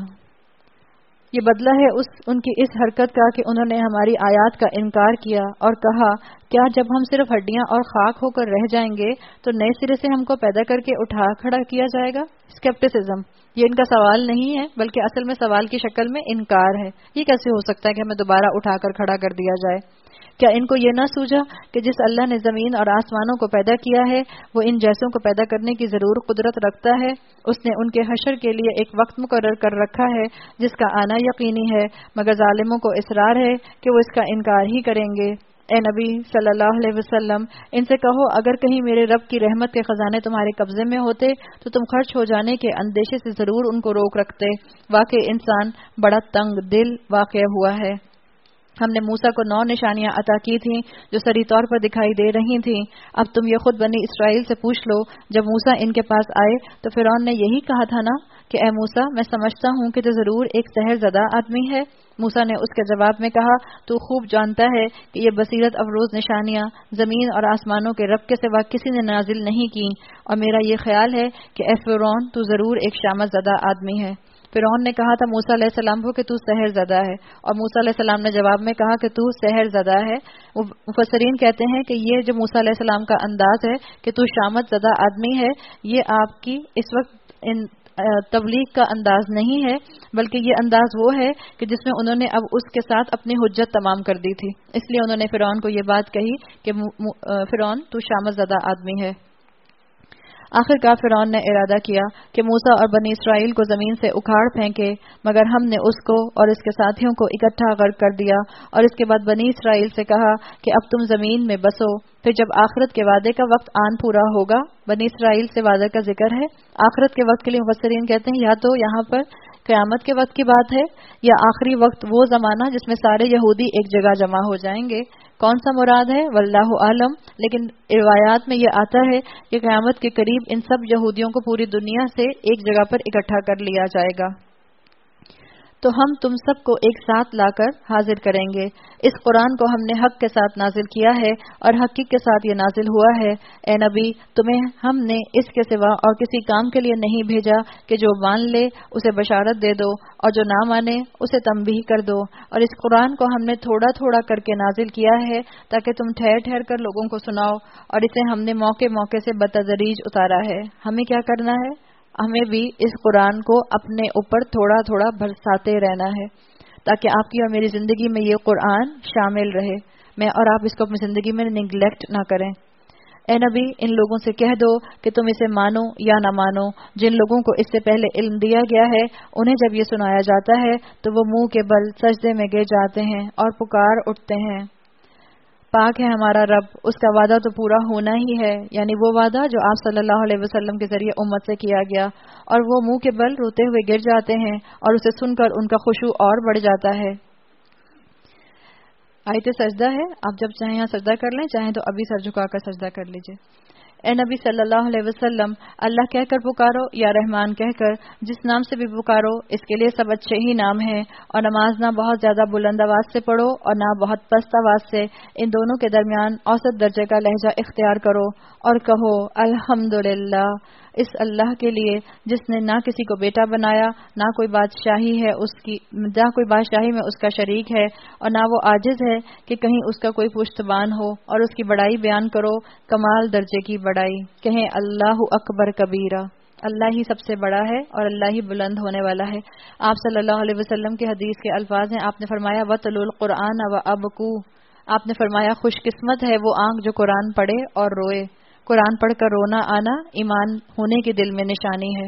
یہ بدلہ ہے اس ان کی اس حرکت کا کہ انہوں نے ہماری آیات کا انکار کیا اور کہا کیا جب ہم صرف ہڈیاں اور خاک ہو کر رہ جائیں گے تو نئے سرے سے ہم کو پیدا کر کے اٹھا کھڑا کیا جائے گا. اسکیپٹسزم یہ ان کا سوال نہیں ہے بلکہ اصل میں سوال کی شکل میں انکار ہے. یہ کیسے ہو سکتا ہے کہ ہمیں دوبارہ اٹھا کر کھڑا کر دیا جائے؟ کیا ان کو یہ نہ سوجا کہ جس اللہ نے زمین اور آسمانوں کو پیدا کیا ہے وہ ان جیسوں کو پیدا کرنے کی ضرور قدرت رکھتا ہے؟ اس نے ان کے حشر کے لیے ایک وقت مقرر کر رکھا ہے جس کا آنا یقینی ہے، مگر ظالموں کو اصرار ہے کہ وہ اس کا انکار ہی کریں گے. اے نبی صلی اللہ علیہ وسلم ان سے کہو اگر کہیں میرے رب کی رحمت کے خزانے تمہارے قبضے میں ہوتے تو تم خرچ ہو جانے کے اندیشے سے ضرور ان کو روک رکھتے. واقع انسان بڑا تنگ دل واقع ہوا ہے. ہم نے موسیٰ کو نو نشانیاں عطا کی تھیں جو سری طور پر دکھائی دے رہی تھیں. اب تم یہ خود بنی اسرائیل سے پوچھ لو، جب موسیٰ ان کے پاس آئے تو فرعون نے یہی کہا تھا نا کہ اے موسیٰ میں سمجھتا ہوں کہ تو ضرور ایک سحر زدہ آدمی ہے. موسیٰ نے اس کے جواب میں کہا تو خوب جانتا ہے کہ یہ بصیرت افروز نشانیاں زمین اور آسمانوں کے رب کے سوا کسی نے نازل نہیں کی، اور میرا یہ خیال ہے کہ اے فرعون تو ضرور ایک شامت زدہ آدمی ہے. فرعون نے کہا تھا موسیٰ علیہ السلام کو کہ تو سحر زدہ ہے، اور موسیٰ علیہ السلام نے جواب میں کہا کہ تو سحر زدہ ہے. مفسرین کہتے ہیں کہ یہ جو موسیٰ علیہ السلام کا انداز ہے کہ تو شامت زدہ آدمی ہے، یہ آپ کی اس وقت ان تبلیغ کا انداز نہیں ہے بلکہ یہ انداز وہ ہے کہ جس میں انہوں نے اب اس کے ساتھ اپنی حجت تمام کر دی تھی. اس لیے انہوں نے فرعون کو یہ بات کہی کہ فرعون تو شامت زدہ آدمی ہے. آخرکار فرعون نے ارادہ کیا کہ موسیٰ اور بنی اسرائیل کو زمین سے اکھاڑ پھینکے، مگر ہم نے اس کو اور اس کے ساتھیوں کو اکٹھا غرق کر دیا، اور اس کے بعد بنی اسرائیل سے کہا کہ اب تم زمین میں بسو۔ پھر جب آخرت کے وعدے کا وقت آن پورا ہوگا، بنی اسرائیل سے وعدے کا ذکر ہے۔ آخرت کے وقت کے لیے مفسرین کہتے ہیں یا تو یہاں پر قیامت کے وقت کی بات ہے، یا آخری وقت وہ زمانہ جس میں سارے یہودی ایک جگہ جمع ہو جائیں گے۔ کون سا مراد ہے واللہ عالم، لیکن روایات میں یہ آتا ہے کہ قیامت کے قریب ان سب یہودیوں کو پوری دنیا سے ایک جگہ پر اکٹھا کر لیا جائے گا، تو ہم تم سب کو ایک ساتھ لا کر حاضر کریں گے۔ اس قرآن کو ہم نے حق کے ساتھ نازل کیا ہے اور حقیقت کے ساتھ یہ نازل ہوا ہے۔ اے نبی، تمہیں ہم نے اس کے سوا اور کسی کام کے لیے نہیں بھیجا کہ جو مان لے اسے بشارت دے دو اور جو نہ مانے اسے تنبیہ کر دو، اور اس قرآن کو ہم نے تھوڑا تھوڑا کر کے نازل کیا ہے تاکہ تم ٹھہر ٹھہر کر لوگوں کو سناؤ، اور اسے ہم نے موقع موقع سے بتدریج اتارا ہے۔ ہمیں کیا کرنا ہے؟ ہمیں بھی اس قرآن کو اپنے اوپر تھوڑا تھوڑا برساتے رہنا ہے تاکہ آپ کی اور میری زندگی میں یہ قرآن شامل رہے، میں اور آپ اس کو اپنی زندگی میں نگلیکٹ نہ کریں۔ اے نبی، ان لوگوں سے کہہ دو کہ تم اسے مانو یا نہ مانو، جن لوگوں کو اس سے پہلے علم دیا گیا ہے انہیں جب یہ سنایا جاتا ہے تو وہ منہ کے بل سجدے میں گر جاتے ہیں اور پکار اٹھتے ہیں۔ پاک ہے ہمارا رب، اس کا وعدہ تو پورا ہونا ہی ہے، یعنی وہ وعدہ جو آپ صلی اللہ علیہ وسلم کے ذریعے امت سے کیا گیا، اور وہ منہ کے بل روتے ہوئے گر جاتے ہیں اور اسے سن کر ان کا خشوع اور بڑھ جاتا ہے۔ آیت سجدہ ہے، آپ جب چاہیں یہاں سجدہ کر لیں، چاہیں تو ابھی سر جھکا کر سجدہ کر لیجئے۔ اے نبی صلی اللہ علیہ وسلم، اللہ کہہ کر پکارو یا رحمان کہہ کر، جس نام سے بھی پکارو اس کے لیے سب اچھے ہی نام ہیں، اور نماز نہ بہت زیادہ بلند آواز سے پڑھو اور نہ بہت پست آواز سے، ان دونوں کے درمیان اوسط درجے کا لہجہ اختیار کرو، اور کہو الحمدللہ اس اللہ کے لیے جس نے نہ کسی کو بیٹا بنایا، نہ کوئی بادشاہی ہے اس کی نہ کوئی بادشاہی میں اس کا شریک ہے، اور نہ وہ عاجز ہے کہ کہیں اس کا کوئی پشتبان ہو، اور اس کی بڑائی بیان کرو، کمال درجے کی بڑائی، کہیں اللہ اکبر کبیرہ، اللہ ہی سب سے بڑا ہے اور اللہ ہی بلند ہونے والا ہے۔ آپ صلی اللہ علیہ وسلم کے حدیث کے الفاظ ہیں، آپ نے فرمایا وَتْلُوا الْقُرْآنَ وَأَبْكُوا، آپ نے فرمایا خوش قسمت ہے وہ آنکھ جو قرآن پڑھے اور روئے۔ قرآن پڑھ کر رونا آنا ایمان ہونے کی دل میں نشانی ہے۔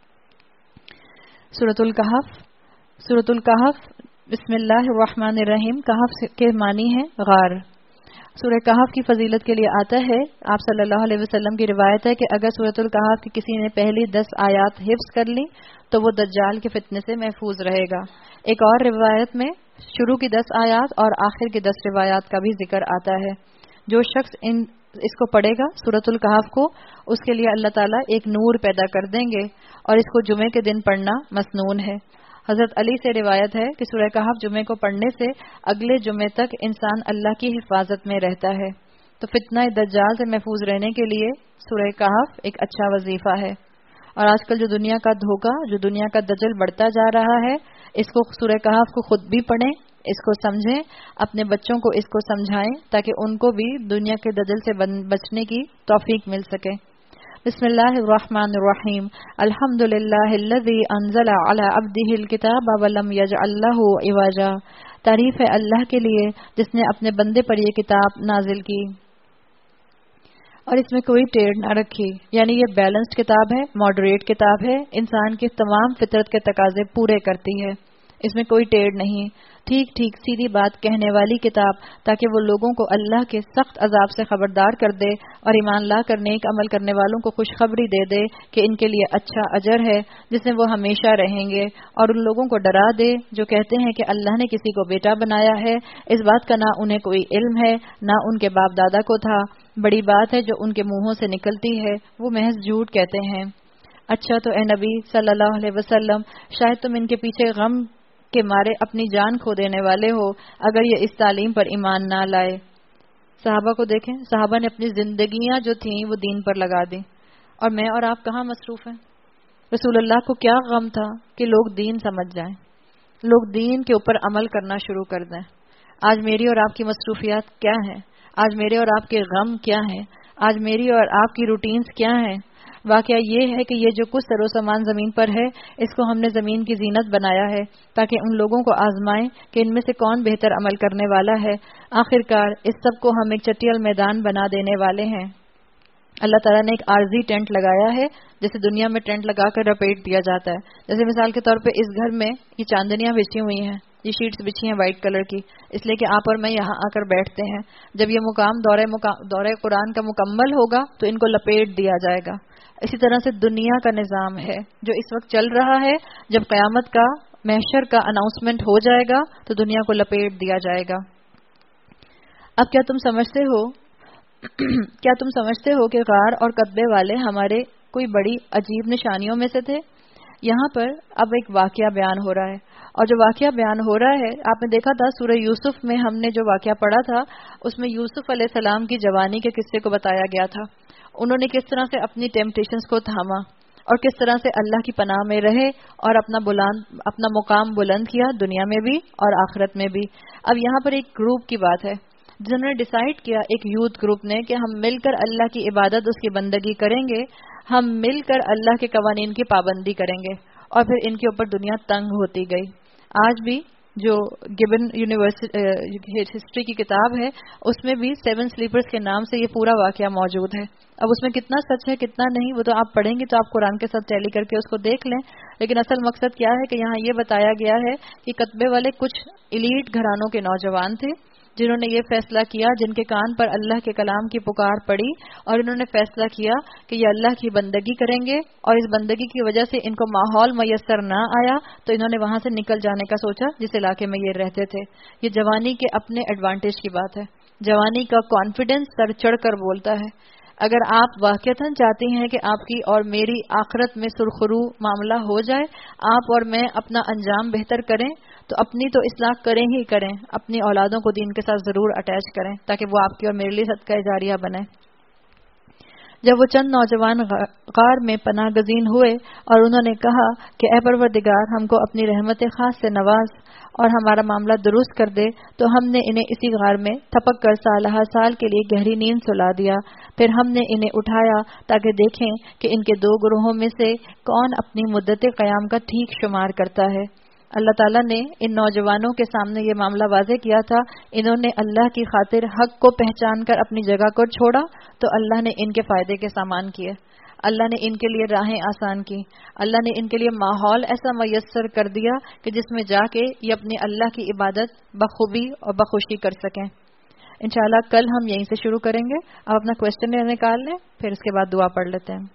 سورۃ الکہف، سورۃ الکہف بسم اللہ الرحمن الرحیم، کہف کے معنی ہے غار۔ سورہ کہف کی فضیلت کے لیے آتا ہے، آپ صلی اللہ علیہ وسلم کی روایت ہے کہ اگر سورۃ الکہف کی کسی نے پہلی دس آیات حفظ کر لی تو وہ دجال کے فتنے سے محفوظ رہے گا۔ ایک اور روایت میں شروع کی دس آیات اور آخر کی دس روایات کا بھی ذکر آتا ہے۔ جو شخص ان اس کو پڑھے گا سورۃ الکہف کو، اس کے لیے اللہ تعالیٰ ایک نور پیدا کر دیں گے، اور اس کو جمعے کے دن پڑھنا مسنون ہے۔ حضرت علی سے روایت ہے کہ سورہ کہف جمعے کو پڑھنے سے اگلے جمعے تک انسان اللہ کی حفاظت میں رہتا ہے۔ تو فتنہ دجال سے محفوظ رہنے کے لیے سورہ کہف ایک اچھا وظیفہ ہے۔ اور آج کل جو دنیا کا دھوکہ، جو دنیا کا دجل بڑھتا جا رہا ہے، اس کو سورہ کہف کو خود بھی پڑھیں، اس کو سمجھیں، اپنے بچوں کو اس کو سمجھائیں تاکہ ان کو بھی دنیا کے دجل سے بچنے کی توفیق مل سکے۔ بسم اللہ الرحمن الرحیم، الحمد للہ الذی انزل علی عبدہ الکتاب ولم یجعل لہ عوجا، تعریف ہے اللہ کے لیے جس نے اپنے بندے پر یہ کتاب نازل کی اور اس میں کوئی ٹیڑھ نہ رکھی، یعنی یہ بیلنسڈ کتاب ہے، ماڈریٹ کتاب ہے، انسان کے تمام فطرت کے تقاضے پورے کرتی ہے، اس میں کوئی ٹیڑھ نہیں، ٹھیک ٹھیک سیدھی بات کہنے والی کتاب، تاکہ وہ لوگوں کو اللہ کے سخت عذاب سے خبردار کر دے اور ایمان لا کر نیک عمل کرنے والوں کو خوشخبری دے دے کہ ان کے لیے اچھا اجر ہے جس میں وہ ہمیشہ رہیں گے، اور ان لوگوں کو ڈرا دے جو کہتے ہیں کہ اللہ نے کسی کو بیٹا بنایا ہے، اس بات کا نہ انہیں کوئی علم ہے نہ ان کے باپ دادا کو تھا، بڑی بات ہے جو ان کے منہوں سے نکلتی ہے وہ محض جھوٹ کہتے ہیں۔ اچھا تو اے نبی صلی اللہ علیہ وسلم، شاید تم ان کے پیچھے غم کے مارے اپنی جان کھو دینے والے ہو اگر یہ اس تعلیم پر ایمان نہ لائے۔ صحابہ کو دیکھیں، صحابہ نے اپنی زندگیاں جو تھیں وہ دین پر لگا دی، اور میں اور آپ کہاں مصروف ہیں؟ رسول اللہ کو کیا غم تھا کہ لوگ دین سمجھ جائیں، لوگ دین کے اوپر عمل کرنا شروع کر دیں۔ آج میری اور آپ کی مصروفیات کیا ہیں؟ آج میرے اور آپ کے غم کیا ہیں؟ آج میری اور آپ کی روٹینز کیا ہیں؟ واقعہ یہ ہے کہ یہ جو کچھ سر و سامان زمین پر ہے اس کو ہم نے زمین کی زینت بنایا ہے تاکہ ان لوگوں کو آزمائیں کہ ان میں سے کون بہتر عمل کرنے والا ہے۔ آخرکار اس سب کو ہم ایک چٹیل میدان بنا دینے والے ہیں۔ اللہ تعالیٰ نے ایک عارضی ٹینٹ لگایا ہے، جیسے دنیا میں ٹینٹ لگا کر لپیٹ دیا جاتا ہے. جیسے مثال کے طور پہ اس گھر میں یہ چاندنیاں بچھی ہوئی ہیں، یہ شیٹس بچھی ہیں وائٹ کلر کی، اس لیے کہ آپ اور میں یہاں آ کر بیٹھتے ہیں. جب یہ مقام دورہ مقام دورہ قرآن کا مکمل ہوگا تو ان کو لپیٹ دیا جائے گا. اسی طرح سے دنیا کا نظام ہے جو اس وقت چل رہا ہے. جب قیامت کا محشر کا اناؤنسمنٹ ہو جائے گا تو دنیا کو لپیٹ دیا جائے گا. اب کیا تم سمجھتے ہو کیا تم سمجھتے ہو کہ غار اور قطبے والے ہمارے کوئی بڑی عجیب نشانیوں میں سے تھے؟ یہاں پر اب ایک واقعہ بیان ہو رہا ہے، اور جو واقعہ بیان ہو رہا ہے آپ نے دیکھا تھا سورہ یوسف میں ہم نے جو واقعہ پڑھا تھا اس میں یوسف علیہ السلام کی جوانی کے قصے کو بتایا گیا تھا. انہوں نے کس طرح سے اپنی ٹیمپٹیشنز کو تھاما اور کس طرح سے اللہ کی پناہ میں رہے اور اپنا بلند اپنا مقام بلند کیا دنیا میں بھی اور آخرت میں بھی. اب یہاں پر ایک گروپ کی بات ہے جنہوں نے ڈیسائیڈ کیا، ایک یوتھ گروپ نے، کہ ہم مل کر اللہ کی عبادت اس کی بندگی کریں گے، ہم مل کر اللہ کے قوانین کی پابندی کریں گے. اور پھر ان کے اوپر دنیا تنگ ہوتی گئی. آج بھی جو گبن یونیورسٹی ہسٹری کی کتاب ہے اس میں بھی سیون سلیپرز کے نام سے یہ پورا واقعہ موجود ہے. اب اس میں کتنا سچ ہے کتنا نہیں وہ تو آپ پڑھیں گے تو آپ قرآن کے ساتھ ٹیلی کر کے اس کو دیکھ لیں. لیکن اصل مقصد کیا ہے کہ یہاں یہ بتایا گیا ہے کہ قطبے والے کچھ ایلیٹ گھرانوں کے نوجوان تھے جنہوں نے یہ فیصلہ کیا، جن کے کان پر اللہ کے کلام کی پکار پڑی اور انہوں نے فیصلہ کیا کہ یہ اللہ کی بندگی کریں گے، اور اس بندگی کی وجہ سے ان کو ماحول میسر نہ آیا تو انہوں نے وہاں سے نکل جانے کا سوچا جس علاقے میں یہ رہتے تھے. یہ جوانی کے اپنے ایڈوانٹیج کی بات ہے. جوانی کا کانفیڈنس سر چڑھ کر بولتا ہے. اگر آپ واقعتاً چاہتے ہیں کہ آپ کی اور میری آخرت میں سرخرو معاملہ ہو جائے، آپ اور میں اپنا انجام بہتر کریں، تو اپنی تو اصلاح کریں ہی کریں، اپنی اولادوں کو دین کے ساتھ ضرور اٹیچ کریں تاکہ وہ آپ کی اور میرے لیے صدقہ جاریہ بنے. جب وہ چند نوجوان غار میں پناہ گزین ہوئے اور انہوں نے کہا کہ اے پروردگار ہم کو اپنی رحمت خاص سے نواز اور ہمارا معاملہ درست کر دے، تو ہم نے انہیں اسی غار میں تھپک کر سالہ سال کے لیے گہری نیند سلا دیا. پھر ہم نے انہیں اٹھایا تاکہ دیکھیں کہ ان کے دو گروہوں میں سے کون اپنی مدت قیام کا ٹھیک شمار کرتا ہے. اللہ تعالیٰ نے ان نوجوانوں کے سامنے یہ معاملہ واضح کیا تھا. انہوں نے اللہ کی خاطر حق کو پہچان کر اپنی جگہ کو چھوڑا تو اللہ نے ان کے فائدے کے سامان کیے. اللہ نے ان کے لیے راہیں آسان کی. اللہ نے ان کے لیے ماحول ایسا میسر کر دیا کہ جس میں جا کے یہ اپنی اللہ کی عبادت بخوبی اور بخوشی کر سکیں. انشاءاللہ کل ہم یہیں سے شروع کریں گے. آپ اپنا کویسچن نکال لیں، پھر اس کے بعد دعا پڑھ لیتے ہیں.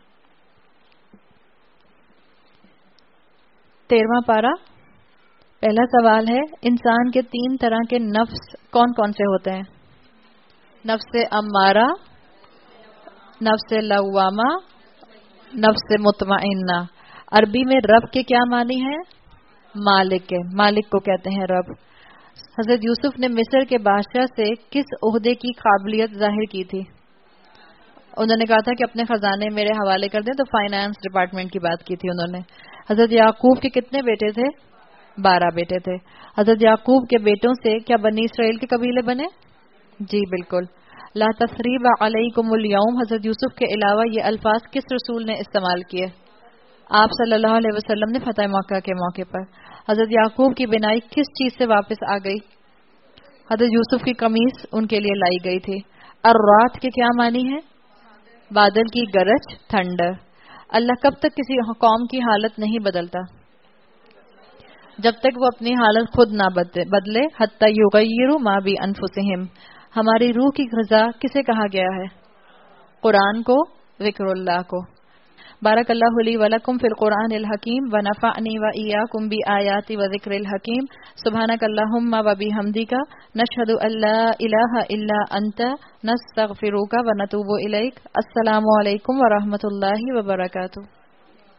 تیرواں پارہ. پہلا سوال ہے، انسان کے تین طرح کے نفس کون کون سے ہوتے ہیں؟ نفس امارہ، نفس لوامہ، نفس مطمئنہ. عربی میں رب کے کیا معنی ہے؟ مالک کے. مالک کو کہتے ہیں رب. حضرت یوسف نے مصر کے بادشاہ سے کس عہدے کی قابلیت ظاہر کی تھی؟ انہوں نے کہا تھا کہ اپنے خزانے میرے حوالے کر دیں، تو فائنانس ڈپارٹمنٹ کی بات کی تھی انہوں نے. حضرت یعقوب کے کتنے بیٹے تھے؟ بارہ بیٹے تھے. حضرت یعقوب کے بیٹوں سے کیا بنی اسرائیل کے قبیلے بنے؟ جی بالکل. لا تثریب علیکم اليوم. حضرت یوسف کے علاوہ یہ الفاظ کس رسول نے استعمال کیے؟ آپ صلی اللہ علیہ وسلم نے فتح مکہ کے موقع پر. حضرت یعقوب کی بینائی کس چیز سے واپس آ گئی؟ حضرت یوسف کی قمیص ان کے لیے لائی گئی تھی. الرات کے کیا معنی ہے؟ بادل کی گرج، تھنڈر. اللہ کب تک کسی قوم کی حالت نہیں بدلتا؟ جب تک وہ اپنی حالت خود نہ بدلے. حتی یغیروا ما بانفسہم. ہماری روح کی غذا کسے کہا گیا ہے؟ قرآن کو، ذکر اللہ کو. بارک اللہ لی ولکم فی القرآن الحکیم ونفعنی وإیاکم بآیات وذکر الحکیم. سبحانک اللہم وبحمدک نشہد ان لا الہ الا انت نستغفرک ونتوب الیک. السلام علیکم ورحمۃ اللہ وبرکاتہ.